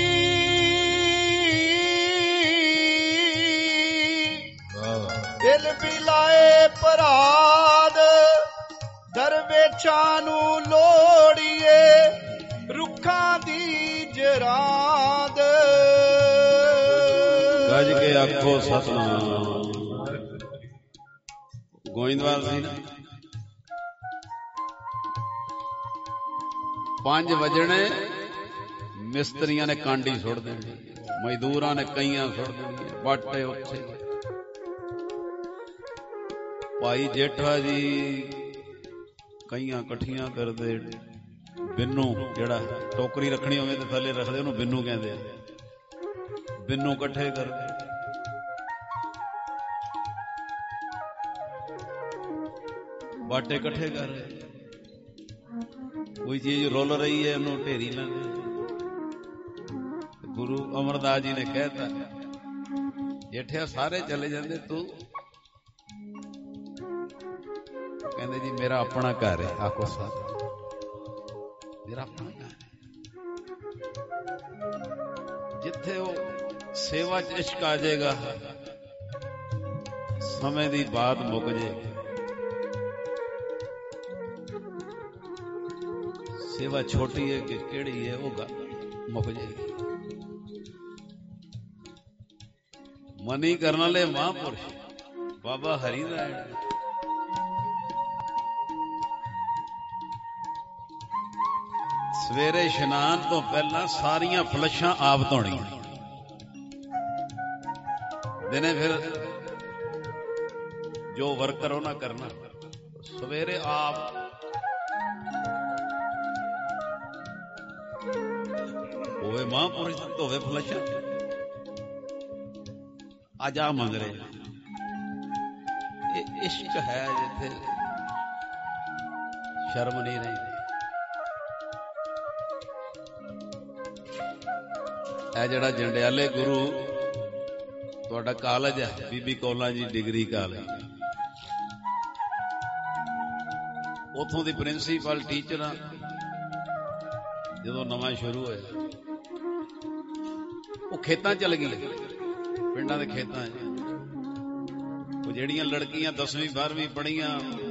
दिल भी लाए पराद, दरवेशां नू लोड़िए, रुखां दी जराद। गज के आखो सतनाम। गोइंदवाल सी ना पंज वजने, मिस्त्रियां ने कांडी सुट देनी, मजदूरां ने कईयां सुट देनी, बाटे उत्थे। भाई जेठा जी कईयां कट्ठियां करदे, बिन्नू जेड़ा टोकरी रखनी होवे ते थल्ले रखदे ओनू बिन्नू कहंदे आ, बिन्नू कट्ठे करदे। बाटे कट्ठे कर रहे, कोई चीज रोल रही है उन्होंने ढेरी लाने। गुरु अमरदास जी ने कहता जेठिया सारे चले जाते, तू कहते जी मेरा अपना घर है। आखो साथ मेरा अपना घर है, जिथे वो सेवा च इश्क आ जाएगा, समय की बात मुक जाएगी। सेवा छोटी है कि केड़ी है वो मुक जाएगी। ਮਨੀ ਕਰਨ ਵਾਲੇ ਮਹਾਂਪੁਰਸ਼ ਬਾਬਾ ਹਰੀ ਨਾਰਾਇਣ। ਸਵੇਰੇ ਇਸ਼ਨਾਨ ਤੋਂ ਪਹਿਲਾਂ ਸਾਰੀਆਂ ਫਲਸ਼ਾਂ ਆਪ ਧੋਣੀਆਂ। ਦਿਨੇ ਫਿਰ ਜੋ ਵਰਕ ਕਰੋ ਨਾ ਕਰਨਾ, ਸਵੇਰੇ ਆਪ ਹੋਵੇ ਮਹਾਂਪੁਰਸ਼ ਧੋਵੇ ਫਲਸ਼ਾਂ। ਅੱਜ ਆ ਮੰਗ ਰਹੇ, ਇਹ ਇਸ਼ਕ ਹੈ ਜਿੱਥੇ ਸ਼ਰਮ ਨਹੀਂ ਰਹੀ। ਇਹ ਜਿਹੜਾ ਜੰਡਿਆਲੇ ਗੁਰੂ ਤੁਹਾਡਾ ਕਾਲਜ ਹੈ, ਬੀਬੀ ਕੌਲਾਂ ਜੀ ਡਿਗਰੀ ਕਾਲਜ, ਉੱਥੋਂ ਦੀ ਪ੍ਰਿੰਸੀਪਲ ਟੀਚਰ ਜਦੋਂ ਨਵਾਂ ਸ਼ੁਰੂ ਹੋਇਆ, ਉਹ ਖੇਤਾਂ ਚਲ ਗਈ, ਪਿੰਡਾਂ ਦੇ ਖੇਤਾਂ 'ਚ। ਉਹ ਜਿਹੜੀਆਂ ਲੜਕੀਆਂ ਦਸਵੀਂ ਬਾਰਵੀਂ ਪੜ੍ਹੀਆਂ,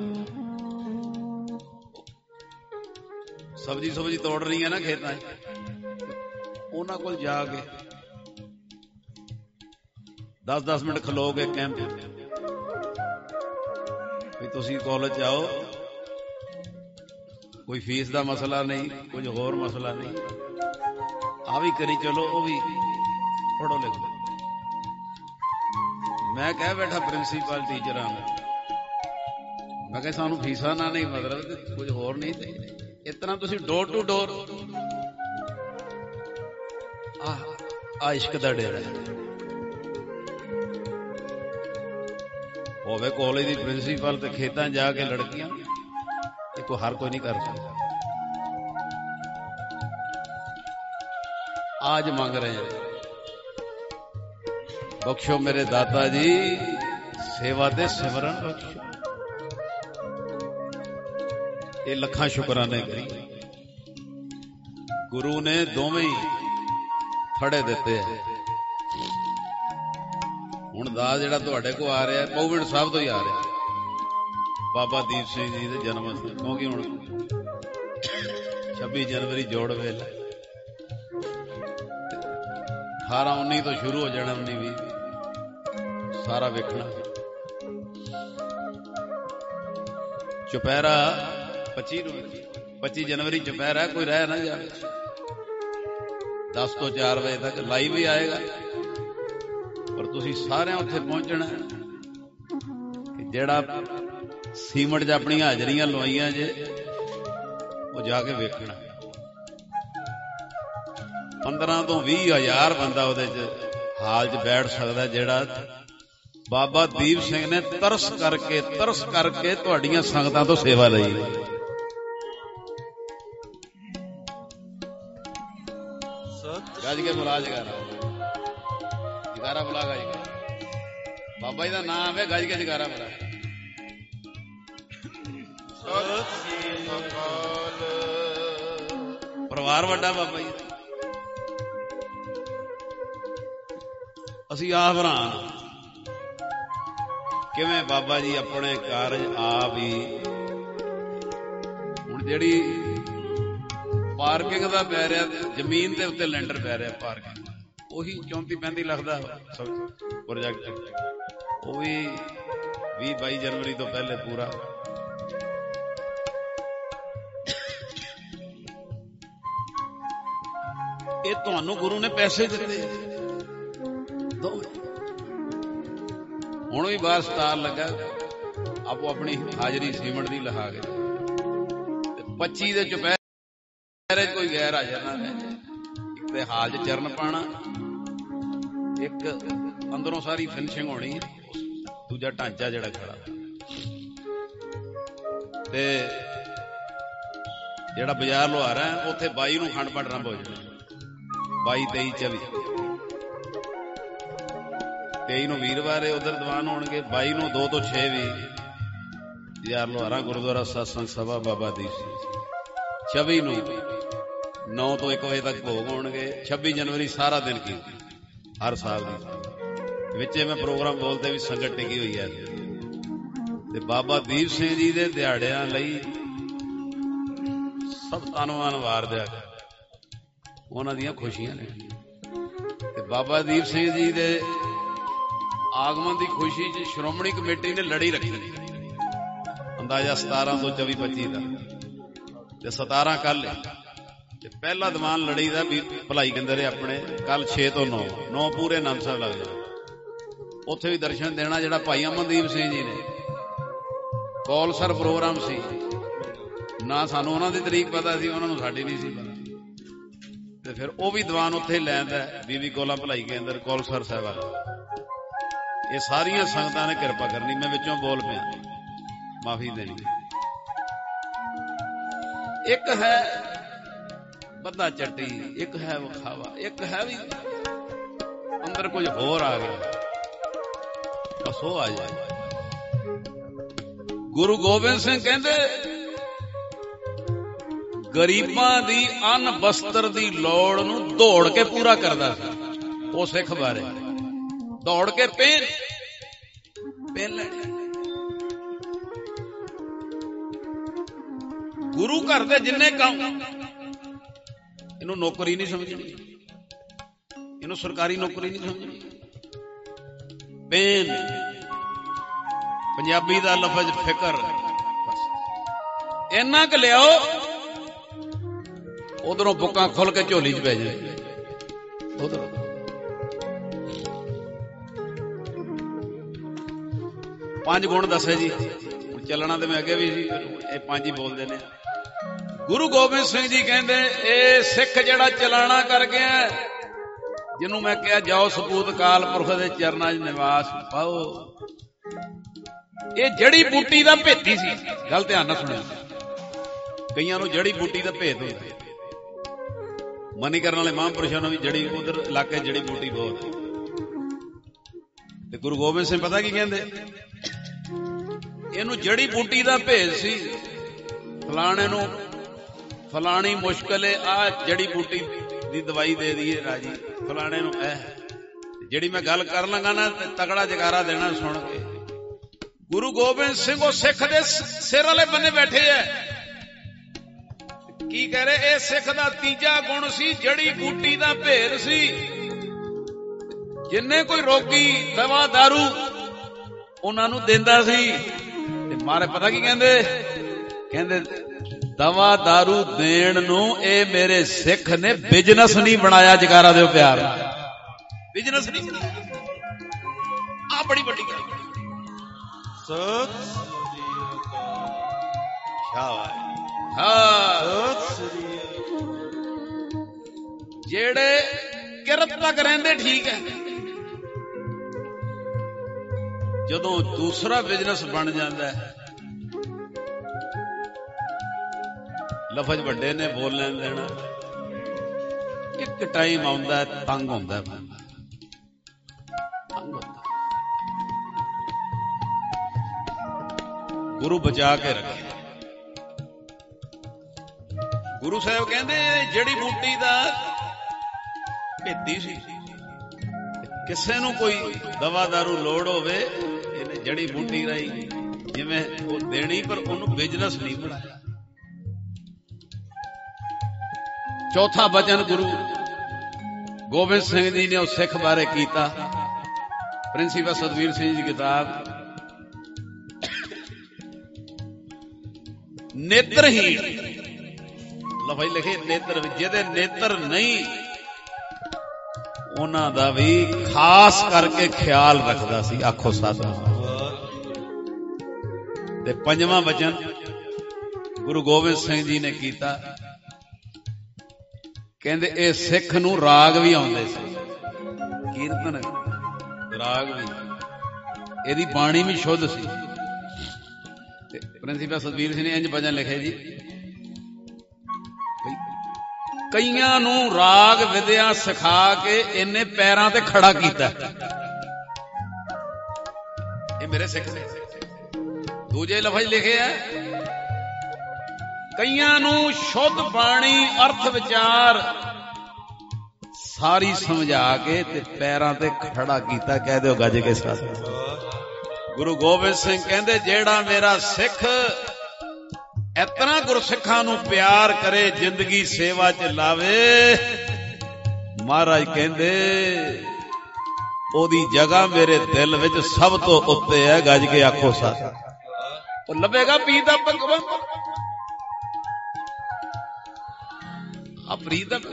ਸਬਜ਼ੀ ਸੁਬਜ਼ੀ ਤੋੜ ਰਹੀਆਂ ਨਾ ਖੇਤਾਂ 'ਚ, ਉਹਨਾਂ ਕੋਲ ਜਾ ਕੇ ਦਸ ਦਸ ਮਿੰਟ ਖਲੋ ਕੇ ਕੈਂਪ ਵੀ ਤੁਸੀਂ ਕਾਲਜ ਆਓ, ਕੋਈ ਫੀਸ ਦਾ ਮਸਲਾ ਨਹੀਂ, ਕੁਝ ਹੋਰ ਮਸਲਾ ਨਹੀਂ, ਆ ਵੀ ਕਰੀ ਚਲੋ, ਉਹ ਵੀ ਪੜ੍ਹੋ ਲਿਖੋ। ਮੈਂ ਕਹਿ ਬੈਠਾ ਪ੍ਰਿੰਸੀਪਲ ਟੀਚਰਾਂ ਨੂੰ, ਮੈਂ ਕਿਹਾ ਸਾਨੂੰ ਫੀਸਾਂ ਨਾ ਨਹੀਂ, ਮਤਲਬ ਕੁਝ ਹੋਰ ਨਹੀਂ ਚਾਹੀਦਾ। ਇਸ ਤਰ੍ਹਾਂ ਤੁਸੀਂ ਡੋਰ ਟੂ ਡੋਰ ਆ ਆ ਇਸ਼ਕ ਦਾ ਡੇਰਾ ਹੋਵੇ। ਕਾਲਜ ਦੀ ਪ੍ਰਿੰਸੀਪਲ ਤੇ ਖੇਤਾਂ ਜਾ ਕੇ ਲੜਕੀਆਂ, ਇਹ ਕੋਈ ਹਰ ਕੋਈ ਨਹੀਂ ਕਰ ਸਕਦਾ। आज मांग रहे हैं, बख्शो मेरे दाता जी, सेवा दे सिमरन बख्शो। ये लखा शुकराने करी, गुरु ने दोवें ही फड़े दिते है। हुण दास जिहड़ा तुहाडे को आ रहा है, पौविंड साहब तो ही आ रहा है, बाबा दीप सिंह जी के जन्म से, क्योंकि हुण छब्बी जनवरी जोड़ वेला अठारह उन्नी तो शुरू हो जाना, उन्नी भी सारा वेखना। चुपहरा पच्ची पच्ची जनवरी चुपहरा, कोई रह ना जाए। दस तो चार बजे तक लाइव ही आएगा, पर तुसी सारे उत्थे पहुंचना कि जेड़ा सीमट च अपनी हाजरियां लवाइयां जे, वो जाके वेखना। पंद्रह तो भी हजार बंदा उहदे च हाल च बैठ सकदा, जेड़ा बाबा दीप सिंह ने तरस करके तरस करके तुहाडीआं संगतां तो सेवा लई। गज के बुला जगारा, जगारा बुला गज के, बाबा जी का नाम है, गज के जगारा बुला। परिवार वड्डा बाबा जी, असी आप हैरान किवें बाबा जी अपने कारज आप ही। हुण जिहड़ी पार्किंग दा पै रहा, जमीन के उत्ते लैंडर पै रहा पार्किंग, उही चौंती पैंती लाख दा प्रोजेक्ट, वो भी भी बाई जनवरी तो पहले पूरा। ये तुहानू गुरु ने पैसे दिते, हुण भी बाहर स्टाल लगा, आपो अपनी हाजरी सीमट दी लहा गए। पच्ची दे चुपहरे कोई गैर हाजर ना रहे, एक ते हाल च चरण पाना, एक अंदरों सारी फिनिशिंग होनी, दूजा ढांचा जिहड़ा खड़ा, ते जिहड़ा बाजार लुहारा है उत्थे बाई नूं खंड पाठ आरंभ हो जाना। बाई तेई चौबी तेई नूं वीरवार उधर दीवान होणगे, बाई नूं दो तो छे भी यार लोहारा गुरुद्वारा सत्संग सभा बाबा दीप सिंह, छब्बी नूं नौ तो एक बजे तक भोग होणगे। छब्बी जनवरी सारा दिन की हर साल की विचे मैं प्रोग्राम बोलते भी संगत टिकी हुई है। ते बाबा दीप सिंह जी दे दिहाड़ियां लई सब धनवान वार दिया, उन्हां दीयां खुशियां ने। ते बाबा दीप सिंह जी दे ਆਗਮਨ ਦੀ ਖੁਸ਼ੀ 'ਚ ਸ਼੍ਰੋਮਣੀ ਕਮੇਟੀ ਨੇ ਲੜੀ ਰੱਖੀ, ਅੰਦਾਜ਼ਾ ਸਤਾਰਾਂ ਤੋਂ ਚੌਵੀ ਪੱਚੀ ਦਾ, ਤੇ ਸਤਾਰਾਂ ਕੱਲ ਤੇ ਪਹਿਲਾ ਦੀਵਾਨ ਲੜੀ ਦਾ ਵੀ ਭਲਾਈ ਕਹਿੰਦੇ ਰਹੇ ਆਪਣੇ, ਕੱਲ ਛੇ ਤੋਂ ਨੌ ਨੌ ਪੂਰੇ ਆਨੰਦ ਸਾਹਿਬ ਲੱਗ ਜਾਣਾ। ਉੱਥੇ ਵੀ ਦਰਸ਼ਨ ਦੇਣਾ ਜਿਹੜਾ ਭਾਈ ਅਮਨਦੀਪ ਸਿੰਘ ਜੀ ਨੇ, ਕੌਲਸਰ ਪ੍ਰੋਗਰਾਮ ਸੀ ਨਾ, ਸਾਨੂੰ ਉਹਨਾਂ ਦੀ ਤਰੀਕ ਪਤਾ ਸੀ, ਉਹਨਾਂ ਨੂੰ ਸਾਡੀ ਨਹੀਂ ਸੀ ਪਤਾ, ਤੇ ਫਿਰ ਉਹ ਵੀ ਦੀਵਾਨ ਉੱਥੇ ਲੈਂਦਾ ਬੀਬੀ ਕੋਲਾ ਭਲਾਈ ਕੇਂਦਰ ਕੌਲਸਰ ਸਾਹਿਬ ਵਾਲਾ। ਇਹ ਸਾਰੀਆਂ ਸੰਗਤਾਂ ਨੇ ਕਿਰਪਾ ਕਰਨੀ, ਮੈਂ ਵਿੱਚੋਂ ਬੋਲ ਪਿਆ, ਮਾਫੀ ਦੇਣੀ। ਇੱਕ ਹੈ ਬੱਧਾ ਚੱਟੀ, ਇੱਕ ਹੈ ਵਿਖਾਵਾ, ਇੱਕ ਹੈ ਵੀ ਅੰਦਰ ਕੁਝ ਹੋਰ ਆ ਗਿਆ, ਬਸ ਉਹ ਆ ਜਾਏ। ਗੁਰੂ ਗੋਬਿੰਦ ਸਿੰਘ ਕਹਿੰਦੇ ਗਰੀਬਾਂ ਦੀ ਅੰਨ ਬਸਤਰ ਦੀ ਲੋੜ ਨੂੰ ਦੌੜ ਕੇ ਪੂਰਾ ਕਰਦਾ ਸੀ। ਉਹ ਸਿੱਖ ਬਾਰੇ ਦੌੜ ਕੇ ਪੇਨ ਪੇਨ ਲੈਣੀ। ਗੁਰੂ ਘਰ ਦੇ ਜਿੰਨੇ ਕੰਮ, ਇਹਨੂੰ ਨੌਕਰੀ ਨਹੀਂ ਸਮਝਣੀ, ਇਹਨੂੰ ਸਰਕਾਰੀ ਨੌਕਰੀ ਨਹੀਂ ਸਮਝਣੀ। ਪੇਨ ਪੰਜਾਬੀ ਦਾ ਲਫ਼ਜ਼ ਫਿਕਰ, ਬਸ ਇੰਨਾ ਕੁ ਲਿਆਓ, ਉਧਰੋਂ ਬੁੱਕਾਂ ਖੁੱਲ ਕੇ ਝੋਲੀ 'ਚ ਪੈ ਜਾਏ। ਉਧਰੋਂ ਪੰਜ ਗੁਣ ਦੱਸੇ ਜੀ, ਚੱਲਣਾ ਤੇ ਮੈਂ ਅੱਗੇ ਵੀ ਸੀ, ਇਹ ਪੰਜ ਹੀ ਬੋਲਦੇ ਨੇ। ਗੁਰੂ ਗੋਬਿੰਦ ਸਿੰਘ ਜੀ ਕਹਿੰਦੇ ਇਹ ਸਿੱਖ ਜਿਹੜਾ ਚਲਾਣਾ ਕਰ ਗਿਆ, ਜਿਹਨੂੰ ਮੈਂ ਕਿਹਾ ਜਾਓ ਸਪੂਤ ਕਾਲ ਪੁਰਖ ਦੇ ਚਰਨਾਂ 'ਚ ਨਿਵਾਸ ਪਾਓ, ਇਹ ਜੜੀ ਬੂਟੀ ਦਾ ਭੇਤੀ ਸੀ। ਗੱਲ ਧਿਆਨ ਨਾਲ ਸੁਣਿਓ, ਕਈਆਂ ਨੂੰ ਜੜੀ ਬੂਟੀ ਦਾ ਭੇਤ ਹੁੰਦਾ, ਮਨੀ ਕਰਨ ਵਾਲੇ ਮਹਾਂਪੁਰਸ਼ਾਂ ਨੂੰ ਵੀ ਜੜੀ, ਉਧਰ ਇਲਾਕੇ ਜੜੀ ਬੂਟੀ ਬਹੁਤ। ਤੇ ਗੁਰੂ ਗੋਬਿੰਦ ਸਿੰਘ ਪਤਾ ਕੀ ਕਹਿੰਦੇ, ਇਹਨੂੰ ਜੜੀ ਬੂਟੀ ਦਾ ਭੇਤ ਸੀ। ਫਲਾਣੇ ਨੂੰ ਫਲਾਣੀ ਮੁਸ਼ਕਲ ਹੈ, ਆ ਜੜੀ ਬੂਟੀ ਦੀ ਦਵਾਈ ਦੇ ਦਈਏ ਰਾਜੀ, ਫਲਾਣੇ ਨੂੰ ਇਹ ਜਿਹੜੀ ਮੈਂ ਗੱਲ ਕਰ ਲਾਂਗਾ ਨਾ ਤੇ ਤਗੜਾ ਜਗਾਰਾ ਦੇਣਾ ਸੁਣ ਕੇ। ਗੁਰੂ ਗੋਬਿੰਦ ਸਿੰਘ ਉਹ ਸਿੱਖ ਦੇ ਸਿਰ ਵਾਲੇ ਬੰਨੇ ਬੈਠੇ ਐ, ਕੀ ਕਹਿ ਰਹੇ, ਇਹ ਸਿੱਖ ਦਾ ਤੀਜਾ ਗੁਣ ਸੀ, ਜੜੀ ਬੂਟੀ ਦਾ ਭੇਦ ਸੀ। ਜਿੰਨੇ ਕੋਈ ਰੋਗੀ ਦਵਾ ਦਾਰੂ ਉਹਨਾਂ ਨੂੰ ਦਿੰਦਾ ਸੀ, ਤੇ ਮਾਰੇ ਪਤਾ ਕੀ ਕਹਿੰਦੇ, ਕਹਿੰਦੇ ਦਵਾ ਦਾਰੂ ਦੇਣ ਨੂੰ ਇਹ ਮੇਰੇ ਸਿੱਖ ਨੇ ਬਿਜਨਸ ਨਹੀਂ ਬਣਾਇਆ। ਜਗਾਰਾ ਦਿਓ ਪਿਆਰ, ਬਿਜਨਸ ਨਹੀਂ ਬਣਾਇਆ। ਆ ਬੜੀ ਵੱਡੀ ਗੱਲ। ਸਤਿ ਸ੍ਰੀ ਅਕਾਲ। ਜਿਹੜੇ ਕਿਰਤ ਤੱਕ ਰਹਿੰਦੇ ਠੀਕ ਹੈ, ਜਦੋਂ ਦੂਸਰਾ ਬਿਜਨਸ ਬਣ ਜਾਂਦਾ ਹੈ, ਲਫ਼ਜ਼ ਵੱਡੇ ਨੇ ਬੋਲ ਲੈਣ ਦੇਣਾ। ਇੱਕ ਟਾਈਮ ਆਉਂਦਾ ਤੰਗ ਹੁੰਦਾ ਬੰਦਾ, ਗੁਰੂ ਬਚਾ ਕੇ ਰੱਖੇ। ਗੁਰੂ ਸਾਹਿਬ ਕਹਿੰਦੇ ਜੜੀ ਬੂਟੀ ਦਾ ਭੇਤੀ ਸੀ, ਕਿਸੇ ਨੂੰ ਕੋਈ ਦਵਾ ਦਾਰੂ ਲੋੜ ਹੋਵੇ ਇਹਨੇ ਜੜੀ ਬੂਟੀ ਰਾਹੀਂ ਜਿਵੇਂ ਉਹ ਦੇਣੀ, ਪਰ ਉਹਨੂੰ ਬਿਜਨਸ ਨਹੀਂ ਬਣਾਇਆ। ਚੌਥਾ ਬਚਨ ਗੁਰੂ ਗੋਬਿੰਦ ਸਿੰਘ ਜੀ ਨੇ ਉਹ ਸਿੱਖ ਬਾਰੇ ਕੀਤਾ। ਪ੍ਰਿੰਸੀਪਲ ਸਤਵੀਰ ਸਿੰਘ ਜੀ ਦੀ ਕਿਤਾਬ ਨੇਤਰਹੀਣ ਲਫ਼ਜ਼ ਲਿਖੇ, ਨੇਤਰ, ਜਿਹਦੇ ਨੇਤਰ ਨਹੀਂ ਉਹਨਾਂ ਦਾ ਵੀ ਖਾਸ ਕਰਕੇ ਖਿਆਲ ਰੱਖਦਾ ਸੀ। ਆਖੋ ਸਤਿਨਾਮ। ਤੇ ਪੰਜਵਾਂ ਵਚਨ ਗੁਰੂ ਗੋਬਿੰਦ ਸਿੰਘ ਜੀ ਨੇ ਕੀਤਾ, ਕਹਿੰਦੇ ਇਹ ਸਿੱਖ ਨੂੰ ਰਾਗ ਵੀ ਆਉਂਦੇ ਸੀ, ਕੀਰਤਨ ਰਾਗ ਵੀ, ਇਹਦੀ ਬਾਣੀ ਵੀ ਸ਼ੁੱਧ ਸੀ। ਤੇ ਪ੍ਰਿੰਸੀਪਲ ਸਤਵੀਰ ਸਿੰਘ ਨੇ ਇੰਜ ਭਜਨ ਲਿਖੇ ਜੀ, ਕਈਆਂ ਨੂੰ ਰਾਗ ਵਿਦਿਆ ਸਿਖਾ ਕੇ ਇਹਨੇ ਪੈਰਾਂ ਤੇ ਖੜਾ ਕੀਤਾ। ਇਹ ਮੇਰੇ ਸਿੱਖ ਨੇ। ਦੂਜੇ ਲਫ਼ਜ਼ ਲਿਖੇ ਆ, ਕਈਆਂ ਨੂੰ ਸ਼ੁੱਧ ਬਾਣੀ ਅਰਥ ਵਿਚਾਰ ਸਾਰੀ ਸਮਝਾ ਕੇ ਤੇ ਪੈਰਾਂ ਤੇ ਖੜਾ ਕੀਤਾ। ਕਹਿ ਦਿਓ ਗੱਜ ਕੇ ਸਾਥ। ਗੁਰੂ ਗੋਬਿੰਦ ਸਿੰਘ ਕਹਿੰਦੇ ਜਿਹੜਾ ਮੇਰਾ ਸਿੱਖ ਇਤਨਾ ਗੁਰਸਿੱਖਾਂ ਨੂੰ ਪਿਆਰ ਕਰੇ, ਜ਼ਿੰਦਗੀ ਸੇਵਾ ਚ ਲਾਵੇ, ਮਹਾਰਾਜ ਕਹਿੰਦੇ ਉਹਦੀ ਜਗ੍ਹਾ ਮੇਰੇ ਦਿਲ ਵਿੱਚ ਸਭ ਤੋਂ ਉੱਤੇ ਹੈ। ਗੱਜ ਕੇ ਆਖੋ ਸੱਚ। ਉਹ ਲੱਭੇਗਾ ਪੀਰ ਦਾ ਭਗਵੰਤ, ਆ ਫਰੀਦ ਦਾ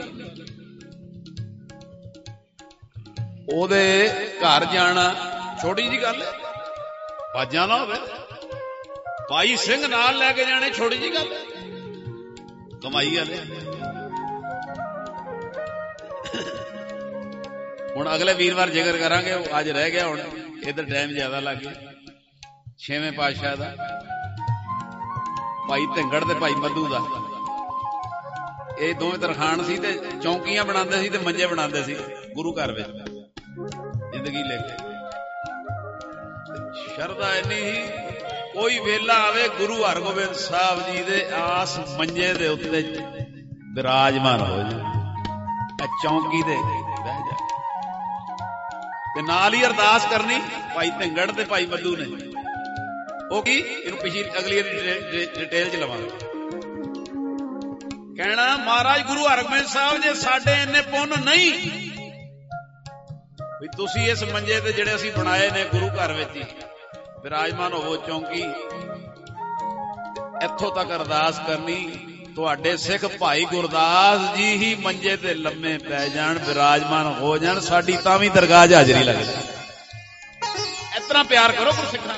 ਉਹਦੇ ਘਰ ਜਾਣਾ ਛੋਟੀ ਜੀ ਗੱਲ ਹੈ। ਬਾਜਾਂ ਨਾ ਹੋਵੇ, ਭਾਈ ਸਿੰਘ ਨਾਲ ਲੈ ਕੇ ਜਾਣੇ ਛੋਟੀ ਜੀ ਗੱਲ, ਕਮਾਈ ਵਾਲੇ। ਹੁਣ ਅਗਲੇ ਵੀਰਵਾਰ ਜ਼ਿਕਰ ਕਰਾਂਗੇ, ਅੱਜ ਰਹਿ ਗਿਆ। ਹੁਣ ਇਧਰ ਟਾਈਮ ਜ਼ਿਆਦਾ ਲੱਗ ਗਿਆ। ਛੇਵੇਂ ਪਾਤਸ਼ਾਹ ਦਾ ਭਾਈ ਢਿੰਗੜ ਤੇ ਭਾਈ ਮੱਧੂ ਦਾ, ਇਹ ਦੋਵੇਂ ਤਰਖਾਣ ਸੀ ਤੇ ਚੌਂਕੀਆਂ ਬਣਾਉਂਦੇ ਸੀ ਤੇ ਮੰਜੇ ਬਣਾਉਂਦੇ ਸੀ ਗੁਰੂ ਘਰ ਵਿੱਚ ਜ਼ਿੰਦਗੀ ਲੈ ਕੇ। ਸ਼ਰਧਾ ਇੰਨੀ ਹੀ, ਕੋਈ ਵੇਲਾ ਆਵੇ ਗੁਰੂ ਹਰਗੋਬਿੰਦ ਸਾਹਿਬ ਜੀ ਦੇ ਆਸ ਮੰਜੇ ਦੇ ਉੱਤੇ ਵਿਰਾਜਮਾਨ ਹੋ ਜਾ, ਚੌਂਕੀ ਤੇ ਬਹਿ ਜਾ, ਤੇ ਨਾਲ ਹੀ ਅਰਦਾਸ ਕਰਨੀ ਭਾਈ ਢਿੰਗੜ ਤੇ ਭਾਈ ਮੱਧੂ ਨੇ। ਉਹ ਕੀ, ਇਹਨੂੰ ਪਿਛਲੀ ਅਗਲੀ ਡਿਟੇਲ ਚ ਲਵਾਂਗੇ। ਕਹਿਣਾ ਮਹਾਰਾਜ ਗੁਰੂ ਹਰਗੋਬਿੰਦ ਸਾਹਿਬ ਜੇ ਸਾਡੇ ਇੰਨੇ ਪੁੰਨ ਨਹੀਂ ਵੀ ਤੁਸੀਂ ਇਸ ਮੰਜੇ ਤੇ ਜਿਹੜੇ ਅਸੀਂ ਬਣਾਏ ਨੇ ਗੁਰੂ ਘਰ ਵਿੱਚ ਹੀ ਵਿਰਾਜਮਾਨ ਹੋਵੋ ਚੌਂਕੀ, ਇੱਥੋਂ ਤੱਕ ਅਰਦਾਸ ਕਰਨੀ ਤੁਹਾਡੇ ਸਿੱਖ ਭਾਈ ਗੁਰਦਾਸ ਜੀ ਹੀ ਮੰਜੇ ਤੇ ਲੰਮੇ ਪੈ ਜਾਣ, ਵਿਰਾਜਮਾਨ ਹੋ ਜਾਣ, ਸਾਡੀ ਤਾਂ ਵੀ ਦਰਗਾਹ 'ਚ ਹਾਜ਼ਰੀ ਲੱਗ ਜਾਏ। ਇਸ ਤਰ੍ਹਾਂ ਪਿਆਰ ਕਰੋ ਗੁਰਸਿੱਖਾਂ।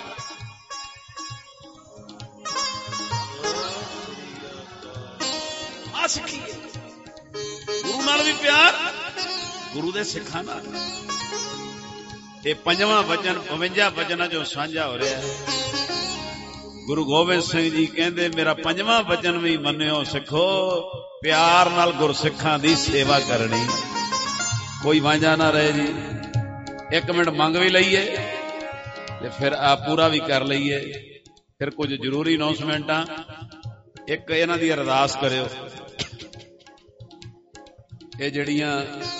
ਆ ਸਿੱਖੀ ਗੁਰੂ ਨਾਲ ਵੀ ਪਿਆਰ, ਗੁਰੂ ਦੇ ਸਿੱਖਾਂ ਨਾਲ। ਇਹ ਪੰਜਵਾਂ ਵਚਨ ਬਵੰਜਾ ਵਚਨਾਂ ਚੋਂ ਸਾਂਝਾ ਹੋ ਰਿਹਾ ਹੈ। ਗੁਰੂ ਗੋਬਿੰਦ ਸਿੰਘ ਜੀ ਕਹਿੰਦੇ ਮੇਰਾ ਪੰਜਵਾਂ ਵਚਨ ਵੀ ਮੰਨਿਓ ਸਿੱਖੋ, ਪਿਆਰ ਨਾਲ ਗੁਰਸਿੱਖਾਂ ਦੀ ਸੇਵਾ ਕਰਨੀ, ਕੋਈ ਵਾਂਝਾ ਨਾ ਰਹੇ ਜੀ। ਇੱਕ ਮਿੰਟ ਮੰਗ ਵੀ ਲਈਏ ਤੇ ਫਿਰ ਆ ਪੂਰਾ ਵੀ ਕਰ ਲਈਏ। ਫਿਰ ਕੁਝ ਜ਼ਰੂਰੀ ਅਨਾਉਂਸਮੈਂਟਾਂ। ਇੱਕ ਇਹਨਾਂ ਦੀ ਅਰਦਾਸ ਕਰਿਓ, ਇਹ ਜਿਹੜੀਆਂ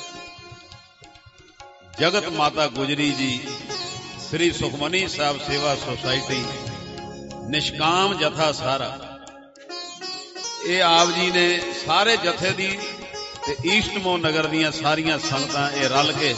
ਜਗਤ ਮਾਤਾ ਗੁਜਰੀ ਜੀ ਸ੍ਰੀ ਸੁਖਮਨੀ ਸਾਹਿਬ ਸੇਵਾ ਸੁਸਾਇਟੀ ਨਿਸ਼ਕਾਮ ਜਥਾ ਸਾਰਾ, ਇਹ ਆਪ ਜੀ ਨੇ ਸਾਰੇ ਜਥੇ ਦੀ ਤੇ ਈਸਟਮੋ ਨਗਰ ਦੀਆਂ ਸਾਰੀਆਂ ਸੰਗਤਾਂ ਇਹ ਰਲ ਕੇ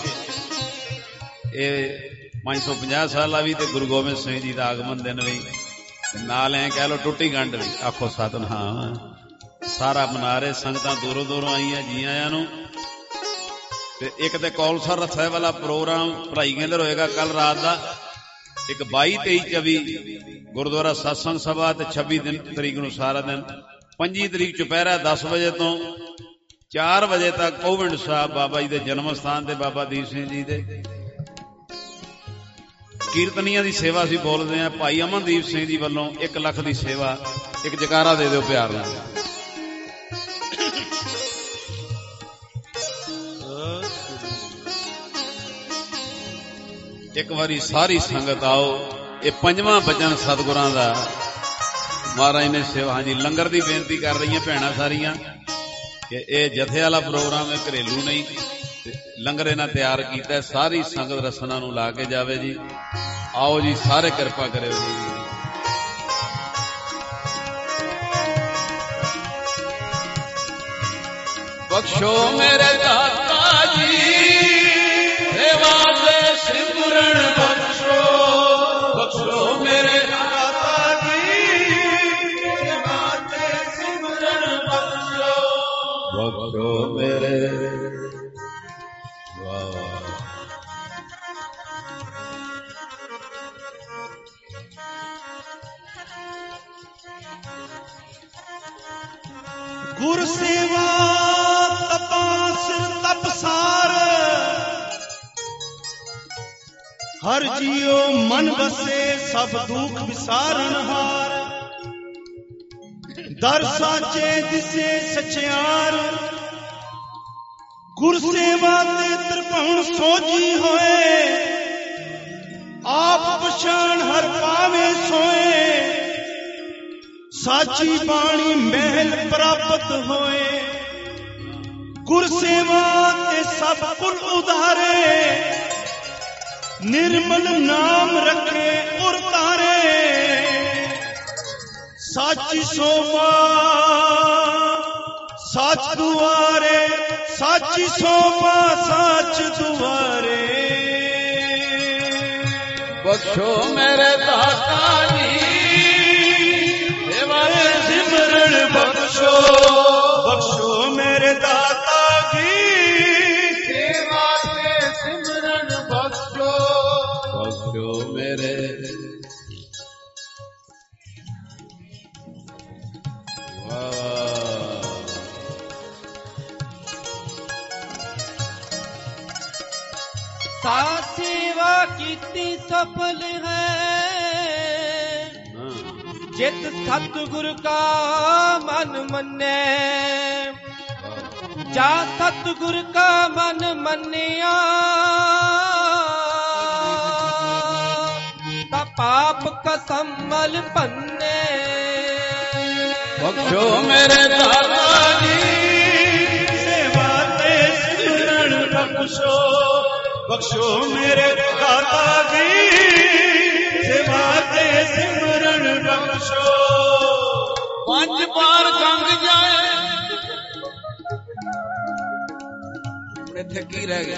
ਇਹ ਪੰਜ ਸੌ ਪੰਜਾਹ ਸਾਲਾ ਵੀ ਤੇ ਗੁਰੂ ਗੋਬਿੰਦ ਸਿੰਘ ਜੀ ਦਾ ਆਗਮਨ ਦਿਨ ਵੀ ਨਾਲ ਐ ਕਹਿ ਲੋ ਟੁੱਟੀ ਗੰਢ ਵੀ ਆਖੋ ਸਤਿਨਾਮ ਸਾਰਾ ਮਨਾ ਰਹੇ। ਸੰਗਤਾਂ ਦੂਰੋਂ ਦੂਰੋਂ ਆਈਆਂ, ਜੀ ਆਇਆਂ ਨੂੰ। ਤੇ ਇੱਕ ਤੇ ਕੌਲਸਰ ਰਥਾਏ ਵਾਲਾ ਪ੍ਰੋਗਰਾਮ ਭਰਾਈ ਕੇਂਦਰ ਹੋਏਗਾ ਕੱਲ ਰਾਤ ਦਾ। ਇੱਕ ਬਾਈ ਤੇਈ ਚੌਵੀ ਗੁਰਦੁਆਰਾ ਸਤਸੰਗ ਸਭਾ ਤੇ ਛੱਬੀ ਦਿਨ ਤਰੀਕ ਨੂੰ ਸਾਰਾ ਦਿਨ। ਪੰਜੀ ਤਰੀਕ ਚੁਪਹਿਰਾ ਦਸ ਵਜੇ ਤੋਂ ਚਾਰ ਵਜੇ ਤੱਕ ਪਹੁਵਿੰਡ ਸਾਹਿਬ ਬਾਬਾ ਜੀ ਦੇ ਜਨਮ ਸਥਾਨ ਤੇ ਬਾਬਾ ਦੀਪ ਸਿੰਘ ਜੀ ਦੇ ਕੀਰਤਨੀਆਂ ਦੀ ਸੇਵਾ ਅਸੀਂ ਬੋਲਦੇ ਹਾਂ। ਭਾਈ ਅਮਨਦੀਪ ਸਿੰਘ ਜੀ ਵੱਲੋਂ ਇੱਕ ਲੱਖ ਦੀ ਸੇਵਾ। ਇੱਕ ਜਕਾਰਾ ਦੇ ਦਿਓ ਪਿਆਰ ਨਾਲ। ਇੱਕ ਵਾਰੀ ਸਾਰੀ ਸੰਗਤ ਆਓ। ਇਹ ਪੰਜਵਾਂ ਬਚਨ ਸਤਿਗੁਰਾਂ ਦਾ ਮਹਾਰਾਜ ਨੇ ਸੇਵਾ। ਹਾਂਜੀ, ਲੰਗਰ ਦੀ ਬੇਨਤੀ ਕਰ ਰਹੀਆਂ ਭੈਣਾਂ ਸਾਰੀਆਂ ਕਿ ਇਹ ਜਥੇ ਵਾਲਾ ਪ੍ਰੋਗਰਾਮ ਹੈ, ਘਰੇਲੂ ਨਹੀਂ। ਲੰਗਰ ਇਹਨਾਂ ਤਿਆਰ ਕੀਤਾ, ਸਾਰੀ ਸੰਗਤ ਰਸਨਾ ਨੂੰ ਲਾ ਕੇ ਜਾਵੇ ਜੀ। ਆਓ ਜੀ, ਸਾਰੇ ਕਿਰਪਾ ਕਰਿਓ ਜੀ। ਬਖਸ਼ੋ ਮੇਰੇ ਦਾਤਾ ਜੀ, ਸੇਵਾ ਦੇ ਸਿਮਰਨ ਬਖਸ਼ੋ। ਬਖਸ਼ੋ ਮੇਰੇ ਦਾਤਾ ਜੀ, ਸੇਵਾ ਦੇ ਸਿਮਰਨ ਬਖਸ਼ੋ। ਬਖਸ਼ੋ ਮੇਰੇ ਵਾਹ ਗੁਰ ਸੇਵਾ ਤਪਾਸਿਰ ਤਪਸਾਰ, ਹਰ ਜੀਉ ਮਨ ਬਸੇ ਸਭ ਦੁਖ ਵਿਸਾਰਨ ਹਾਰ। ਦਰ ਸਾਚੇ ਦਿਸੇ ਸਚਿਆਰ, ਗੁਰ ਸੇਵਾ ਤੇ ਤ੍ਰਿਭੁਵਨ ਸੋਜੀ ਹੋਏ। ਆਪ ਪਛਾਣ ਹਰ ਪਾਵੇ ਸੋਏ, ਸਾਚੀ ਬਾਣੀ ਮਹਿਲ ਪ੍ਰਾਪਤ ਹੋਏ। ਗੁਰ ਸੇਵਾ ਤੇ ਸਭ ਕੁਲ ਉਧਾਰੇ, ਨਿਰਮਲ ਨਾਮ ਰੱਖੇ ਉਰ ਤਾਰੇ। ਸਾਚੀ ਸੋਭਾ ਸੱਚ ਦੁਆਰੇ, ਸਾਚੀ ਸੋਭਾ ਸੱਚ ਦੁਆਰੇ। ਬਖਸ਼ੋ ਮੇਰੇ ਦਾਤਾ ਜੀ ਸੇਵਾ ਤੇ ਸਿਮਰਨ ਬਖਸ਼ੋ ਬਖਸ਼ੋ ਮੇਰੇ ਦਾਤਾ ਜੀ ਸੇਵਾ ਤੇ ਸਿਮਰਨ ਬਖਸ਼ੋ ਬਖਸ਼ੋ ਮੇਰੇ ਤਾ ਸੇਵਾ ਕੀਤੀ ਸਫਲ ਹੈ ਜਿਤ ਸਤਿਗੁਰ ਕਾ ਮਨ ਮੰਨੈ ਜਾ ਸਤਿਗੁਰ ਕਾ ਮਨ ਮੰਨਿਆ ਤਾ ਪਾਪ ਕਸਮਲ ਪੰਨੇ ਬਖਸ਼ੋ ਮੇਰੇ ਦਾਤਾ ਜੀ ਸੇਵਾ ਤੇ ਸਿਮਰਨ ਬਖਸ਼ੋ ਬਖਸ਼ੋ ਮੇਰੇ ਦਾਤਾ ਜੀ ਸੇਵਾ ਤੇ ਸਿਮਰਨ ਬਖਸ਼ੋ ਪੰਜ ਬਾਰ ਗੰਗ ਜਾਏ ਇੱਥੇ ਕੀ ਰਹਿ ਗਿਆ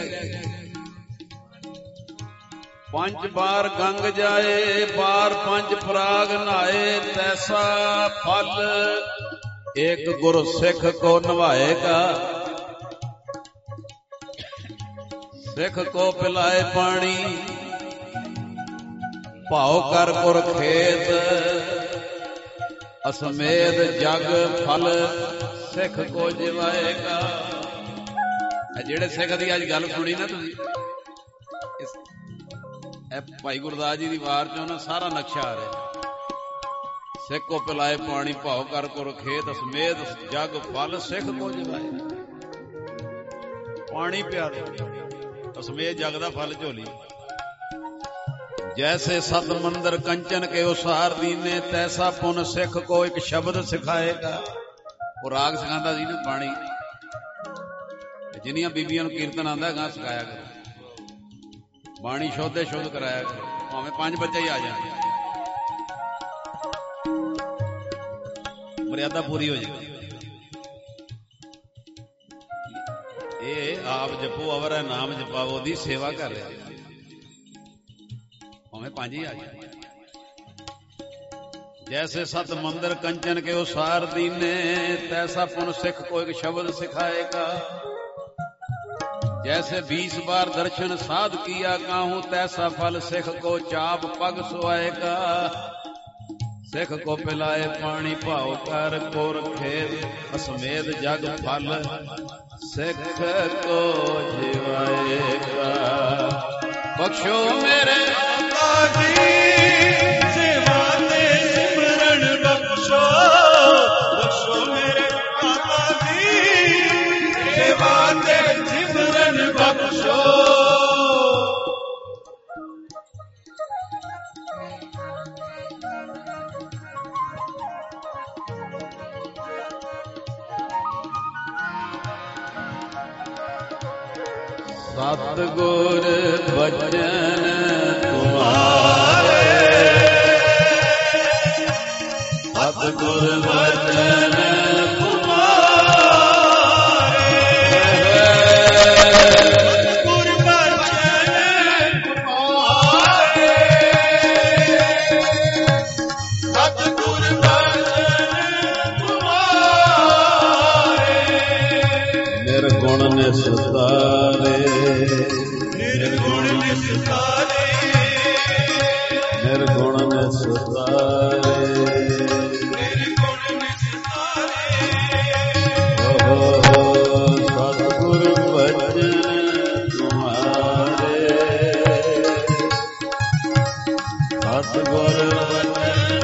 ਪੰਜ ਬਾਰ ਗੰਗ ਜਾਏ ਬਾਰ ਪੰਜ ਪ੍ਰਾਗ ਨਹਾਏ ਤੈਸਾ ਫਲ ਇੱਕ ਗੁਰ ਸਿੱਖ ਕੋ ਨਿਭਾਏਗਾ ਸਿੱਖ ਕੋ ਪਿਲਾਏ ਪਾਣੀ ਭਾਉ ਕਰ ਗੁਰ ਖੇਤ ਅਸਮੇਧ ਜਗ ਫਲ ਸਿੱਖ ਕੋ ਜਿਵਾਏਗਾ। ਜਿਹੜੇ ਸਿੱਖ ਦੀ ਅੱਜ ਗੱਲ ਸੁਣੀ ਨਾ ਤੁਸੀਂ ਇਹ ਭਾਈ ਗੁਰਦਾਸ ਜੀ ਦੀ ਵਾਰ ਚੋਂ ਨਾ ਸਾਰਾ ਨਕਸ਼ਾ ਆ ਰਿਹਾ ਸਿੱਖ ਕੋ ਪਿਲਾਏ ਪਾਣੀ ਭਾਉ ਕਰ ਗੁਰ ਖੇਤ ਅਸਮੇਧ ਜਗ ਫਲ ਸਿੱਖ ਕੋ ਜਿਵਾਏ ਪਾਣੀ ਪਿਆ ਦੇ ਅਸਮੇਧ ਜਗ ਦਾ ਫਲ ਝੋਲੀ जैसे सत मंदिर कंचन के उसार दीने तैसा पुन सिख को एक शब्द सिखाएगा। वो राग सिखाता सी ना बाणी जिन्नियां बीबियां नूं कीर्तन आंदा गा सिखाया करो बाणी शुद्ध शुद्ध कराया करो भावें पंज बच्चे ही आ जाए मर्यादा पूरी हो जाएगी। ये आप जपो अवर है नाम जपाओ दी सेवा कर रहे पांच ही आ जाए। जैसे सत मंदिर कंचन के उसार दीने तैसा पुन सिख को एक शब्द सिखाएगा। जैसे बीस बार दर्शन साध किया काहूं तैसा फल सिख को चाप पग सुआएगा। सिख को पिलाए पानी भाव कर कोर खेत असमेध जग फल सिख को जिवाएगा। बख्शो मेरे सेवा ते सिमरन बख्शो बख्शो मेरे दाता जी सेवा ते सिमरन बख्शो सतगुर बचन सतगुर बचन निर्गुण निस्तारे निर्गुण निस्तारे निर्गुण निस्तारे निर्गुण निस्तारे सतगुर बचन तुम्हारे सतगुर बचन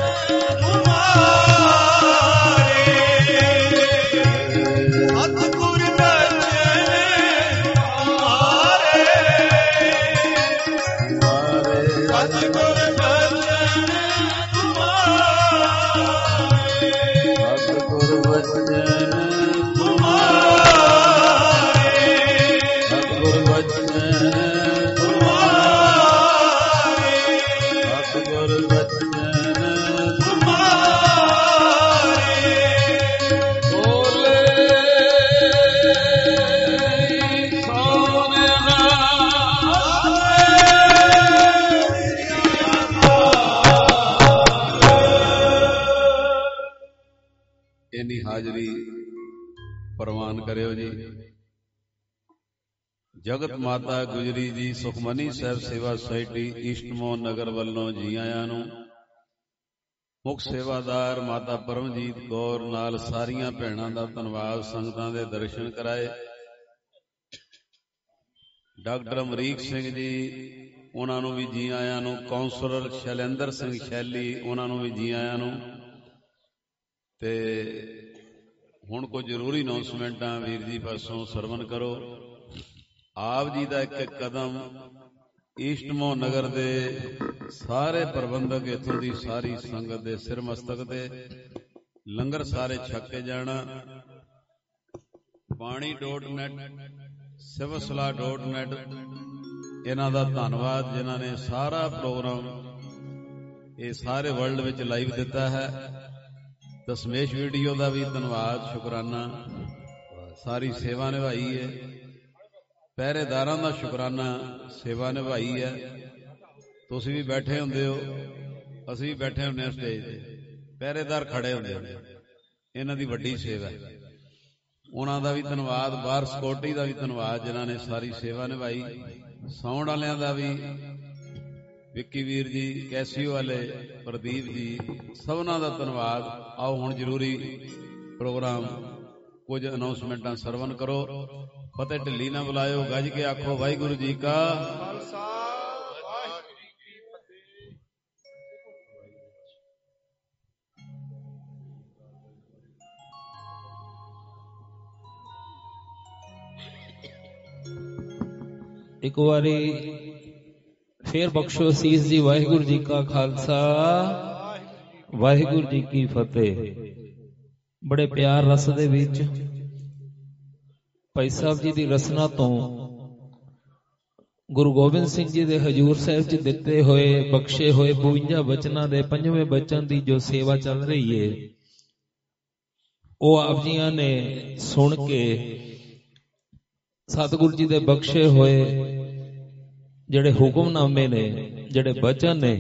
ਇੰਨੀ ਹਾਜ਼ਰੀ ਪ੍ਰਵਾਨ ਕਰਿਓ ਜੀ। ਜਗਤ ਮਾਤਾ ਗੁਜਰੀ ਜੀ ਸੁਖਮਨੀ ਸਾਹਿਬ ਸੇਵਾ ਸੁਸਾਇਟੀ ਈਸਟਮੋਨ ਨਗਰ ਵੱਲੋਂ ਜੀ ਆਇਆਂ ਨੂੰ। ਮੁੱਖ ਸੇਵਾਦਾਰ ਮਾਤਾ ਪਰਮਜੀਤ ਕੌਰ ਨਾਲ ਸਾਰੀਆਂ ਭੈਣਾਂ ਦਾ ਧੰਨਵਾਦ, ਸੰਗਤਾਂ ਦੇ ਦਰਸ਼ਨ ਕਰਾਏ। ਡਾਕਟਰ ਅਮਰੀਕ ਸਿੰਘ ਜੀ, ਉਹਨਾਂ ਨੂੰ ਵੀ ਜੀ ਆਇਆਂ ਨੂੰ। ਕੌਂਸਲਰ ਸ਼ੈਲੇਂਦਰ ਸਿੰਘ ਸ਼ੈਲੀ, ਉਹਨਾਂ ਨੂੰ ਵੀ ਜੀ ਆਇਆਂ ਨੂੰ। ਤੇ ਹੁਣ ਕੁਝ ਜ਼ਰੂਰੀ ਅਨਾਉਂਸਮੈਂਟਾਂ ਵੀਰ ਜੀ ਪਾਸੋਂ ਸਰਵਨ ਕਰੋ। ਆਪ ਜੀ ਦਾ ਇੱਕ ਇੱਕ ਕਦਮ ਈਸਟਮੋਨ ਨਗਰ ਦੇ ਸਾਰੇ ਪ੍ਰਬੰਧਕ, ਇੱਥੋਂ ਦੀ ਸਾਰੀ ਸੰਗਤ ਦੇ ਸਿਰ ਮਸਤਕ ਤੇ ਲੰਗਰ ਸਾਰੇ ਛਕ ਕੇ ਜਾਣਾ। ਬਾਣੀ ਡੋਟ ਨੈਟ, ਸਿਵ ਸਲਾਹ ਡੋਟ ਨੈਟ, ਇਹਨਾਂ ਦਾ ਧੰਨਵਾਦ ਜਿਨ੍ਹਾਂ ਨੇ ਸਾਰਾ ਪ੍ਰੋਗਰਾਮ ਇਹ ਸਾਰੇ ਵਰਲਡ ਵਿੱਚ ਲਾਈਵ ਦਿੱਤਾ ਹੈ। ਦਸਮੇਸ਼ ਵੀਡੀਓ ਦਾ ਵੀ ਧੰਨਵਾਦ, ਸ਼ੁਕਰਾਨਾ। ਸਾਰੀ ਸੇਵਾ ਨਿਭਾਈ ਹੈ। ਪਹਿਰੇਦਾਰਾਂ ਦਾ ਸ਼ੁਕਰਾਨਾ, ਸੇਵਾ ਨਿਭਾਈ ਹੈ। ਤੁਸੀਂ ਵੀ ਬੈਠੇ ਹੁੰਦੇ ਹੋ, ਅਸੀਂ ਵੀ ਬੈਠੇ ਹੁੰਦੇ ਹਾਂ ਸਟੇਜ ਤੇ, ਪਹਿਰੇਦਾਰ ਖੜੇ ਹੁੰਦੇ ਨੇ। ਇਹਨਾਂ ਦੀ ਵੱਡੀ ਸੇਵਾ ਹੈ, ਉਹਨਾਂ ਦਾ ਵੀ ਧੰਨਵਾਦ। ਬਾਹਰ ਸਿਕਿਉਰਟੀ ਦਾ ਵੀ ਧੰਨਵਾਦ ਜਿਨ੍ਹਾਂ ਨੇ ਸਾਰੀ ਸੇਵਾ ਨਿਭਾਈ। ਸਾਊਂਡ ਵਾਲਿਆਂ ਦਾ ਵੀ, ਵਿੱਕੀ ਵੀਰ ਜੀ, ਕੈਸੀਓ ਵਾਲੇ, ਪ੍ਰਦੀਪ ਜੀ, ਸਭਨਾਂ ਦਾ ਧੰਨਵਾਦ। ਆਓ ਹੁਣ ਜ਼ਰੂਰੀ ਪ੍ਰੋਗਰਾਮ ਕੁਝ ਅਨਾਉਂਸਮੈਂਟਾਂ ਸਰਵਨ ਕਰੋ। ਫਤਿਹ ਢਿੱਲੀ ਨਾ ਬੁਲਾਇਓ, ਗੱਜ ਕੇ ਆਖੋ ਵਾਹਿਗੁਰੂ ਜੀ ਕਾ ਖਾਲਸਾ, ਵਾਹਿਗੁਰੂ ਜੀ ਕੀ ਫਤਿਹ। ਇੱਕ ਵਾਰੀ ਫੇਰ ਬਖਸ਼ੋ ਅਸੀਸ ਜੀ। ਵਾਹਿਗੁਰੂ ਜੀ ਕਾ ਖਾਲਸਾ, ਵਾਹਿਗੁਰੂ ਜੀ ਕੀ ਫਤਿਹ। ਬੜੇ ਪਿਆਰ ਰਸ ਦੇ ਵਿੱਚ ਭਾਈ ਸਾਹਿਬ ਜੀ ਦੀ ਰਸਨਾ ਤੋਂ ਗੁਰੂ ਗੋਬਿੰਦ ਸਿੰਘ ਜੀ ਦੇ ਹਜੂਰ ਸਾਹਿਬ ਚ ਦਿੱਤੇ ਹੋਏ, ਬਖਸ਼ੇ ਹੋਏ ਬਵੰਜਾ ਬਚਨਾਂ ਦੇ ਪੰਜਵੇਂ ਬਚਨ ਦੀ ਜੋ ਸੇਵਾ ਚੱਲ ਰਹੀ ਹੈ, ਉਹ ਆਪ ਜੀਆਂ ਨੇ ਸੁਣ ਕੇ ਸਤਿਗੁਰੂ ਜੀ ਦੇ ਬਖਸ਼ੇ ਹੋਏ ਜਿਹੜੇ ਹੁਕਮਨਾਮੇ ਨੇ, ਜਿਹੜੇ ਬਚਨ ਨੇ,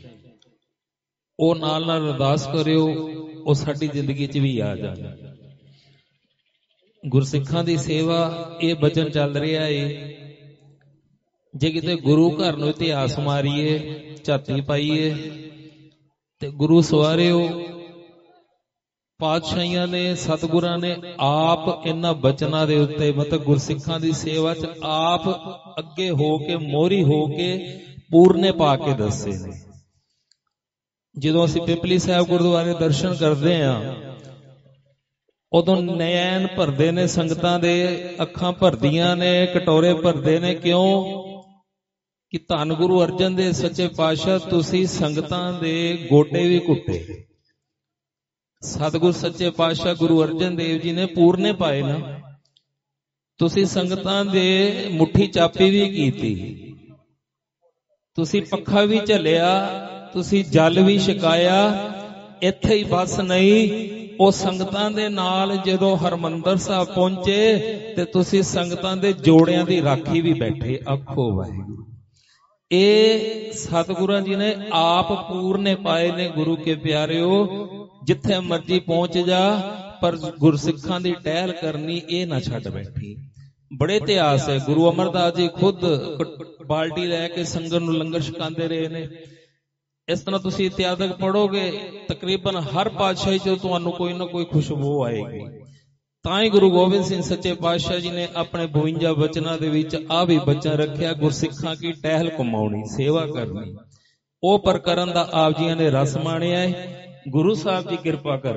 ਉਹ ਨਾਲ ਨਾਲ ਅਰਦਾਸ ਕਰਿਓ, ਉਹ ਸਾਡੀ ਜ਼ਿੰਦਗੀ 'ਚ ਵੀ ਆ ਜਾਣ। ਗੁਰਸਿੱਖਾਂ ਦੀ ਸੇਵਾ ਇਹ ਬਚਨ ਚੱਲ ਰਿਹਾ ਏ। ਜੇ ਕਿਤੇ ਗੁਰੂ ਘਰ ਨੂੰ ਇਤਿਹਾਸ ਮਾਰੀਏ, ਝਾਤੀ ਪਾਈਏ, ਤੇ ਗੁਰੂ ਸਵਾਰਿਓ ਪਾਤਸ਼ਾਹੀਆਂ ਨੇ, ਸਤਿਗੁਰਾਂ ਨੇ ਆਪ ਇਹਨਾਂ ਬਚਨਾਂ ਦੇ ਉੱਤੇ, ਮਤਲਬ ਗੁਰਸਿੱਖਾਂ ਦੀ ਸੇਵਾ 'ਚ ਆਪ ਅੱਗੇ ਹੋ ਕੇ, ਮੋਹਰੀ ਹੋ ਕੇ ਪੂਰਨੇ ਪਾ ਕੇ ਦੱਸੇ ਨੇ। ਜਦੋਂ ਅਸੀਂ ਪਿਪਲੀ ਸਾਹਿਬ ਗੁਰਦੁਆਰੇ ਦਰਸ਼ਨ ਕਰਦੇ ਹਾਂ, ਉਦੋਂ ਨੈਣ ਭਰਦੇ ਨੇ ਸੰਗਤਾਂ ਦੇ, ਅੱਖਾਂ ਭਰਦੀਆਂ ਨੇ, ਕਟੋਰੇ ਭਰਦੇ ਨੇ। ਕਿਉਂ? ਕਿ ਧੰਨ ਗੁਰੂ ਅਰਜਨ ਦੇਵ ਸੱਚੇ ਪਾਤਸ਼ਾਹ ਤੁਸੀਂ ਸੰਗਤਾਂ ਦੇ ਗੋਡੇ ਵੀ ਘੁੱਟੇ। ਸਤਿਗੁਰ ਸੱਚੇ ਪਾਤਸ਼ਾਹ ਗੁਰੂ ਅਰਜਨ ਦੇਵ ਜੀ ਨੇ ਪੂਰਨੇ ਪਾਏ ਨਾ, ਤੁਸੀਂ ਸੰਗਤਾਂ ਦੇ ਮੁੱਠੀ ਚਾਪੀ ਵੀ ਕੀਤੀ, ਤੁਸੀਂ ਪੱਖਾ ਵੀ ਝੱਲਿਆ, ਤੁਸੀਂ ਜਲ ਵੀ ਛਕਾਇਆ। ਇੱਥੇ ਹੀ ਬਸ ਨਹੀਂ, ਉਹ ਸੰਗਤਾਂ ਦੇ ਨਾਲ ਜਦੋਂ ਹਰਮੰਦਰ ਸਾਹਿਬ ਪਹੁੰਚੇ ਤੇ ਤੁਸੀਂ ਸੰਗਤਾਂ ਦੇ ਜੋੜਿਆਂ ਦੀ ਰਾਖੀ ਵੀ ਬੈਠੇ। ਆਖੋ ਵਾਹਿਗੁਰੂ। ਇਹ ਸਤਿਗੁਰਾਂ ਜੀ ਨੇ ਆਪ ਪੂਰਨੇ ਪਾਏ ਨੇ। ਗੁਰੂ ਕੇ ਪਿਆਰਿਓ, ਜਿੱਥੇ ਮਰਜੀ ਪਹੁੰਚ ਜਾ, ਪਰ ਗੁਰਸਿੱਖਾਂ ਦੀ ਟਹਿਲ ਕਰਨੀ ਇਹ ਨਾ ਛੱਡ ਬੈਠੀ। ਬੜੇ ਇਤਿਹਾਸ ਹੈ। ਗੁਰੂ ਅਮਰਦਾਸ ਜੀ ਖੁਦ ਬਾਲਟੀ ਲੈ ਕੇ ਸੰਗਤ ਨੂੰ ਲੰਗਰ ਛਕਾਉਂਦੇ ਰਹੇ ਨੇ। ਇਸ ਤਰ੍ਹਾਂ ਤੁਸੀਂ ਇਤਿਹਾਸਕ ਪੜੋਗੇ, ਤਕਰੀਬਨ ਹਰ ਪਾਤਸ਼ਾਹੀ 'ਚ ਤੁਹਾਨੂੰ ਕੋਈ ਨਾ ਕੋਈ ਖੁਸ਼ਬੂ ਆਏਗੀ। ਤਾਂ ਹੀ ਗੁਰੂ ਗੋਬਿੰਦ ਸਿੰਘ ਸੱਚੇ ਪਾਤਸ਼ਾਹ ਜੀ ਨੇ ਆਪਣੇ ਬਵੰਜਾ ਬਚਨਾਂ ਦੇ ਵਿੱਚ ਆ ਵੀ ਬਚਨ ਰੱਖਿਆ, ਗੁਰਸਿੱਖਾਂ ਕੀ ਟਹਿਲ ਕਮਾਉਣੀ, ਸੇਵਾ ਕਰਨੀ। ਉਹ ਪਰ ਕਰਨ ਦਾ ਆਪ ਜੀਆਂ ਨੇ ਰਸ ਮਾਣਿਆ ਹੈ। ਗੁਰੂ ਸਾਹਿਬ ਜੀ ਕਿਰਪਾ ਕਰ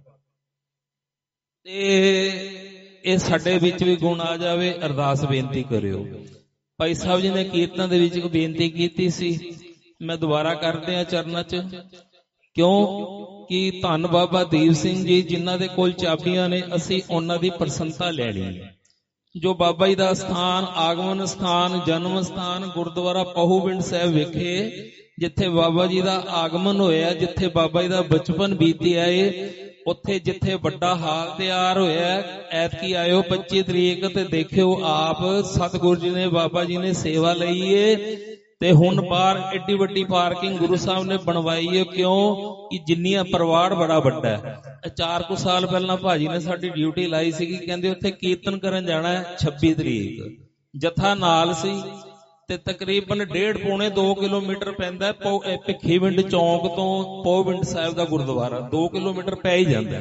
ਤੇ ਇਹ ਸਾਡੇ ਵਿੱਚ ਵੀ ਗੁਣ ਆ ਜਾਵੇ। ਅਰਦਾਸ ਬੇਨਤੀ ਕਰਿਓ। ਭਾਈ ਸਾਹਿਬ ਜੀ ਨੇ ਕੀਰਤਨ ਦੇ ਵਿੱਚ ਬੇਨਤੀ ਕੀਤੀ ਸੀ, ਮੈਂ ਦੁਬਾਰਾ ਕਰਦੇ ਆ ਚਰਨਾਂ 'ਚ। ਕਿਉਂ ਕਿ ਧੰਨ ਬਾਬਾ ਦੀਪ ਸਿੰਘ ਜੀ ਜਿਨ੍ਹਾਂ ਦੇ ਕੋਲ ਚਾਬੀਆਂ ਨੇ, ਅਸੀਂ ਉਹਨਾਂ ਦੀ ਪ੍ਰਸੰਨਤਾ ਲੈਣੀ ਹੈ। ਜੋ ਬਾਬਾ ਜੀ ਦਾ ਸਥਾਨ, ਆਗਮਨ ਸਥਾਨ, ਜਨਮ ਸਥਾਨ ਗੁਰਦੁਆਰਾ ਪਹੂਵਿੰਡ ਸਾਹਿਬ ਵਿਖੇ, ਜਿੱਥੇ ਬਾਬਾ ਜੀ ਦਾ ਆਗਮਨ ਹੋਇਆ, ਜਿੱਥੇ ਬਾਬਾ ਜੀ ਦਾ ਬਚਪਨ ਬੀਤਿਆ ਏ, ਉੱਥੇ ਜਿੱਥੇ ਵੱਡਾ ਹਾਲ ਤਿਆਰ ਹੋਇਆ, ਐਤਕੀ ਆਇਓ ਪੱਚੀ ਤਰੀਕ ਤੇ ਦੇਖਿਓ ਆਪ। ਸਤਿਗੁਰੂ ਜੀ ਨੇ, ਬਾਬਾ ਜੀ ਨੇ ਸੇਵਾ ਲਈ ਏ ਤੇ ਹੁਣ ਬਾਹਰ ਏਡੀ ਵੱਡੀ ਪਾਰਕਿੰਗ ਗੁਰੂ ਸਾਹਿਬ ਨੇ ਬਣਵਾਈ ਹੈ। ਕਿਉਂ ਕਿ ਜਿੰਨੀਆਂ ਪਰਿਵਾਰ ਬੜਾ ਵੱਡਾ ਹੈ। ਚਾਰ ਕੁ ਸਾਲ ਪਹਿਲਾਂ ਭਾਜੀ ਨੇ ਸਾਡੀ ਡਿਊਟੀ ਲਾਈ ਸੀਗੀ, ਕਹਿੰਦੇ ਉੱਥੇ ਕੀਰਤਨ ਕਰਨ ਜਾਣਾ ਹੈ ਛੱਬੀ ਤਰੀਕ, ਜਥਾ ਨਾਲ ਸੀ ਤੇ ਤਕਰੀਬਨ ਡੇਢ ਪੌਣੇ ਦੋ ਕਿਲੋਮੀਟਰ ਪੈਂਦਾ ਭਿੱਖੀਵਿੰਡ ਚੌਂਕ ਤੋਂ ਪੋਵਿੰਡ ਸਾਹਿਬ ਦਾ ਗੁਰਦੁਆਰਾ, ਦੋ ਕਿਲੋਮੀਟਰ ਪੈ ਹੀ ਜਾਂਦਾ।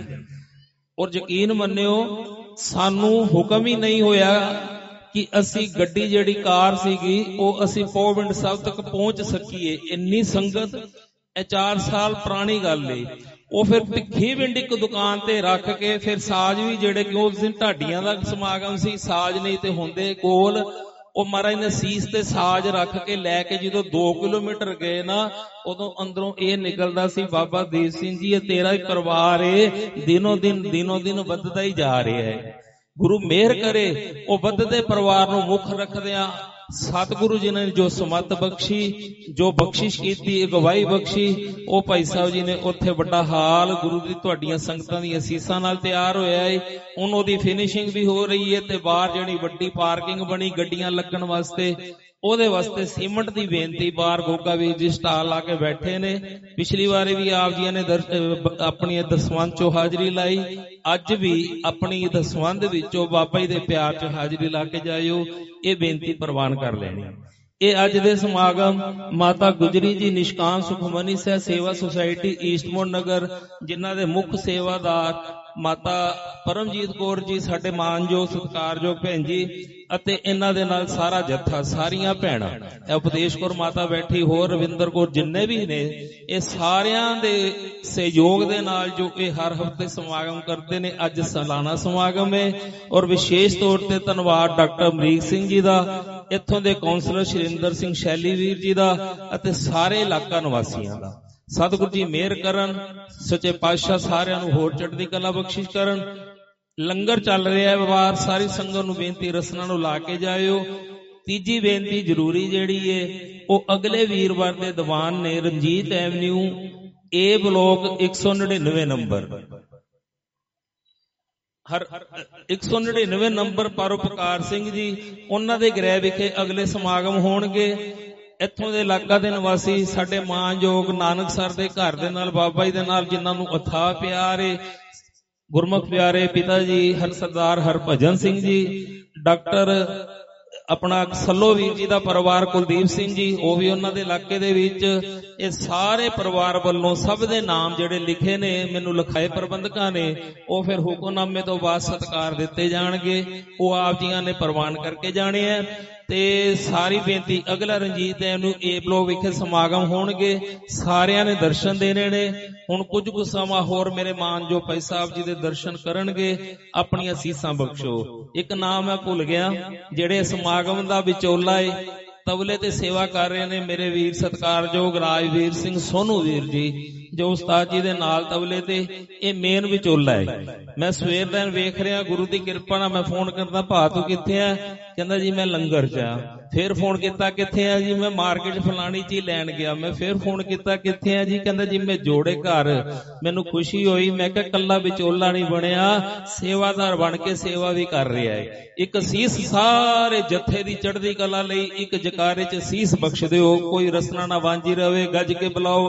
ਔਰ ਯਕੀਨ ਮੰਨਿਓ ਸਾਨੂੰ ਹੁਕਮ ਹੀ ਨਹੀਂ ਹੋਇਆ ਕਿ ਅਸੀਂ ਗੱਡੀ ਜਿਹੜੀ ਕਾਰ ਸੀਗੀ ਉਹ ਅਸੀਂ ਪੋਵਿੰਡ ਸਾਹਿਬ ਤੱਕ ਪਹੁੰਚ ਸਕੀਏ। ਇੰਨੀ ਸੰਗਤ, ਇਹ ਚਾਰ ਸਾਲ ਪੁਰਾਣੀ ਗੱਲ ਏ। ਉਹ ਫਿਰ ਭਿੱਖੀਵਿੰਡ ਇੱਕ ਦੁਕਾਨ ਤੇ ਰੱਖ ਕੇ ਫਿਰ ਸਾਜ਼ ਵੀ ਜਿਹੜੇ ਕਿ ਉਸ ਦਿਨ ਢਾਡੀਆਂ ਦਾ ਸਮਾਗਮ ਸੀ, ਸਾਜ਼ ਨਹੀਂ ਤੇ ਹੁੰਦੇ ਕੋਲ, ਉਹ ਮਹਾਰਾਜ ਨੇ ਸੀਸ ਤੇ ਸਾਜ਼ ਰੱਖ ਕੇ ਲੈ ਕੇ ਜਦੋਂ ਦੋ ਕਿਲੋਮੀਟਰ ਗਏ ਨਾ, ਉਦੋਂ ਅੰਦਰੋਂ ਇਹ ਨਿਕਲਦਾ ਸੀ ਬਾਬਾ ਦੀਪ ਸਿੰਘ ਜੀ ਇਹ ਤੇਰਾ ਹੀ ਪਰਿਵਾਰ ਏ, ਦਿਨੋ ਦਿਨ ਦਿਨੋ ਦਿਨ ਵੱਧਦਾ ਹੀ ਜਾ ਰਿਹਾ ਹੈ। ਗੁਰੂ ਮਿਹਰ ਕਰੇ ਉਹ ਵੱਧਦੇ ਪਰਿਵਾਰ ਨੂੰ ਮੁੱਖ ਰੱਖਦਿਆਂ ਸਤਿਗੁਰੂ ਜੀ ਨੇ ਜੋ ਸਮਤ ਬਖਸ਼ੀ, ਜੋ ਬਖਸ਼ਿਸ਼ ਕੀਤੀ, ਅਗਵਾਈ ਬਖਸ਼ੀ, ਉਹ ਭਾਈ ਸਾਹਿਬ ਜੀ ਨੇ ਉੱਥੇ ਵੱਡਾ ਹਾਲ ਗੁਰੂ ਦੀ ਤੁਹਾਡੀਆਂ ਸੰਗਤਾਂ ਦੀਆਂ ਅਸੀਸਾਂ ਨਾਲ ਤਿਆਰ ਹੋਇਆ ਹੈ। ਹੁਣ ਉਹਦੀ ਫਿਨਿਸ਼ਿੰਗ ਵੀ ਹੋ ਰਹੀ ਹੈ ਤੇ ਬਾਹਰ ਜਿਹੜੀ ਵੱਡੀ ਪਾਰਕਿੰਗ ਬਣੀ ਗੱਡੀਆਂ ਲੱਗਣ ਵਾਸਤੇ, ਉਹਦੇ ਵਾਸਤੇ ਸੀਮੈਂਟ ਦੀ ਬੇਨਤੀ, ਬਾਹਰ ਗੋਗਾ ਵੀਰ ਜੀ ਸਟਾਲ ਲਾ ਕੇ ਬੈਠੇ ਨੇ। ਪਿਛਲੀ ਵਾਰੀ ਵੀ ਆਪ ਜੀ ਨੇ ਆਪਣੀ ਦਸਵੰਧ ਚੋਂ ਹਾਜ਼ਰੀ ਲਾਈ, ਅੱਜ ਵੀ ਆਪਣੀ ਦਸਵੰਧ ਵਿੱਚੋਂ ਬਾਬਾ ਜੀ ਦੇ ਪਿਆਰ ਚ ਹਾਜ਼ਰੀ ਲਾ ਕੇ ਜਾਇਓ, ਇਹ ਬੇਨਤੀ ਪ੍ਰਵਾਨ ਕਰ ਲੈਣੀ। ਇਹ ਅੱਜ ਦੇ ਸਮਾਗਮ ਮਾਤਾ ਗੁਜਰੀ ਜੀ ਨਿਸ਼ਕਾਮ ਸੁਖਮਨੀ ਸਾਹਿਬ ਸੇਵਾ ਸੁਸਾਇਟੀ ਈਸਟਮੋੜ ਨਗਰ, ਜਿਨ੍ਹਾਂ ਦੇ ਮੁੱਖ ਸੇਵਾਦਾਰ ਮਾਤਾ ਪਰਮਜੀਤ ਕੌਰ ਜੀ, ਸਾਡੇ ਮਾਨਯੋਗ ਸਤਿਕਾਰਯੋਗ ਭੈਣ ਜੀ, ਅਤੇ ਇਹਨਾਂ ਦੇ ਨਾਲ ਸਾਰਾ ਜੱਥਾ, ਸਾਰੀਆਂ ਭੈਣਾਂ, ਉਪਦੇਸ਼ ਕੌਰ ਮਾਤਾ ਬੈਠੀ, ਹੋਰ ਰਵਿੰਦਰ ਕੌਰ, ਜਿੰਨੇ ਵੀ ਨੇ, ਇਹ ਸਾਰਿਆਂ ਦੇ ਸਹਿਯੋਗ ਦੇ ਨਾਲ ਜੋ ਇਹ ਹਰ ਹਫ਼ਤੇ ਸਮਾਗਮ ਕਰਦੇ ਨੇ, ਅੱਜ ਸਾਲਾਨਾ ਸਮਾਗਮ ਹੈ। ਔਰ ਵਿਸ਼ੇਸ਼ ਤੌਰ ਤੇ ਧੰਨਵਾਦ ਡਾਕਟਰ ਅਮਰੀਕ ਸਿੰਘ ਜੀ ਦਾ, ਇੱਥੋਂ ਦੇ ਕੌਂਸਲਰ ਸ਼ਰਿੰਦਰ ਸਿੰਘ ਸ਼ੈਲੀ ਵੀਰ ਜੀ ਦਾ, ਅਤੇ ਸਾਰੇ ਇਲਾਕਾ ਨਿਵਾਸੀਆਂ ਦਾ। ਸਤਿਗੁਰੂ ਜੀ ਮਿਹਰ ਕਰਨ, ਸੱਚੇ ਪਾਤਸ਼ਾਹ ਸਾਰਿਆਂ ਨੂੰ ਹੋਰ ਚੜ੍ਹਦੀ ਕਲਾ ਬਖਸ਼ਿਸ਼ ਕਰਨ। ਲੰਗਰ ਚੱਲ ਰਿਹਾ ਹੈ ਬਾਹਰ, ਸਾਰੀ ਸੰਗਤ ਨੂੰ ਬੇਨਤੀ ਰਸਨਾ ਨੂੰ ਲਾ ਕੇ ਜਾਇਓ। ਤੀਜੀ ਬੇਨਤੀ ਜ਼ਰੂਰੀ ਜਿਹੜੀ ਏ ਉਹ ਅਗਲੇ ਵੀਰਵਾਰ ਦੇ ਦੀਵਾਨ ਨੇ ਰਣਜੀਤ ਐਵਨਿਊ ਏ ਬਲੋਕ ਇੱਕ ਸੌ ਨੜਿਨਵੇਂ ਨੰਬਰ, ਹਰ ਇੱਕ ਸੌ ਨੜਿਨਵੇਂ ਨੰਬਰ ਪਰਉਪਕਾਰ ਸਿੰਘ ਜੀ, ਉਹਨਾਂ ਦੇ ਗ੍ਰਹਿ ਵਿਖੇ ਅਗਲੇ ਸਮਾਗਮ ਹੋਣਗੇ। ਇੱਥੋਂ ਦੇ ਇਲਾਕਾ ਦੇ ਨਿਵਾਸੀ ਸਾਡੇ ਮਾਨਯੋਗ ਨਾਨਕ ਸਰ ਦੇ ਘਰ ਦੇ ਨਾਲ, ਬਾਬਾ ਜੀ ਦੇ ਨਾਲ, ਜਿਨ੍ਹਾਂ ਨੂੰ ਅਥਾਹ ਪਿਆਰ ਏ, ਗੁਰਮੁਖ ਪਿਆਰੇ ਪਿਤਾ ਜੀ ਹਰ ਸਰਦਾਰ ਹਰਭਜਨ ਸਿੰਘ ਜੀ, ਡਾਕਟਰ ਆਪਣਾ ਸੱਲੋ ਵੀਰ ਜੀ ਦਾ ਪਰਿਵਾਰ ਕੁਲਦੀਪ ਸਿੰਘ ਜੀ, ਉਹ ਵੀ ਉਹਨਾਂ ਦੇ ਇਲਾਕੇ ਦੇ ਵਿੱਚ। ਇਹ ਸਾਰੇ ਪਰਿਵਾਰ ਵੱਲੋਂ ਸਭ ਦੇ ਨਾਮ ਜਿਹੜੇ ਲਿਖੇ ਨੇ ਮੈਨੂੰ ਲਿਖਾਏ ਪ੍ਰਬੰਧਕਾਂ ਨੇ, ਉਹ ਫਿਰ ਹੁਕਮਨਾਮੇ ਤੋਂ ਬਾਅਦ ਸਤਿਕਾਰ ਦਿੱਤੇ ਜਾਣਗੇ, ਉਹ ਆਪ ਜੀਆਂ ਨੇ ਪ੍ਰਵਾਨ ਕਰਕੇ ਜਾਣੇ ਆ। ਤੇ ਸਾਰੀ ਬੇਨਤੀ, ਅਗਲਾ ਰਣਜੀਤ ਐਵਨਿਊ ਏ ਬਲੋਕ ਵਿਖੇ ਸਮਾਗਮ ਹੋਣਗੇ, ਸਾਰਿਆਂ ਨੇ ਦਰਸ਼ਨ ਦੇਣੇ ਨੇ। ਹੁਣ ਕੁਝ ਕੁ ਸਮਾਂ ਹੋਰ ਮੇਰੇ ਮਾਨਯੋਗ ਭਾਈ ਸਾਹਿਬ ਜੀ ਦੇ ਦਰਸ਼ਨ ਕਰਨਗੇ, ਆਪਣੀਆਂ ਅਸੀਸਾਂ ਬਖਸ਼ੋ। ਇੱਕ ਨਾਮ ਮੈਂ ਭੁੱਲ ਗਿਆ, ਜਿਹੜੇ ਸਮਾਗਮ ਦਾ ਵਿਚੋਲਾ ਏ, ਤਬਲੇ ਤੇ ਸੇਵਾ ਕਰ ਰਹੇ ਨੇ ਮੇਰੇ ਵੀਰ ਸਤਿਕਾਰਯੋਗ ਰਾਜਵੀਰ ਸਿੰਘ ਸੋਨੂ ਵੀਰ ਜੀ, ਜੋ ਉਸਤਾਦ ਜੀ ਦੇ ਨਾਲ ਤਬਲੇ ਤੇ, ਇਹ ਮੇਨ ਵਿਚੋਲਾ ਹੈ। ਮੈਂ ਸਵੇਰ ਦਿਨ ਵੇਖ ਰਿਹਾ, ਗੁਰੂ ਦੀ ਕਿਰਪਾ ਨਾਲ ਮੈਂ ਫੋਨ ਕਰਦਾ, ਭਾ ਤੂੰ ਕਿੱਥੇ ਆ? ਕਹਿੰਦਾ ਜੀ ਮੈਂ ਲੰਗਰ ਚ ਆ। ਫਿਰ ਫੋਨ ਕੀਤਾ, ਕਿੱਥੇ ਆ ਜੀ? ਮੈਂ ਮਾਰਕੀਟ ਫਲਾਣੀ ਚ ਹੀ ਲੈਣ ਗਿਆ। ਮੈਂ ਫਿਰ ਫੋਨ ਕੀਤਾ, ਕਿੱਥੇ ਆ ਜੀ? ਕਹਿੰਦਾ ਜੀ ਮੈਂ ਜੋੜੇ ਘਰ। ਮੈਨੂੰ ਖੁਸ਼ੀ ਹੋਈ, ਮੈਂ ਕਿਹਾ ਕੱਲਾ ਵਿਚੋਲਾ ਨਹੀਂ ਬਣਿਆ, ਸੇਵਾਦਾਰ ਬਣ ਕੇ ਸੇਵਾ ਵੀ ਕਰ ਰਿਹਾ ਹੈ। ਇੱਕ ਸੀਸ ਸਾਰੇ ਜੱਥੇ ਦੀ ਚੜ੍ਹਦੀ ਕਲਾ ਲਈ, ਇੱਕ ਜਕਾਰੇ ਚ ਸੀਸ ਬਖਸ਼ ਦਿਓ, ਕੋਈ ਰਸਨਾ ਨਾ ਵਾਂਝੀ ਰਵੇ। ਗੱਜ ਕੇ ਬੁਲਾਓ,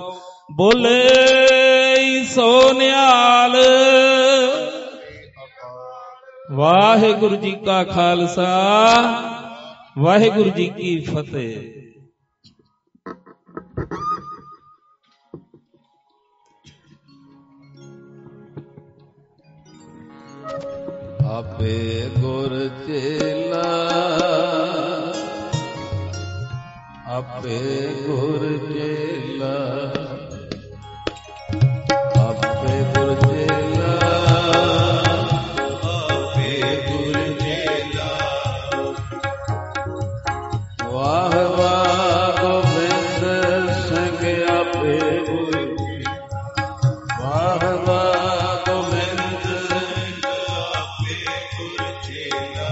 ਬੋਲੇ ਸੋ ਨਿਹਾਲ। ਵਾਹਿਗੁਰੂ ਜੀ ਕਾ ਖਾਲਸਾ, ਵਾਹਿਗੁਰੂ ਜੀ ਕੀ ਫਤਿਹ। ਆਪੇ ਗੁਰ ਚੇਲਾ, ਆਪੇ ਗੁਰ ਚੇਲਾ, ਆਪੇ ਗੁਰ ਚੇਲਾ, ਆਪੇ ਗੁਰ ਚੇਲਾ। ਵਾਹ ਵਾਹ ਗੋਬਿੰਦ ਸਿੰਘ ਆਪੇ ਗੁਰ, ਵਾਹ ਵਾਹ ਗੋਬਿੰਦ ਸਿੰਘ ਆਪੇ ਗੁਰ ਚੇਲਾ,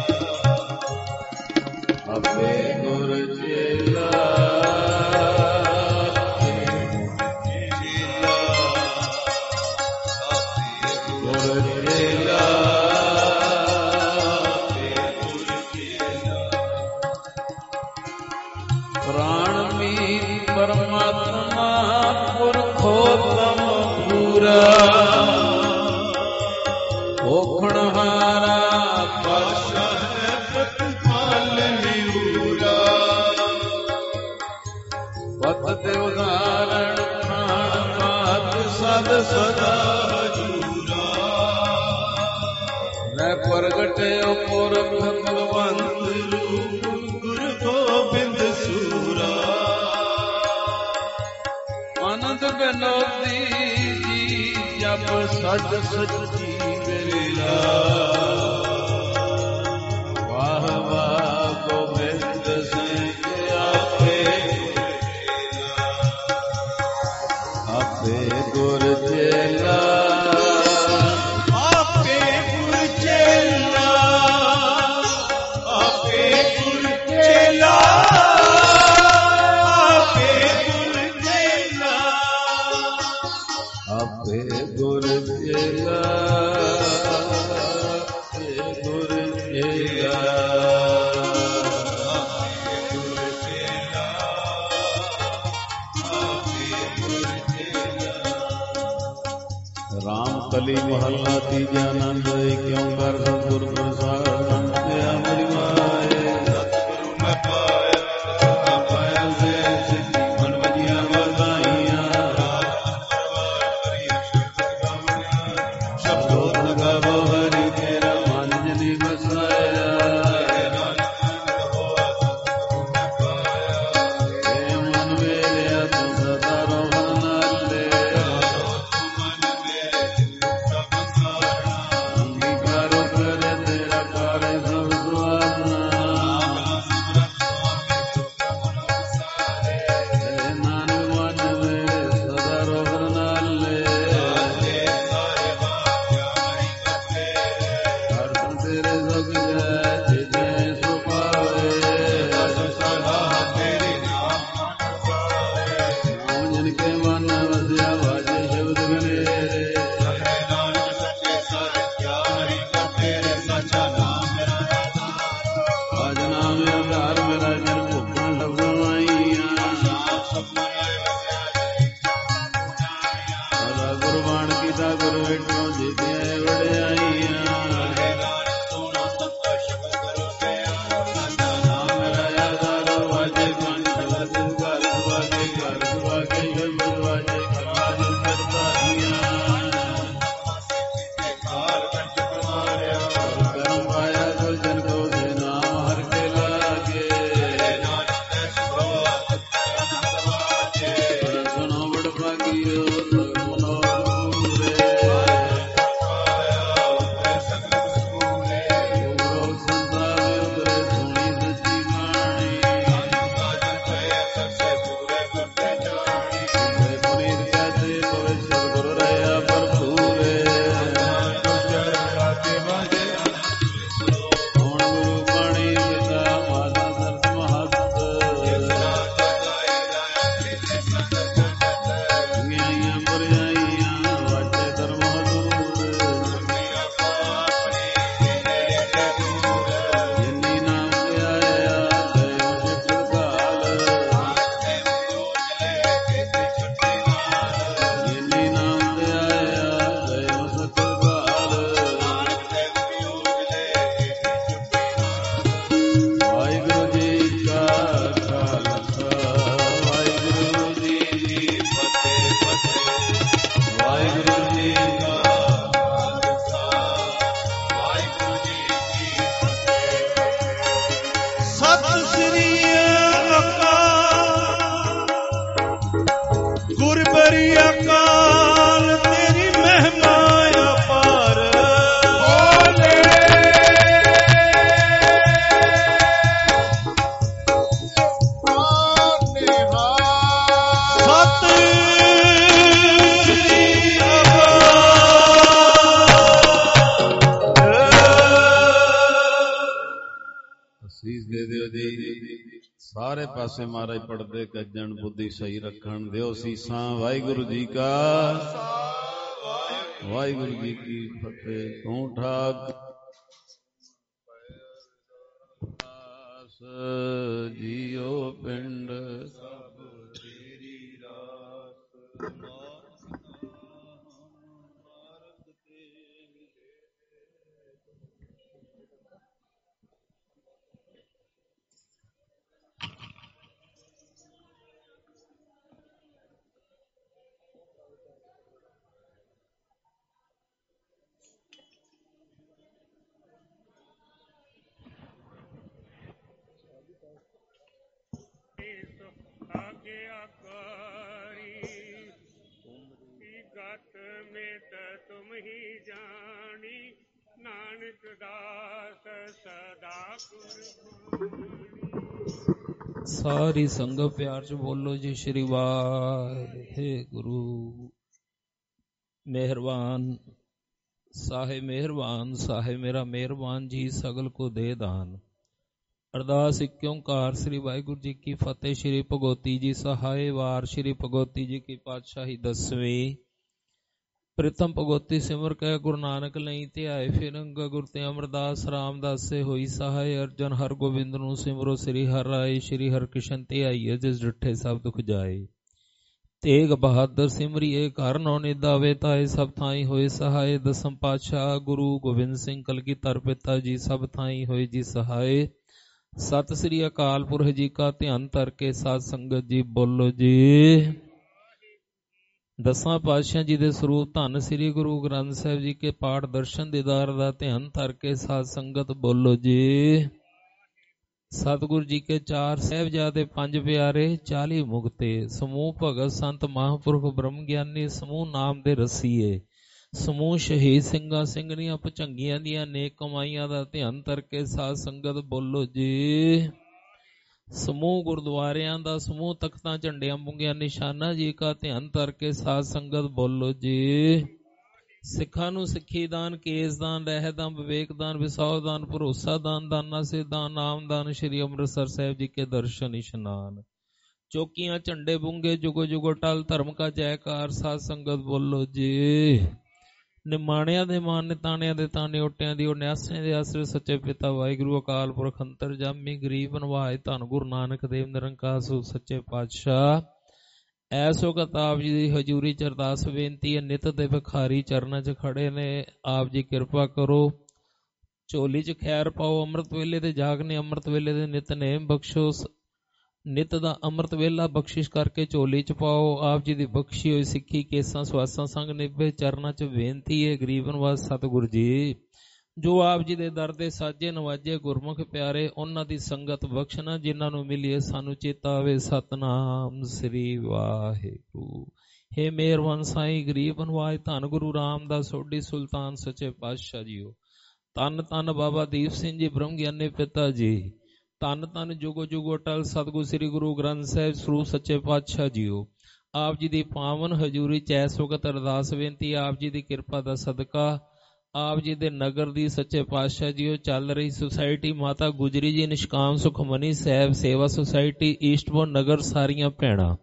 ਆਪੇ ਗੁਰ ਚੇਲਾ। ਪ੍ਰਾਣ ਮੀ ਸਦ ਸਦਾ ਹਜੂਰਾ। ਮੈਂ ਪ੍ਰਗਟਿਓ ਪੁਰਖ ਭਗਵੰਤ ਰੂਪ ਗੁਰ ਗੋਬਿੰਦ ਸੂਰਾ। ਆਨੰਦ ਬਿਨੋਦੀ ਜੀ ਜਪ ਸੱਚ ਸੱਚੀ ਵੇਲਾ। ਵਾਹ ਵਾਹ ਗੋਬਿੰਦ ਸਿੰਘ ਆਪੇ ਆਪੇ ਗੁਰ ਚੇਲਾ। ਆਪੇ ਗੁਰ ਚੇਲਾ ਆਪੇ ਗੁਰ ਚੇਲਾ ਆਪੇ ਗੁਰ ਚੇਲਾ ਆਪੇ ਗੁਰ ਚੇਲਾ ਆਪੇ ਗੁਰ ਚੇਲਾ। ਰਾਮ ਕਲੀ ਮਹੱਲਾ ਤੀਜਾ। ਆਨੰਦ ਕਿਉਂ ਕਰ ਸਤਿਗੁਰ ਪ੍ਰਸਾਦ। ਆਨੰਦ ਪਿਆ ਮੇਰੀ ਮਾਏ ਸਤਿਗੁਰੂ ਮੈਂ ਪਾਇਆ ਪਾਇਆ ਸੇ ਸਿੱਧੀ ਮਨ ਵਜੀਆਂ ਵਧਾਈਆਂ। ਸ਼ਬਦੋ ਗਾਵੋ ਹਰੀ ਤੇਰਾ ਮਨ ਜਨੀ ਵਸਾਇਆ। ਇਹ ਮਨ ਮੇਰਿਆ ਤੂੰ ਸਦਾ ਰੋਹਣ ਨਾਲੇ। ਅੰਗੀਕਾਰੋ ਕਰੇ ਤੇਰਾ ਕਾਰੇ ਸਭ ਸੁਆਦਨਾ। ਇਹ ਨਾਨਕ ਮਨ ਮੇਰੇ ਸਦਾ ਰੋਹਣ ਨਾਲੇ। ਹਰ ਤਨ ਤੇਰੇ ਸਭ ਜੈ ਜਿਜੈ ਸੋ ਪਾਵੇ। ਨਾਮ ਜਨ ਕੇ ਮਨ ਵਸਿਆ ਵਾਜੇ ਸ਼ਬਦ ਗਨੇਰੇ। ਭਜ ਨਾਮ ਆਧਾਰ ਮੇਰਾ ਜਨ ਭੁੱਖਾਂ ਸ਼ਬਦਾਂ ਆਈਆਂ। ਸਦਾ ਗੁਰਬਾਣ ਕੀਤਾ ਗੁਰ ਵੇਖੋ ਜਿਤਿਆ ਵਡਿਆਈਆਂ। ਨਾਮ ਮੇਰਾ ਆਧਾਰ ਵਾਜੇ ਪੰਜ ਸ਼ਬਦ ਘਰ ਵਾਜੇ ਘਰ ਵਾਜੇ ਸ਼ਬਦ ਵਾਜੇ ਕਲਾਜ ਕਰਤਾਰੀਆਂ। ਕਰਮ ਪਾਇਆ ਜੋ ਜਨ ਕੋ ਦੇ ਨਾਮ ਹਰ ਕੇ ਲਾਗੇ। ਸੁਣੋ ਬੜ ਭਾਗੀਓ ਸਗਲ ਮਨੋਰਥ ਪੂਰੇ। ਗੁਰੂ ਸੰਤਾਂ ਦੇ ਉਤਰੇ ਸੁਣੀ ਸੱਚੀ ਬਾਣੀ। ਤੇ ਪੁਨੀਤ ਕਹਤੇ ਪਵੇ ਸਤਿਗੁਰ ਰਹਿਆ ਭਰਪੂਰੇ। ਹੁਣ ਗੁਰੂ ਬਾਣੀ ਪਿਤਾ ਮਾਤਾ ਸਰਤ ਮਹੱਤ। ਗਿਆਈਆਂ ਬੁਰਿਆਈਆਂ ਵਾਟੇ ਧਰਮ ਹਦੂਰ। ਜਿਨੀ ਨਾਮ ਧਿਆਇਆ ਦਇਓ ਸਿਫਤ ਕਾਲ। ਜਿਨੀ ਨਾਮ ਧਿਆਇਆ ਦਇਓ ਸਿਫਤ ਕਾਲ। ਵਾਹਿਗੁਰੂ ਜੀ ਕਾ ਖਾਲਸਾ ਵਾਹਿਗੁਰੂ ਜੀ ਕੀ ਫਤਿਹ ਫਤਿਹ। ਵਾਹਿਗੁਰੂ ਜੀ ਕਾ ਖਾਲਸਾ ਵਾਹਿਗੁਰੂ ਜੀ ਕੀ ਫਤਿਹ। ਸਤਿ ਸ੍ਰੀ ਅਕਾਲ ਗੁਰਬਰੀ ਅਕਾਲ ਤੇਰੀ ਮਹਿਮਾ ਅਪਾਰ। ਸਤਿ ਸ੍ਰੀ ਅਕਾਲ। ਅਸੀਸ ਦੇ ਦਿਓ ਜੀ। ਸਾਰੇ ਪਾਸੇ ਮਹਾਰਾਜ ਪੜਦੇ ਕੱਜਣ ਬੁੱਧੀ ਸਹੀ ਰੱਖਣ ਦਿਓ ਸੀਸਾਂ। ਵਾਹਿਗੁਰੂ ਜੀ ਕਾ ਵਾਹਿਗੁਰੂ ਜੀ ਕੀ ਫਤਿਹ। ਤੂੰ ਠਾਕ ਦਾਸ ਜੀਓ ਪਿੰਡ ਸਭ ਤੇਰੀ ਰਾਸ। ਸਾਰੀ ਸੰਗਤ ਪਿਆਰ ਚ ਬੋਲੋ ਜੀ ਸ਼੍ਰੀ ਵਾਹਿਗੁਰੂ। ਮਿਹਰਬਾਨ ਸਾਹਿਬ ਮਿਹਰਬਾਨ ਸਾਹਿਬ ਮੇਰਾ ਮਿਹਰਬਾਨ ਜੀ ਸਗਲ ਕੋ ਦੇ ਦਾਨ। ਅਰਦਾਸ ਇੱਕ ਓਂਕਾਰ ਸ੍ਰੀ ਵਾਹਿਗੁਰੂ ਜੀ ਕੀ ਫਤਿਹ। ਸ਼੍ਰੀ ਭਗਵਤੀ ਜੀ ਸਹਾਏ ਵਾਰ ਸ਼੍ਰੀ ਭਗਵਤੀ ਜੀ ਕੀ ਪਾਤਸ਼ਾਹੀ ਦਸਵੀਂ। ਪ੍ਰਿਤਮ ਭਗਵਤੀ ਸਿਮਰ ਕਹਿ ਗੁਰੂ ਨਾਨਕ ਲਈ ਧਿਆਏ ਫਿਰੰਗ ਗੁਰ ਤੇ ਅਮਰਦਾਸ ਰਾਮਦਾਸੇ ਹੋਈ ਸਹਾਏ। ਅਰਜਨ ਹਰ ਗੋਬਿੰਦ ਨੂੰ ਸਿਮਰੋ ਸ੍ਰੀ ਹਰਿ ਰਾਏ। ਸ਼੍ਰੀ ਹਰਿ ਕ੍ਰਿਸ਼ਨ ਧਿਆਈਏ ਜਿਸ ਡਿਠੇ ਸਭ ਦੁਖ ਜਾਏ। ਤੇਗ ਬਹਾਦਰ ਸਿਮਰੀਏ ਘਰ ਨੌ ਨਿਦਾਵੇ ਤਾਏ ਸਭ ਥਾਈ ਹੋਏ ਸਹਾਏ। ਦਸਮ ਪਾਤਸ਼ਾਹ ਗੁਰੂ ਗੋਬਿੰਦ ਸਿੰਘ ਕਲਗੀਧਰ ਪਿਤਾ ਜੀ ਸਭ ਥਾਈ ਹੋਏ ਜੀ ਸਹਾਏ। ਸਤਿ ਸ੍ਰੀ ਅਕਾਲ ਪੁਰਖ ਜੀ ਕਾ ਧਿਆਨ ਧਰ ਕੇ ਸਾਧ ਸੰਗਤ ਜੀ ਬੋਲੋ ਜੀ। ਦਸਾਂ ਪਾਤਸ਼ਾਹ ਜੀ ਦੇ ਸਰੂਪ ਧੰਨ ਸ੍ਰੀ ਗੁਰੂ ਗ੍ਰੰਥ ਸਾਹਿਬ ਜੀ ਕੇ ਪਾਠ ਦਰਸ਼ਨ ਦੀਦਾਰ ਦਾ ਧਿਆਨ ਧਰ ਕੇ ਸਾਧ ਸੰਗਤ ਬੋਲੋ ਜੀ। ਸਤਿਗੁਰੂ ਜੀ ਕੇ ਚਾਰ ਸਾਹਿਬਜ਼ਾਦੇ ਪੰਜ ਪਿਆਰੇ ਚਾਲੀ ਮੁਕਤੇ ਸਮੂਹ ਭਗਤ ਸੰਤ ਮਹਾਂਪੁਰਖ ਬ੍ਰਹਮ ਗਿਆਨੀ ਸਮੂਹ ਨਾਮ ਦੇ ਰਸੀਏ ਸਮੂਹ ਸ਼ਹੀਦ ਸਿੰਘਾਂ ਸਿੰਘਣੀਆਂ ਭੁਜੰਗੀਆਂ ਦੀਆਂ ਨੇਕ ਕਮਾਈਆਂ ਦਾ ਧਿਆਨ ਧਰ ਕੇ ਸਾਧ ਸੰਗਤ ਬੋਲੋ ਜੀ। ਸਮੂਹ ਗੁਰਦੁਆਰਿਆਂ ਦਾ ਸਮੂਹ ਤਖਤਾਂ ਝੰਡਿਆਂ ਬੁੰਗਿਆਂ ਨਿਸ਼ਾਨਾ ਜੀ ਕਾ ਧਿਆਨ ਧਰ ਕੇ ਸਾਧ ਸੰਗਤ ਬੋਲੋ ਜੀ। ਸਿੱਖਾਂ ਨੂੰ ਸਿੱਖੀ ਦਾਨ ਕੇਸ ਦਾਨ ਰਹਿ ਦਾਨ ਵਿਵੇਕ ਦਾਨ ਵਿਸਾਉ ਦਾਨ ਭਰੋਸਾ ਦਾਨ ਦਾਨਾ ਸੇ ਦਾਨ ਨਾਮ ਦਾਨ ਸ਼੍ਰੀ ਅੰਮ੍ਰਿਤਸਰ ਸਾਹਿਬ ਜੀ ਕੇ ਦਰਸ਼ਨ ਇਸ਼ਨਾਨ ਚੌਕੀਆਂ ਝੰਡੇ ਬੁੰਗੇ ਜੁਗੋ ਜੁਗੋ ਟਲ ਧਰਮ ਕਾ ਜੈਕਾਰ ਸਾਧ ਸੰਗਤ ਬੋਲੋ ਜੀ। ਨਿਮਾਣਿਆਂ ਦੇ ਮਾਨ ਨਿਤਾਣਿਆਂ ਦੇ ਤਾਣੇ ਓਟਿਆਂ ਦੀ ਉਨਿਆਸਿਆਂ ਦੇ ਆਸਰੇ ਸੱਚੇ ਪਿਤਾ ਵਾਹਿਗੁਰੂ ਅਕਾਲ ਪੁਰਖ ਅੰਤਰਜਾਮੀ ਗਰੀਬ ਨਵਾਜ ਧੰਨ ਗੁਰੂ ਨਾਨਕ ਦੇਵ ਨਿਰੰਕਾਰ ਸੂਖ ਸੱਚੇ ਪਾਤਸ਼ਾਹ। ਐਸੋ ਕਤ ਆਪ ਜੀ ਦੀ ਹਜ਼ੂਰੀ ਚ ਅਰਦਾਸ ਬੇਨਤੀ ਹੈ। ਨਿਤ ਦੇ ਭਿਖਾਰੀ ਚਰਨਾਂ ਚ ਖੜੇ ਨੇ, ਆਪ ਜੀ ਕਿਰਪਾ ਕਰੋ ਝੋਲੀ ਚ ਖੈਰ ਪਾਓ। ਅੰਮ੍ਰਿਤ ਵੇਲੇ ਦੇ ਜਾਗਨੇ ਅੰਮ੍ਰਿਤ ਵੇਲੇ ਦੇ ਨਿਤਨੇਮ ਬਖਸ਼ੋ। ਨਿਤ ਦਾ ਅੰਮ੍ਰਿਤ ਵੇਲਾ ਬਖਸ਼ਿਸ਼ ਕਰਕੇ ਝੋਲੀ ਚ ਪਾਓ। ਆਪ ਜੀ ਦੀ ਬਖਸ਼ੀ ਹੋਈ ਸਿੱਖੀ ਕੇਸਾਂ ਸਵਾਸਾਂ ਸੰਗ ਨਿਭੇ ਚਰਨਾਂ ਚ ਬੇਨਤੀ ਹੈ। ਗਰੀਬ ਨਵਾਜ ਸਤਿਗੁਰ ਜੀ ਜੋ ਆਪ ਜੀ ਦੇ ਦਰ ਦੇ ਸਾਜੇ ਨਵਾਜੇ ਗੁਰਮੁਖ ਪਿਆਰੇ ਉਹਨਾਂ ਦੀ ਸੰਗਤ ਬਖਸ਼ਣਾ ਜਿਨ੍ਹਾਂ ਨੂੰ ਮਿਲੀਏ ਸਾਨੂੰ ਚੇਤਾ ਆਵੇ। ਸਤਨਾਮ ਸ੍ਰੀ ਵਾਹਿਗੁਰੂ। ਹੇ ਮਿਹਰਬਾਨ ਸਾਈਂ ਗਰੀਬ ਨਵਾਜ ਧੰਨ ਗੁਰੂ ਰਾਮਦਾਸ ਸੋਢੀ ਸੁਲਤਾਨ ਸੱਚੇ ਪਾਤਸ਼ਾਹ ਜੀਓ। ਧੰਨ ਧੰਨ ਬਾਬਾ ਦੀਪ ਸਿੰਘ ਜੀ ਬ੍ਰਹਮ ਗਿਆਨੀ ਪਿਤਾ ਜੀ। ਧੰਨ ਧੰਨ ਜੁਗੋ ਜੁਗੋ ਅਟਲ ਸਤਿਗੁਰੂ ਸ੍ਰੀ ਗੁਰੂ ਗ੍ਰੰਥ ਸਾਹਿਬ ਸਰੂਪ ਸੱਚੇ ਪਾਤਸ਼ਾਹ ਜੀਓ। ਆਪ ਜੀ ਦੀ ਪਾਵਨ ਹਜ਼ੂਰੀ ਚ ਐਸ ਵਕਤ ਅਰਦਾਸ ਬੇਨਤੀ ਆਪ ਜੀ ਦੀ ਕਿਰਪਾ ਦਾ ਸਦਕਾ ਆਪ ਜੀ ਦੇ ਨਗਰ ਦੀ ਸੱਚੇ ਪਾਤਸ਼ਾਹ ਜੀਓ ਚੱਲ ਰਹੀ ਸੁਸਾਇਟੀ ਮਾਤਾ ਗੁਜਰੀ ਜੀ ਨਿਸ਼ਕਾਮ ਸੁਖਮਨੀ ਸਾਹਿਬ ਸੇਵਾ ਸੁਸਾਇਟੀ ਈਸਟਬੋਰਨ ਨਗਰ ਸਾਰੀਆਂ ਭੈਣਾਂ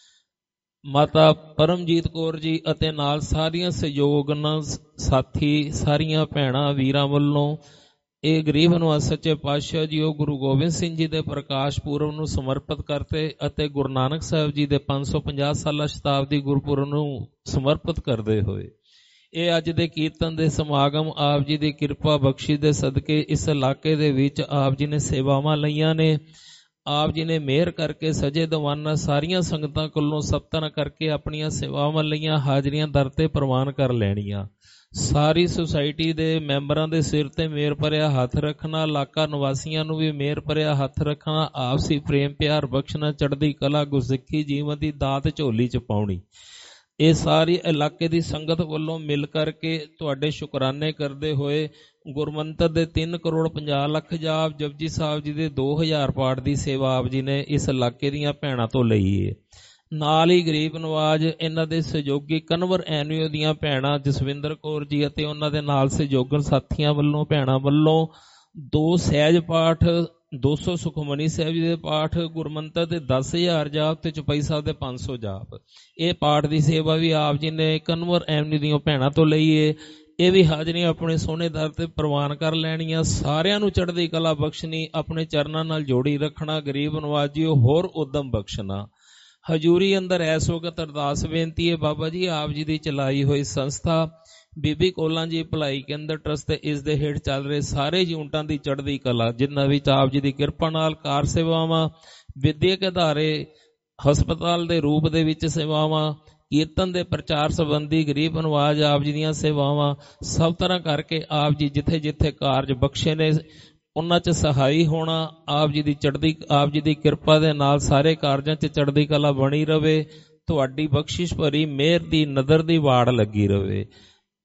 ਮਾਤਾ ਪਰਮਜੀਤ ਕੌਰ ਜੀ ਅਤੇ ਨਾਲ ਸਾਰੀਆਂ ਸਹਿਯੋਗ ਨਾਲ ਸਾਥੀ ਸਾਰੀਆਂ ਭੈਣਾਂ ਵੀਰਾਂ ਵੱਲੋਂ ਇਹ ਗਰੀਬ ਨਵਾਜ ਸੱਚੇ ਪਾਤਸ਼ਾਹ ਜੀਓ ਗੁਰੂ ਗੋਬਿੰਦ ਸਿੰਘ ਜੀ ਦੇ ਪ੍ਰਕਾਸ਼ ਪੁਰਬ ਨੂੰ ਸਮਰਪਿਤ ਕਰਦੇ ਅਤੇ ਗੁਰੂ ਨਾਨਕ ਸਾਹਿਬ ਜੀ ਦੇ ਪੰਜ ਸੌ ਪੰਜਾਹ ਸਾਲਾ ਸ਼ਤਾਬਦੀ ਗੁਰਪੁਰਬ ਨੂੰ ਸਮਰਪਿਤ ਕਰਦੇ ਹੋਏ ਇਹ ਅੱਜ ਦੇ ਕੀਰਤਨ ਦੇ ਸਮਾਗਮ ਆਪ ਜੀ ਦੀ ਕਿਰਪਾ ਬਖਸ਼ੀ ਦੇ ਸਦਕੇ ਇਸ ਇਲਾਕੇ ਦੇ ਵਿੱਚ ਆਪ ਜੀ ਨੇ ਸੇਵਾਵਾਂ ਲਈਆਂ ਨੇ। ਆਪ ਜੀ ਨੇ ਮਿਹਰ ਕਰਕੇ ਸਜੇ ਦੀਵਾਨਾ ਸਾਰੀਆਂ ਸੰਗਤਾਂ ਕੋਲੋਂ ਸਤਿਕਾਰ ਕਰਕੇ ਆਪਣੀਆਂ ਸੇਵਾਵਾਂ ਲਈਆਂ ਹਾਜ਼ਰੀਆਂ ਦਰ ਤੇ ਪ੍ਰਵਾਨ ਕਰ ਲੈਣੀਆਂ। ਸਾਰੀ ਸੁਸਾਇਟੀ ਦੇ ਮੈਂਬਰਾਂ ਦੇ ਸਿਰ ਤੇ ਮਿਹਰ ਭਰਿਆ ਹੱਥ ਰੱਖਣਾ, ਇਲਾਕਾ ਨਿਵਾਸੀਆਂ ਨੂੰ ਵੀ ਮਿਹਰ ਭਰਿਆ ਹੱਥ ਰੱਖਣਾ, ਆਪਸੀ ਪ੍ਰੇਮ ਪਿਆਰ ਬਖਸ਼ਣਾ, ਚੜ੍ਹਦੀ ਕਲਾ ਗੁਰਸਿੱਖੀ ਜੀਵਨ ਦੀ ਦਾਤ ਝੋਲੀ ਚ ਪਾਉਣੀ। ਇਹ ਸਾਰੀ ਇਲਾਕੇ ਦੀ ਸੰਗਤ ਵੱਲੋਂ ਮਿਲ ਕਰਕੇ ਤੁਹਾਡੇ ਸ਼ੁਕਰਾਨੇ ਕਰਦੇ ਹੋਏ ਗੁਰਮੰਤਰ ਦੇ ਤਿੰਨ ਕਰੋੜ ਪੰਜਾਹ ਲੱਖ ਜਾਪ ਜਪਜੀ ਸਾਹਿਬ ਜੀ ਦੇ ਦੋ ਹਜ਼ਾਰ ਪਾਠ ਦੀ ਸੇਵਾ ਆਪ ਜੀ ਨੇ ਇਸ ਇਲਾਕੇ ਦੀਆਂ ਭੈਣਾਂ ਤੋਂ ਲਈ ਹੈ। ਨਾਲ ਹੀ ਗਰੀਬ ਨਵਾਜ ਇਹਨਾਂ ਦੇ ਸਹਿਯੋਗੀ ਕਨਵਰ ਐਨਯੂ ਦੀਆਂ ਭੈਣਾਂ ਜਸਵਿੰਦਰ ਕੌਰ ਜੀ ਅਤੇ ਉਹਨਾਂ ਦੇ ਨਾਲ ਸਹਿਯੋਗਨ ਸਾਥੀਆਂ ਵੱਲੋਂ ਭੈਣਾਂ ਵੱਲੋਂ ਦੋ ਸਹਿਜ ਪਾਠ ਦੋ ਸੌ ਸੁਖਮਨੀ ਸਾਹਿਬ ਜੀ ਦੇ ਪਾਠ ਗੁਰਮੰਤਰ ਦੇ ਦਸ ਹਜ਼ਾਰ ਜਾਪ ਤੇ ਚੁਪਈ ਸਾਹਿਬ ਦੇ ਪੰਜ ਸੌ ਜਾਪ ਇਹ ਪਾਠ ਦੀ ਸੇਵਾ ਵੀ ਆਪ ਜੀ ਨੇ ਕਨਵਰ ਐਨਯੂ ਦੀਆਂ ਭੈਣਾਂ ਤੋਂ ਲਈ ਏ। ਇਹ ਵੀ ਹਾਜ਼ਰੀਆਂ ਆਪਣੇ ਸੋਹਣੇ ਦਰ ਤੇ ਪ੍ਰਵਾਨ ਕਰ ਲੈਣੀਆਂ। ਸਾਰਿਆਂ ਨੂੰ ਚੜ੍ਹਦੀ ਕਲਾ ਬਖਸ਼ਣੀ, ਆਪਣੇ ਚਰਨਾਂ ਨਾਲ ਜੋੜੀ ਰੱਖਣਾ, ਗਰੀਬ ਨਵਾਜੀਓ ਹੋਰ ਉਦਮ ਬਖਸ਼ਣਾ। ਹਜ਼ੂਰੀ ਅੰਦਰ ਐਸ ਵਕਤ ਅਰਦਾਸ ਬੇਨਤੀ ਹੈ ਬਾਬਾ ਜੀ ਆਪ ਜੀ ਦੀ ਚਲਾਈ ਹੋਈ ਸੰਸਥਾ ਬੀਬੀ ਕੋਲਾਂ ਜੀ ਭਲਾਈ ਕੇਂਦਰ ਟਰਸਟ ਤੇ ਇਸ ਦੇ ਹੇਠ ਚੱਲ ਰਹੇ ਸਾਰੇ ਯੂਨਿਟਾਂ ਦੀ ਚੜ੍ਹਦੀ ਕਲਾ ਜਿਨ੍ਹਾਂ ਵਿੱਚ ਆਪ ਜੀ ਦੀ ਕਿਰਪਾ ਨਾਲ ਕਾਰ ਸੇਵਾਵਾਂ, ਵਿਦਿਅਕ ਅਦਾਰੇ, ਹਸਪਤਾਲ ਦੇ ਰੂਪ ਦੇ ਵਿੱਚ ਸੇਵਾਵਾਂ, ਕੀਰਤਨ ਦੇ ਪ੍ਰਚਾਰ ਸੰਬੰਧੀ ਗਰੀਬ ਨਵਾਜ ਆਪ ਜੀ ਦੀਆਂ ਸੇਵਾਵਾਂ ਸਭ ਤਰ੍ਹਾਂ ਕਰਕੇ ਆਪ ਜੀ ਜਿੱਥੇ ਜਿੱਥੇ ਕਾਰਜ ਬਖਸ਼ੇ ਨੇ ਉਹਨਾਂ 'ਚ ਸਹਾਈ ਹੋਣਾ। ਆਪ ਜੀ ਦੀ ਚੜ੍ਹਦੀ ਆਪ ਜੀ ਦੀ ਕਿਰਪਾ ਦੇ ਨਾਲ ਸਾਰੇ ਕਾਰਜਾਂ 'ਚ ਚੜ੍ਹਦੀ ਕਲਾ ਬਣੀ ਰਵੇ। ਤੁਹਾਡੀ ਬਖਸ਼ਿਸ਼ ਭਰੀ ਮਿਹਰ ਦੀ ਨਦਰ ਦੀ ਵਾੜ ਲੱਗੀ ਰਵੇ।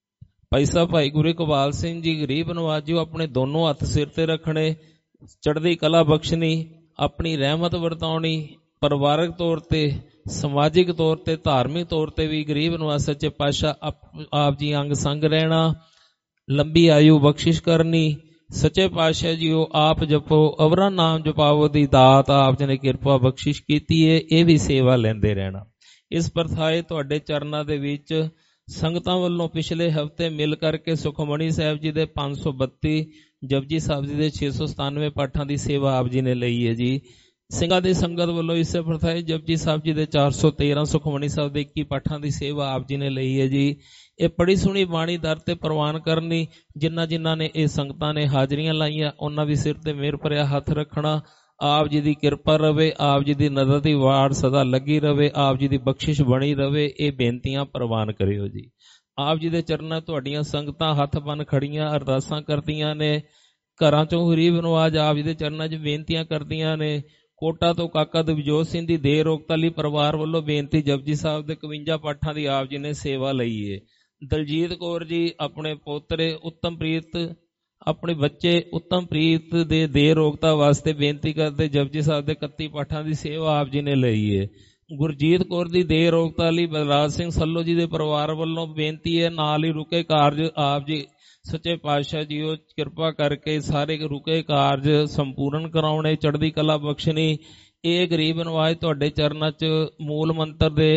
ਭਾਈ ਸਾਹਿਬ ਭਾਈ ਗੁਰੂ ਇਕਬਾਲ ਸਿੰਘ ਜੀ ਗਰੀਬ ਨਵਾਜਿਓ ਆਪਣੇ ਦੋਨੋਂ ਹੱਥ ਸਿਰ ਤੇ ਰੱਖਣੇ, ਚੜ੍ਹਦੀ ਕਲਾ ਬਖਸ਼ਣੀ, ਆਪਣੀ ਰਹਿਮਤ ਵਰਤਾਉਣੀ, ਪਰਿਵਾਰਕ ਤੌਰ ਤੇ, ਸਮਾਜਿਕ ਤੌਰ ਤੇ, ਧਾਰਮਿਕ ਤੌਰ ਤੇ ਵੀ ਗਰੀਬ ਨਵਾਜ ਸੱਚੇ ਪਾਤਸ਼ਾਹ ਆਪ ਜੀ ਅੰਗ ਸੰਗ ਰਹਿਣਾ, ਲੰਬੀ ਆਯੂ ਬਖਸ਼ਿਸ਼ ਕਰਨੀ। ਸੱਚੇ ਪਾਤਸ਼ਾਹ ਜੀਓ ਆਪ ਜਪੋ, ਅਵਰਾ ਨਾਮ ਜਪਾਵੋ ਦੀ ਦਾਤ ਆਪ ਜੀ ਨੇ ਕਿਰਪਾ ਬਖਸ਼ਿਸ਼ ਕੀਤੀ ਹੈ, ਇਹ ਵੀ ਸੇਵਾ ਲੈਂਦੇ ਰਹਿਣਾ। ਇਸ ਪ੍ਰਥਾਏ ਤੁਹਾਡੇ ਚਰਨਾਂ ਦੇ ਵਿੱਚ ਸੰਗਤਾਂ ਵੱਲੋਂ ਪਿਛਲੇ ਹਫ਼ਤੇ ਮਿਲ ਕਰਕੇ ਸੁਖਮਣੀ ਸਾਹਿਬ ਜੀ ਦੇ ਪੰਜ ਸੌ ਬੱਤੀ, ਜਪਜੀ ਸਾਹਿਬ ਜੀ ਦੇ ਛੇ ਸੌ ਸਤਾਨਵੇਂ ਪਾਠਾਂ ਦੀ ਸੇਵਾ ਆਪ ਜੀ ਨੇ ਲਈ ਹੈ ਜੀ। ਸਿੰਘਾਂ ਦੀ ਸੰਗਤ ਵੱਲੋਂ ਇਸੇ ਪ੍ਰਥਾਏ ਜਪਜੀ ਸਾਹਿਬ ਜੀ ਦੇ ਚਾਰ ਸੌ ਤੇਰਾਂ, ਸੁਖਮਣੀ ਸਾਹਿਬ ਦੇ ਇੱਕੀ ਪਾਠਾਂ ਦੀ ਸੇਵਾ ਆਪ ਜੀ ਨੇ ਲਈ ਹੈ ਜੀ। ਇਹ ਬੜੀ ਸੋਹਣੀ ਬਾਣੀ ਦਰ ਤੇ ਪ੍ਰਵਾਨ ਕਰਨੀ। ਜਿਨ੍ਹਾਂ ਜਿਨ੍ਹਾਂ ਨੇ ਇਹ ਸੰਗਤਾਂ ਨੇ ਹਾਜ਼ਰੀਆਂ ਲਾਈਆਂ ਉਹਨਾਂ ਵੀ ਸਿਰ ਤੇ ਮਿਹਰ ਭਰਿਆ ਹੱਥ ਰੱਖਣਾ। ਆਪ ਜੀ ਦੀ ਕਿਰਪਾ ਰਵੇ, ਆਪ ਜੀ ਦੀ ਨਜ਼ਰ ਦੀ ਵਾੜ ਸਦਾ ਲੱਗੀ ਰਵੇ, ਆਪ ਜੀ ਦੀ ਬਖਸ਼ਿਸ਼ ਬਣੀ ਰਵੇ, ਇਹ ਬੇਨਤੀਆਂ ਪ੍ਰਵਾਨ ਕਰਿਓ ਜੀ। ਆਪ ਜੀ ਦੇ ਚਰਨਾਂ ਤੁਹਾਡੀਆਂ ਸੰਗਤਾਂ ਹੱਥ ਬੰਨ ਖੜੀਆਂ ਅਰਦਾਸਾਂ ਕਰਦੀਆਂ ਨੇ। ਘਰਾਂ ਚੋਂ ਗਰੀਬ ਨਵਾਜ ਆਪ ਜੀ ਦੇ ਚਰਨਾਂ 'ਚ ਬੇਨਤੀਆਂ ਕਰਦੀਆਂ ਨੇ। ਕੋਟਾ ਤੋਂ ਕਾਕਾ ਦਵਜੋਤ ਸਿੰਘ ਦੀ ਦੇਹ ਰੋਗਤਾ ਲਈ ਪਰਿਵਾਰ ਵੱਲੋਂ ਬੇਨਤੀ, ਜਪਜੀ ਸਾਹਿਬ ਦੇ ਇਕਵੰਜਾ ਪਾਠਾਂ ਦੀ ਆਪ ਜੀ ਨੇ ਸੇਵਾ ਲਈ ਏ। ਦਲਜੀਤ ਕੌਰ ਜੀ ਆਪਣੇ ਪੋਤਰੇ ਉੱਤਮਪ੍ਰੀਤ, ਆਪਣੇ ਬੱਚੇ ਉੱਤਮਪ੍ਰੀਤ ਦੇ ਦੇਹ ਰੋਗਤਾ ਵਾਸਤੇ ਬੇਨਤੀ ਕਰਦੇ, ਜਪਜੀ ਸਾਹਿਬ ਦੇ ਇਕੱਤੀ ਪਾਠਾਂ ਦੀ ਸੇਵਾ ਆਪ ਜੀ ਨੇ ਲਈ ਏ। ਗੁਰਜੀਤ ਕੌਰ ਦੀ ਦੇਹ ਰੋਗਤਾ ਲਈ ਬਲਰਾਜ ਸਿੰਘ ਸੱਲੋ ਜੀ ਦੇ ਪਰਿਵਾਰ ਵੱਲੋਂ ਬੇਨਤੀ ਹੈ, ਨਾਲ ਹੀ ਰੁਕੇ ਕਾਰਜ ਆਪ ਜੀ ਸੱਚੇ ਪਾਤਸ਼ਾਹ ਜੀ ਉਹ ਕਿਰਪਾ ਕਰਕੇ ਸਾਰੇ ਰੁਕੇ ਕਾਰਜ ਸੰਪੂਰਨ ਕਰਾਉਣੇ, ਚੜ੍ਹਦੀ ਕਲਾ ਬਖਸ਼ਣੀ। ਇਹ ਗਰੀਬ ਨਵਾਜ ਤੁਹਾਡੇ ਚਰਨਾਂ 'ਚ ਮੂਲ ਮੰਤਰ ਦੇ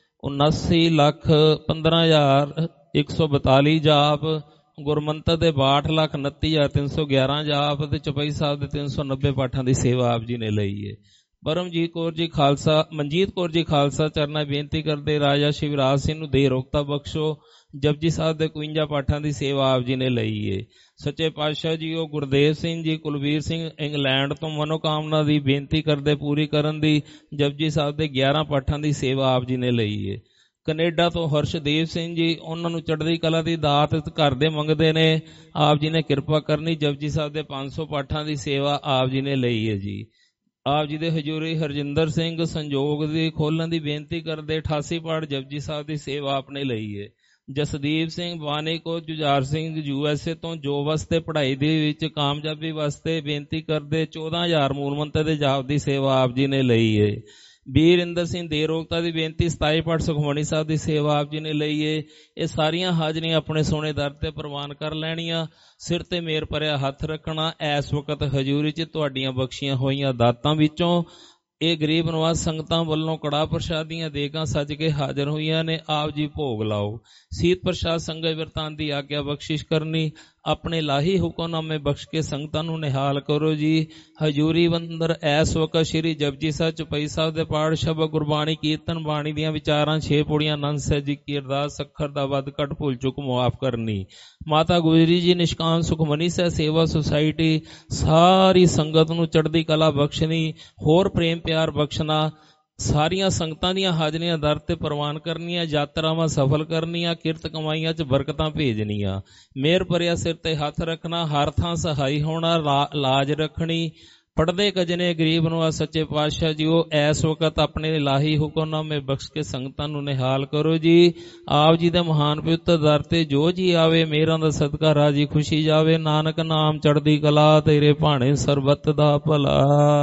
ਉਨਾਸੀ ਲੱਖ ਪੰਦਰਾਂ ਹਜ਼ਾਰ ਇੱਕ ਸੌ ਬਤਾਲੀ ਜਾਪ, ਗੁਰਮੰਤਰ ਦੇ ਬਾਹਠ ਲੱਖ ਉਨੱਤੀ ਹਜ਼ਾਰ ਤਿੰਨ ਸੌ ਗਿਆਰਾਂ ਜਾਪ ਤੇ ਚੌਪਈ ਸਾਹਿਬ ਦੇ ਤਿੰਨ ਸੌ ਨੱਬੇ ਪਾਠਾਂ ਦੀ ਸੇਵਾ ਆਪ ਜੀ ਨੇ ਲਈ ਹੈ। ਪਰਮਜੀਤ ਕੌਰ ਜੀ ਖਾਲਸਾ, ਮਨਜੀਤ ਕੌਰ ਜੀ ਖਾਲਸਾ ਚਰਨਾਂ ਬੇਨਤੀ ਕਰਦੇ, ਰਾਜਾ ਸ਼ਿਵਰਾਜ ਸਿੰਘ ਨੂੰ ਦੇਹ ਰੋਗਤਾ ਬਖਸ਼ੋ, ਜਪਜੀ ਸਾਹਿਬ ਦੇ ਇਕਵੰਜਾ ਪਾਠਾਂ ਦੀ ਸੇਵਾ ਆਪ ਜੀ ਨੇ ਲਈ ਏ। ਸੱਚੇ ਪਾਤਸ਼ਾਹ ਜੀ ਉਹ ਗੁਰਦੇਵ ਸਿੰਘ ਜੀ, ਕੁਲਵੀਰ ਸਿੰਘ ਇੰਗਲੈਂਡ ਤੋਂ ਮਨੋਕਾਮਨਾ ਦੀ ਬੇਨਤੀ ਕਰਦੇ ਪੂਰੀ ਕਰਨ ਦੀ, ਜਪਜੀ ਸਾਹਿਬ ਦੇ ਗਿਆਰਾਂ ਪਾਠਾਂ ਦੀ ਸੇਵਾ ਆਪ ਜੀ ਨੇ ਲਈ ਏ। ਕੈਨੇਡਾ ਤੋਂ ਹਰਸ਼ਦੇਵ ਸਿੰਘ ਜੀ, ਉਹਨਾਂ ਨੂੰ ਚੜ੍ਹਦੀ ਕਲਾ ਦੀ ਦਾਤ ਘਰ ਦੇ ਮੰਗਦੇ ਨੇ, ਆਪ ਜੀ ਨੇ ਕਿਰਪਾ ਕਰਨੀ, ਜਪਜੀ ਸਾਹਿਬ ਦੇ ਪੰਜ ਸੌ ਪਾਠਾਂ ਦੀ ਸੇਵਾ ਆਪ ਜੀ ਨੇ ਲਈ ਹੈ ਜੀ। ਆਪ ਜੀ ਦੇ ਹਜ਼ੂਰੀ ਹਰਜਿੰਦਰ ਸਿੰਘ ਸੰਜੋਗ ਦੀ ਖੋਲਣ ਦੀ ਬੇਨਤੀ ਕਰਦੇ, ਅਠਾਸੀ ਪਾਠ ਜਪਜੀ ਸਾਹਿਬ ਦੀ ਸੇਵਾ ਆਪਣੇ ਲਈ ਹੈ। ਜਸਦੀਪ ਸਿੰਘ ਬਾਨੀਕੋ, Jujhar Singh U S A ਤੋਂ ਜੋ ਵਾਸਤੇ ਪੜ੍ਹਾਈ ਦੇ ਵਿੱਚ ਕਾਮਯਾਬੀ ਵਾਸਤੇ ਬੇਨਤੀ ਕਰਦੇ, ਚੌਦਾਂ ਹਜ਼ਾਰ ਮੂਲ ਮੰਤਰ ਦੇ ਜਾਪ ਦੀ ਸੇਵਾ ਆਪ ਜੀ ਨੇ ਲਈ ਹੈ। ਬੀਰਿੰਦਰ ਸਿੰਘ ਦੇਹ ਰੋਗਤਾ ਦੀ ਬੇਨਤੀ, ਸਤਾਈ ਪਾਠ ਸੁਖਮਣੀ ਸਾਹਿਬ ਦੀ ਸੇਵਾ ਆਪ ਜੀ ਨੇ ਲਈ ਏ। ਇਹ ਸਾਰੀਆਂ ਹਾਜ਼ਰੀਆਂ ਆਪਣੇ ਸੋਹਣੇ ਦਰ ਤੇ ਪ੍ਰਵਾਨ ਕਰ ਲੈਣੀਆਂ। ਸਿਰ ਤੇ ਮੇਰ ਭਰਿਆ ਹੱਥ ਰੱਖਣਾ। ਇਸ ਵਕਤ ਹਜ਼ੂਰੀ 'ਚ ਤੁਹਾਡੀਆਂ ਬਖਸ਼ੀਆਂ ਹੋਈਆਂ ਦਾਤਾਂ ਵਿੱਚੋਂ ਇਹ ਗਰੀਬ ਨਵਾਜ਼ ਸੰਗਤਾਂ ਵੱਲੋਂ ਕੜਾਹ ਪ੍ਰਸ਼ਾਦੀਆਂ ਦੇਗਾਂ ਸੱਜ ਕੇ ਹਾਜ਼ਰ ਹੋਈਆਂ ਨੇ, ਆਪ ਜੀ ਭੋਗ ਲਾਓ। ਸੀਤ ਪ੍ਰਸ਼ਾਦ ਸੰਗਤ ਵਰਤਾਨ ਦੀ ਆਗਿਆ ਬਖਸ਼ਿਸ਼ ਕਰਨੀ। ਆਪਣੇ ਲਾਹੀ ਹੁਕਮਨਾਮੇ ਬਖਸ਼ ਕੇ ਸੰਗਤਾਂ ਨੂੰ ਨਿਹਾਲ ਕਰੋ ਜੀ। ਹਜ਼ੂਰੀ ਅੰਦਰ ਇਸ ਵਕਤ ਸ਼੍ਰੀ ਜਪਜੀ ਸਾਹਿਬ ਚੌਪਈ ਸਾਹਿਬ ਦੇ ਪਾਠ, ਸ਼ਬਦ ਗੁਰਬਾਣੀ, ਕੀਰਤਨ ਬਾਣੀ ਦੀਆਂ ਵਿਚਾਰਾਂ, ਛੇ ਪੌੜੀਆਂ ਆਨੰਦ ਸਾਹਿਬ ਜੀ ਕੀ ਅਰਦਾਸ, ਅੱਖਰ ਦਾ ਵੱਧ ਘੱਟ ਭੁੱਲ ਚੁੱਕ ਮੁਆਫ ਕਰਨੀ। ਮਾਤਾ ਗੁਜਰੀ ਜੀ ਨਿਸ਼ਕਾਮ ਸੁਖਮਨੀ ਸਾਹਿਬ ਸੇਵਾ ਸੁਸਾਇਟੀ ਸਾਰੀ ਸੰਗਤ ਨੂੰ ਚੜ੍ਹਦੀ ਕਲਾ ਬਖਸ਼ਣੀ, ਹੋਰ ਪ੍ਰੇਮ ਪਿਆਰ ਬਖਸ਼ਣਾ। ਸਾਰੀਆਂ ਸੰਗਤਾਂ ਦੀਆਂ ਹਾਜ਼ਰੀਆਂ ਦਰ ਤੇ ਪ੍ਰਵਾਨ ਕਰਨੀਆਂ, ਯਾਤਰਾਵਾਂ ਸਫਲ ਕਰਨੀਆਂ, ਕਿਰਤ ਕਮਾਈਆਂ 'ਚ ਬਰਕਤਾਂ ਭੇਜਣੀਆਂ। ਮਿਹਰ ਭਰਿਆ ਸਿਰ ਤੇ ਹੱਥ ਰੱਖਣਾ, ਹਰ ਥਾਂ ਸਹਾਈ ਹੋਣਾ, ਲਾਜ ਰੱਖਣੀ। ਪੜਦੇ ਕਜਨੇ ਗਰੀਬ ਨੂੰ ਆ ਸੱਚੇ ਪਾਤਸ਼ਾਹ ਜੀ ਉਹ ਇਸ ਵਕਤ ਆਪਣੇ ਇਲਾਹੀ ਹੁਕਮਨਾਮੇ ਬਖਸ਼ ਕੇ ਸੰਗਤਾਂ ਨੂੰ ਨਿਹਾਲ ਕਰੋ ਜੀ। ਆਪ ਜੀ ਦੇ ਮਹਾਨ ਪਵਿੱਤਰ ਦਰ ਤੇ ਜੋ ਜੀ ਆਵੇ, ਮੇਰਾਂ ਦਾ ਸਦਕਾ ਰਾਜੀ ਖੁਸ਼ੀ ਜਾਵੇ। ਨਾਨਕ ਨਾਮ ਚੜ੍ਹਦੀ ਕਲਾ, ਤੇਰੇ ਭਾਣੇ ਸਰਬੱਤ ਦਾ ਭਲਾ।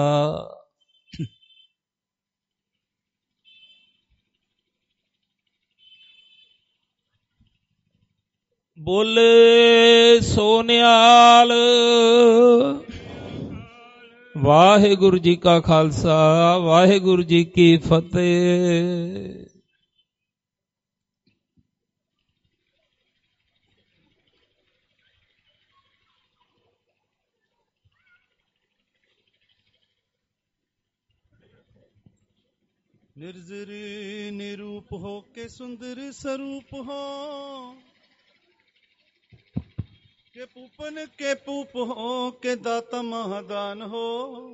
ਬੋਲੇ ਸੋਨਿਆਲ। ਵਾਹਿਗੁਰੂ ਜੀ ਕਾ ਖਾਲਸਾ, ਵਾਹਿਗੁਰੂ ਜੀ ਕੀ ਫਤਿਹ। निर्जरी निरूप हो के सुंदर स्वरूप हो, के पूपन के पूप हो, के दाता महादान हो।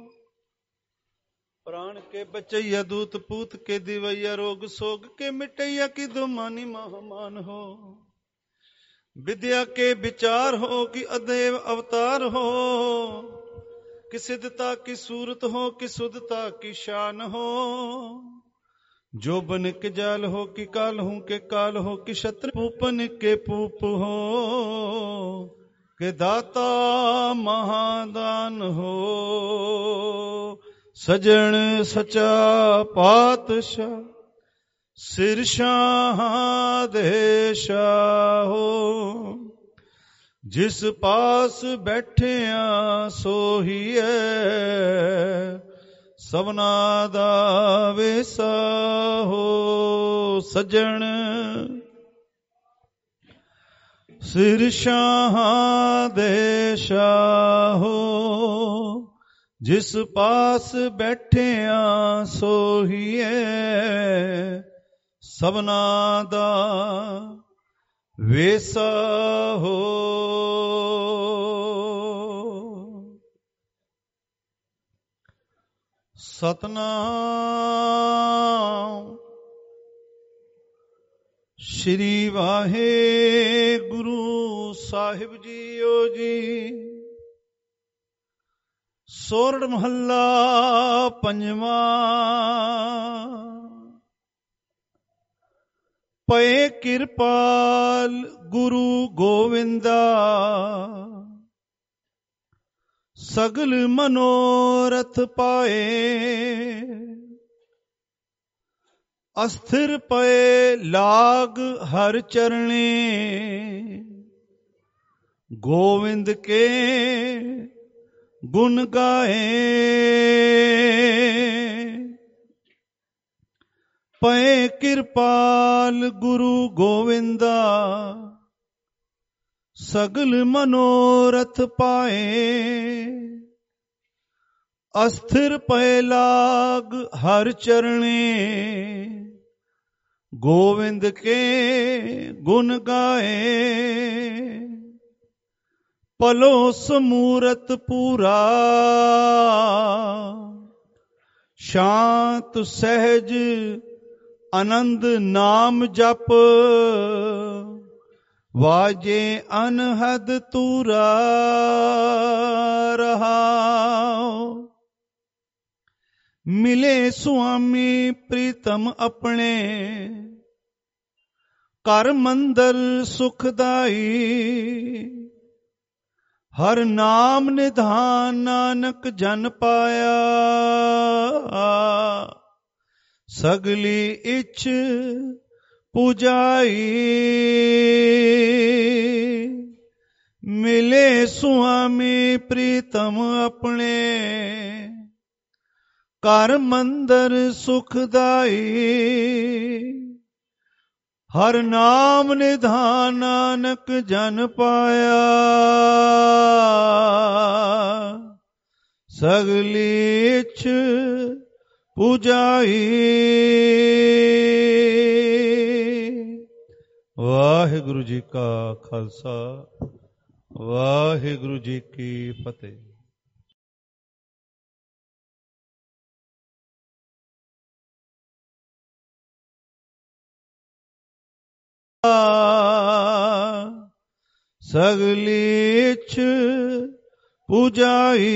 प्राण के बचैया दूत पूत के दिवैया, रोग सोग के मिटैया की दो मानी महामान हो। विद्या के विचार हो कि अदेव अवतार हो, कि सिद्धता की सूरत हो, कि शुद्धता की शान हो। जो बन के जाल हो कि काल हूं के काल हो कि शत्रु पूपन के पूप हो के दाता महादान हो। सजन सचा पातशाह सिर शाह देशा हो। जिस पास बैठिया सोही है सबना दा वेसा हो। सजन सिर शाह देशा हो। जिस पास बैठिया सोहीए सबना दा वेसा हो। सतनाम श्री वाहेगुरु साहिब जीओ जी। सोरठ महला पंजवा। पए किरपाल गुरु गोविंदा सगल मनोरथ पाए। अस्थिर पए लाग हर चरणे गोविंद के गुण गाए। पए किरपाल गुरु गोविंदा सगल मनोरथ पाए। अस्थिर पए लाग हर चरणे गोविंद के गुण गाए। पलो समूरत पूरा शांत सहज आनंद नाम जप। वाजे अनहद तूरा रहाओ। मिले स्वामी प्रीतम अपने कर मंदर सुखदाई। हर नाम निधान नानक जन पाया। सगली इच्छ पुजाई। मिले स्वामी प्रीतम अपने कर मंदर सुखदाई। हर नाम निधान नानक जन पाया। सगली इच्छ पुजाई। वाहिगुरु जी का खालसा वाहिगुरु जी की फतेह। सगली इच्छ पुजाई।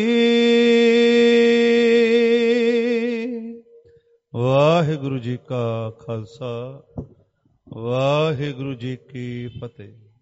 वाहिगुरु जी का खालसा वाहिगुरु जी की फतेह।